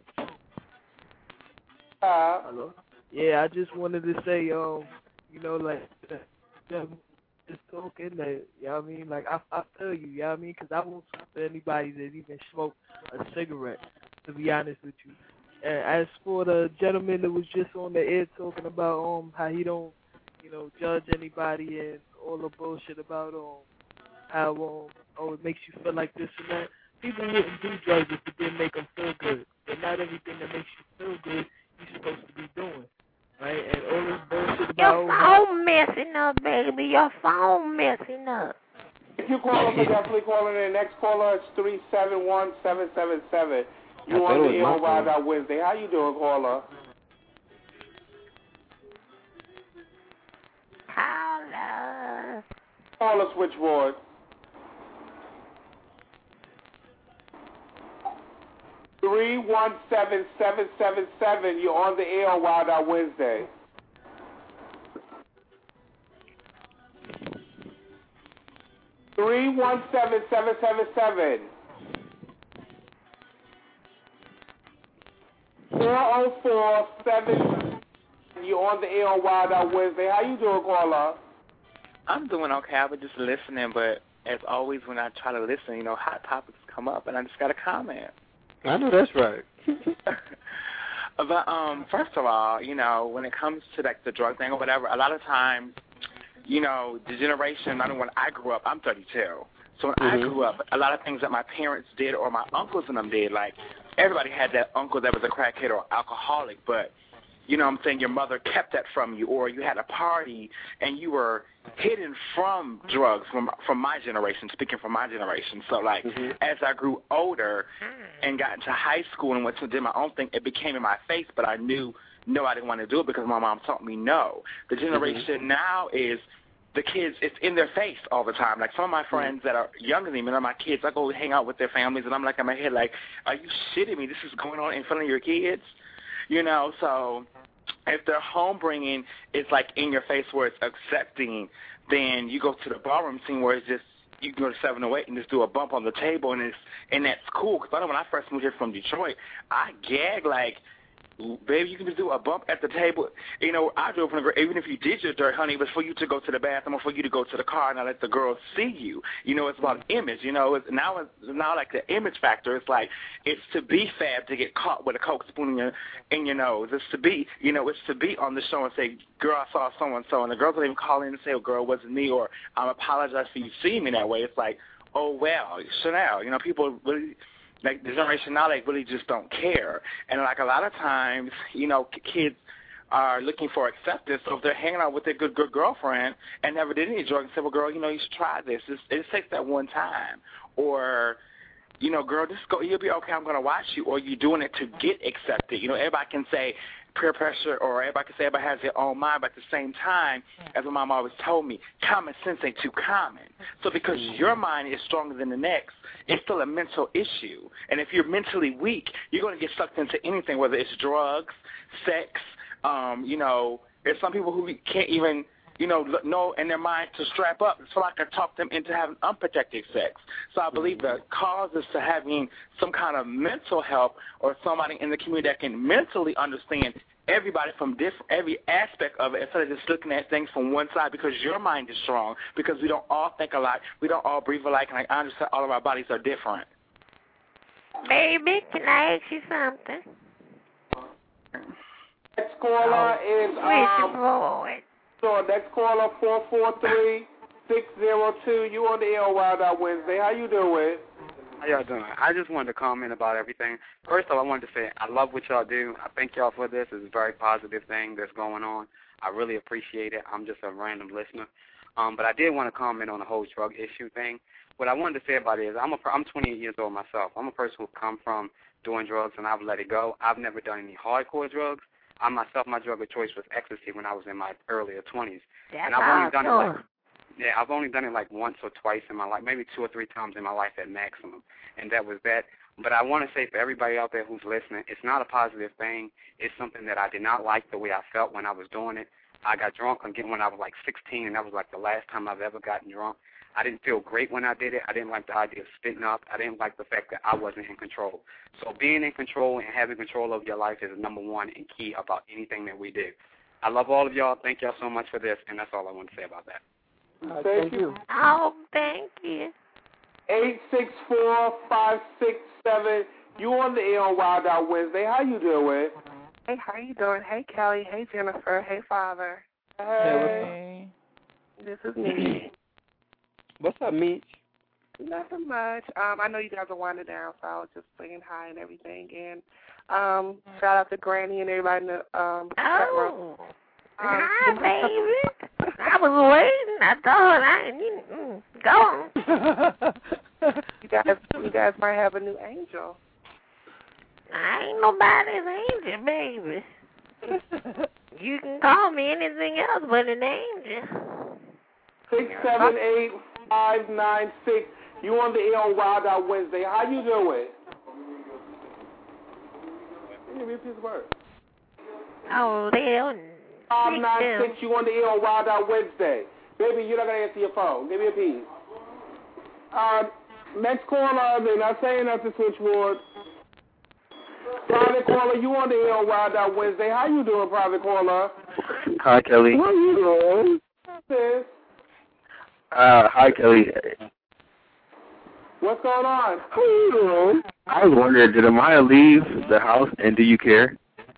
Uh, Hello? Yeah, I just wanted to say, um, you know, like, just talking that, you know what I mean? Like, I, I feel you, you know what I mean? Because I won't talk to anybody that even smoke a cigarette, to be honest with you. And as for the gentleman that was just on the air talking about um how he don't, you know, judge anybody and all the bullshit about um how um oh it makes you feel like this and that. People wouldn't do drugs if it didn't make them feel good. But not everything that makes you feel good you're supposed to be doing, right? And all this bullshit about Your phone messing up, baby. Your phone messing up. if you call us, definitely call in. The next caller is three seven one, seven seven seven. You on the air on Wild Out Wednesday. How you doing, caller? Caller. Caller switchboard. Three one seven seven seven seven. You're on the air on Wild Out Wednesday. Three one seven seven seven seven. Four oh four seven. You're on the air on Wild Out Wednesday. How you doing, caller? I'm doing okay. I was just listening, but as always, when I try to listen, you know, hot topics come up, and I just got a comment. I know that's right. But um, first of all, you know, when it comes to like the drug thing or whatever, a lot of times, you know, the generation. I know when I grew up, I'm thirty-two. So when Mm-hmm. I grew up, a lot of things that my parents did or my uncles and them did, like everybody had that uncle that was a crackhead or alcoholic, but you know what I'm saying, your mother kept that from you, or you had a party and you were hidden from drugs from from my generation, speaking from my generation. So, like, mm-hmm. as I grew older and got into high school and went to do my own thing, it became in my face, but I knew, no, I didn't want to do it because my mom taught me no. The generation mm-hmm. now is the kids, it's in their face all the time. Like, some of my friends that are younger than me, and my kids, I go hang out with their families, and I'm like in my head, like, are you shitting me? This is going on in front of your kids? You know, so if their home bringing is like in your face where it's accepting, then you go to the barroom scene where it's just, you can go to seven oh eight and just do a bump on the table, and it's and that's cool. Because I know when I first moved here from Detroit, I gagged like, baby, you can just do a bump at the table. You know, I drove from the, even if you did your dirt, honey, it was for you to go to the bathroom or for you to go to the car and not let the girls see you. You know, it's about image. You know, it's, now it's now like the image factor. It's like it's to be fab to get caught with a Coke spoon in your in your nose. It's to be, you know, it's to be on the show and say, girl, I saw so and so, and the girls don't even call in and say, oh, girl, it wasn't me, or I apologize for you seeing me that way. It's like, oh well, Chanel. You know, people really. Like, the generation now, like, really just don't care. And, like, a lot of times, you know, kids are looking for acceptance. So if they're hanging out with their good, good girlfriend and never did any drugs and say, well, girl, you know, you should try this. It's, it takes that one time. Or, you know, girl, this go, you'll be okay, I'm going to watch you, or you're doing it to get accepted. You know, everybody can say peer pressure, or everybody can say everybody has their own mind, but at the same time, as my mom always told me, common sense ain't too common. So because your mind is stronger than the next, it's still a mental issue. And if you're mentally weak, you're going to get sucked into anything, whether it's drugs, sex, um, you know, there's some people who can't even, you know, know in their mind to strap up, so I can talk them into having unprotected sex. So I believe the cause is to having some kind of mental help or somebody in the community that can mentally understand everybody from different, every aspect of it, instead of just looking at things from one side, because your mind is strong, because we don't all think alike, we don't all breathe alike, and like I understand all of our bodies are different. Baby, can I ask you something? Next caller is um. So next caller four four three six zero two. You on the air Wild Out Wednesday? How you doing? How y'all doing? I just wanted to comment about everything. First of all, I wanted to say I love what y'all do. I thank y'all for this. It's a very positive thing that's going on. I really appreciate it. I'm just a random listener. Um, but I did want to comment on the whole drug issue thing. What I wanted to say about it is I'm a, I'm twenty-eight years old myself. I'm a person who come from doing drugs, and I've let it go. I've never done any hardcore drugs. I myself, my drug of choice was ecstasy when I was in my earlier twenties. That's and I've only done hardcore. it like Yeah, I've only done it like once or twice in my life, maybe two or three times in my life at maximum, and that was that. But I want to say for everybody out there who's listening, it's not a positive thing. It's something that I did not like the way I felt when I was doing it. I got drunk again when I was like sixteen, and that was like the last time I've ever gotten drunk. I didn't feel great when I did it. I didn't like the idea of spitting up. I didn't like the fact that I wasn't in control. So being in control and having control of your life is number one and key about anything that we do. I love all of y'all. Thank y'all so much for this, and that's all I want to say about that. Uh, thank you. Oh, thank you. Eight six four five six seven. You on the air on Wild Out Wednesday? How you doing? Hey, how you doing? Hey, Kelly. Hey, Jennifer. Hey, Father. Hey. This is me. What's up, Meech? Nothing much. Um, I know you guys are winding down, so I was just saying hi and everything. And um, shout out to Granny and everybody in the um, chat room. Oh, Um, hi, baby. I was waiting. I thought I didn't. Go on. you guys, you guys might have a new angel. I ain't nobody's angel, baby. You can call me anything else but an angel. Six seven eight five nine six. You on the air on Wild Out Wednesday? How you doing? Give me a piece of work. Oh, Leon. Five nine six. You on the air on Wild Out Wednesday? Baby, you're not gonna answer your phone. Give me a piece. Uh, next caller. They're not saying nothing. Switchboard. Private caller, you on the air on Wild Out Wednesday? How you doing, private caller? Hi, Kelly. How you doing? Sis? Uh, hi, Kelly. What's going on? I was wondering, did Amaya leave the house, and do you care?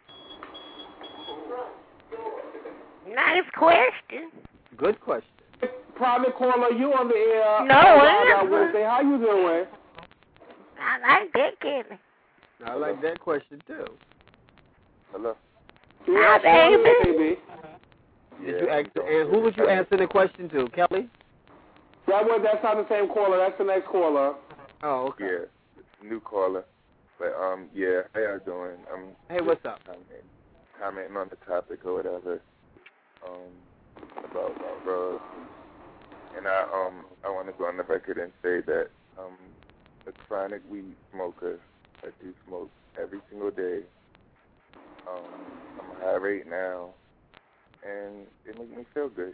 Nice question. Good question. Private caller, you on the air? No on Wild Out answer. Wednesday. How you doing? I like that, Kelly. I like that question, too. Hello. Hi, baby. Did you ask, and who was you answering the question to, Kelly? That was, that's not the same caller. That's the next caller. Oh, okay. Yeah, new caller. But, um, yeah, how y'all doing? I'm Hey, what's up? Commenting, commenting on the topic or whatever, um, about, about drugs. And I, um, I want to go on the record and say that, um, a chronic weed smoker, I do smoke every single day. Um, I'm high right now, and it makes me feel good.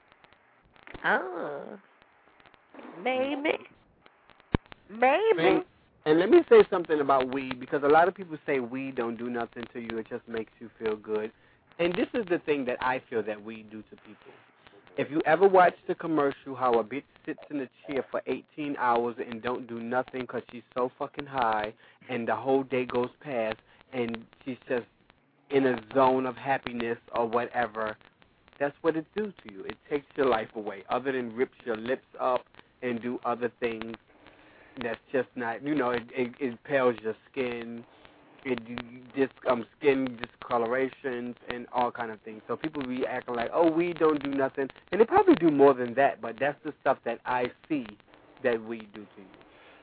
Oh, baby. Baby. And, and let me say something about weed, because a lot of people say weed don't do nothing to you. It just makes you feel good. And this is the thing that I feel that weed do to people. If you ever watch the commercial how a bitch sits in a chair for eighteen hours and don't do nothing because she's so fucking high, and the whole day goes past and she's just in a zone of happiness or whatever, that's what it do to you. It takes your life away, other than rips your lips up and do other things that's just not, you know, it, it, it pales your skin, it just um skin discolorations and all kind of things. So people be acting like, oh, weed don't do nothing, and they probably do more than that. But that's the stuff that I see that weed do to you.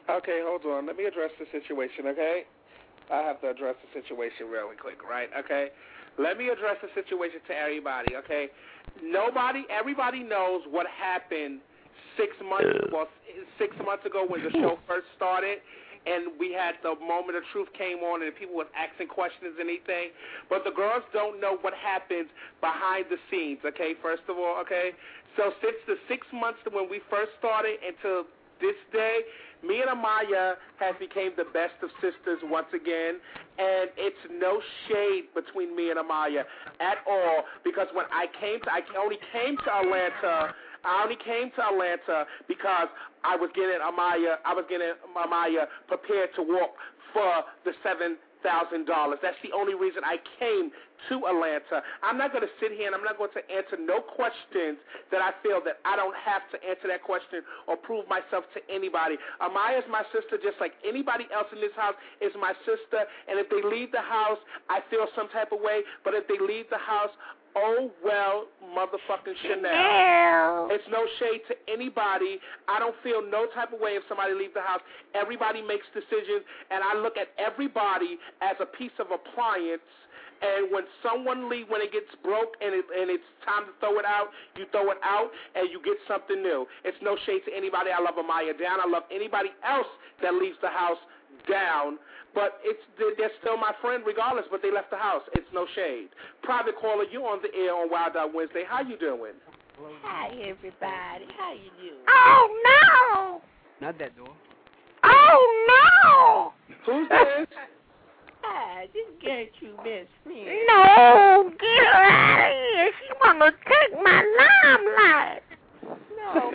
Okay, hold on. Let me address the situation, okay? I have to address the situation really quick, right? Okay? Let me address the situation to everybody, okay? Nobody, everybody knows what happened six months, well, six months ago when the show first started, and we had the Moment of Truth came on, and people were asking questions and anything. But the girls don't know what happens behind the scenes, okay, first of all, okay? So since the six months when we first started until this day, me and Amaya have became the best of sisters once again, and it's no shade between me and Amaya at all, because when I came to, I only came to Atlanta, I only came to Atlanta because I was getting Amaya, I was getting Amaya prepared to walk for the seven thousand dollars. That's the only reason I came to Atlanta. I'm not going to sit here and I'm not going to answer no questions that I feel that I don't have to answer that question or prove myself to anybody. Amaya is my sister just like anybody else in this house is my sister, and if they leave the house, I feel some type of way, but if they leave the house, oh, well, motherfucking Chanel. Chanel. It's no shade to anybody. I don't feel no type of way if somebody leaves the house. Everybody makes decisions, and I look at everybody as a piece of appliance. And when someone leaves, when it gets broke and, it, and it's time to throw it out, you throw it out and you get something new. It's no shade to anybody. I love Amaya down. I love anybody else that leaves the house down. But it's they're still my friend regardless, but they left the house. It's no shade. Private caller, you on the air on Wild Out Wednesday. How you doing? Hi, everybody. How you doing? Oh, no. Not that door. Oh, no. Who's this? Hi, this is Gertrude best friend. No, get her out of here. She want to take my limelight. No,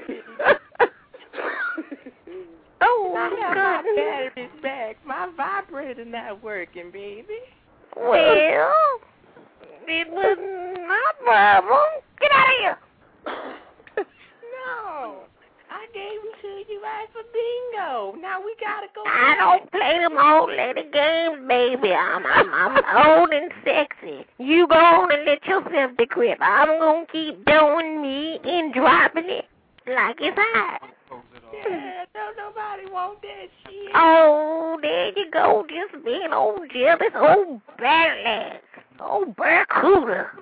oh, now God. my battery's back. My vibrator not working, baby. Well, it was my problem. Get out of here. No. I gave them to you right for bingo. Now we gotta go. I don't play them old lady games, baby. I'm I'm I'm old and sexy. You go on and let yourself decrep. I'm gonna keep doing me and dropping it like it's hot. Yeah, don't nobody want that shit. Oh, there you go, just being old jealous, old badass, old barracuda.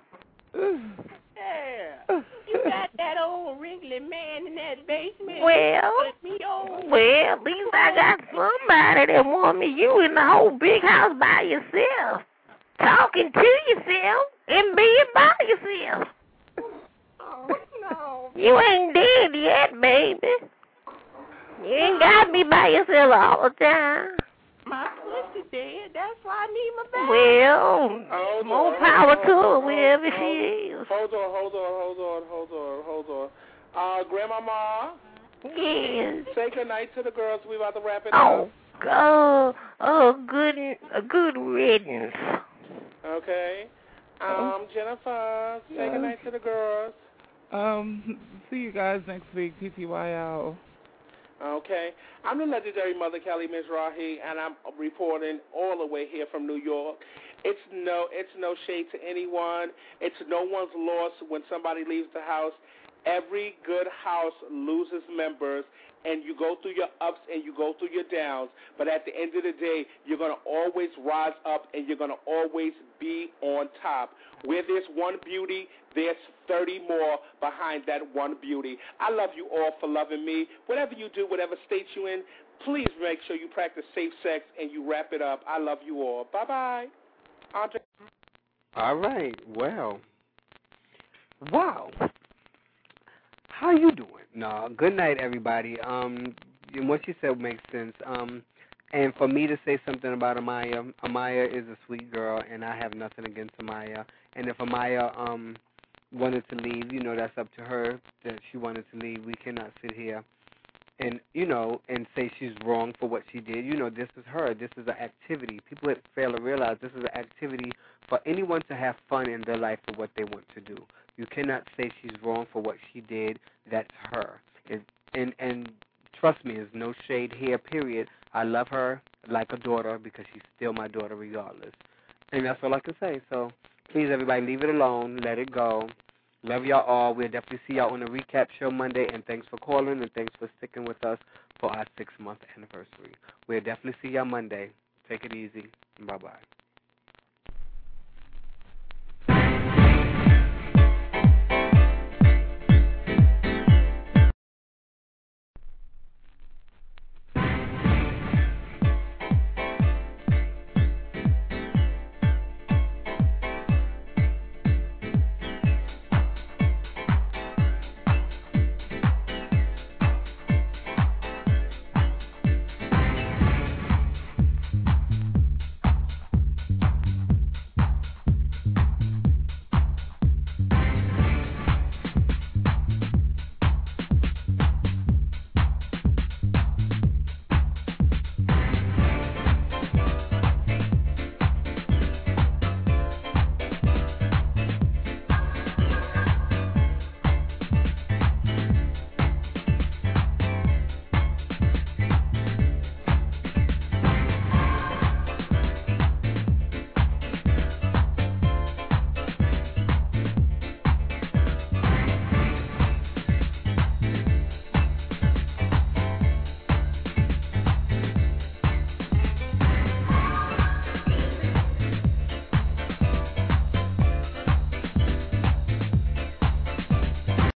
Yeah. You got that old wrinkly man in that basement. Well, me on. well, at least I got somebody that want me. You in the whole big house by yourself, talking to yourself and being by yourself. Oh, no. You ain't dead yet, baby. You ain't got to be by yourself all the time. My pussy dead. That's why I need my back. Well, hold more on, power hold to her, on, wherever hold, she is. Hold on, hold on, hold on, hold on, hold on. Uh, Grandmama? Yes. Say good night to the girls. We about to wrap it Oh, up. oh, oh, good, a good riddance. Okay. Um, Jennifer, say Yes. good night to the girls. Um, see you guys next week, T T Y L. Okay. I'm the legendary Mother Kelly Mizrahi, and I'm reporting all the way here from New York. It's no, it's no shade to anyone. It's no one's loss when somebody leaves the house. Every good house loses members, and you go through your ups and you go through your downs. But at the end of the day, you're going to always rise up, and you're going to always be on top. Where there's one beauty, there's thirty more behind that one beauty. I love you all for loving me. Whatever you do, whatever state you're in, please make sure you practice safe sex and you wrap it up. I love you all. Bye-bye. Andre. All right. Well. Wow. How you doing? No, good night, everybody. Um, what you said makes sense. Um, and for me to say something about Amaya, Amaya is a sweet girl, and I have nothing against Amaya. And if Amaya um wanted to leave, you know, that's up to her. That she wanted to leave, we cannot sit here and you know and say she's wrong for what she did. You know, this is her. This is an activity. People fail to realize this is an activity for anyone to have fun in their life for what they want to do. You cannot say she's wrong for what she did. That's her. It, and and trust me, there's no shade here, period. I love her like a daughter because she's still my daughter regardless. And that's all I can say. So please, everybody, leave it alone. Let it go. Love y'all all. We'll definitely see y'all on the recap show Monday. And thanks for calling and thanks for sticking with us for our six-month anniversary. We'll definitely see y'all Monday. Take it easy. Bye-bye.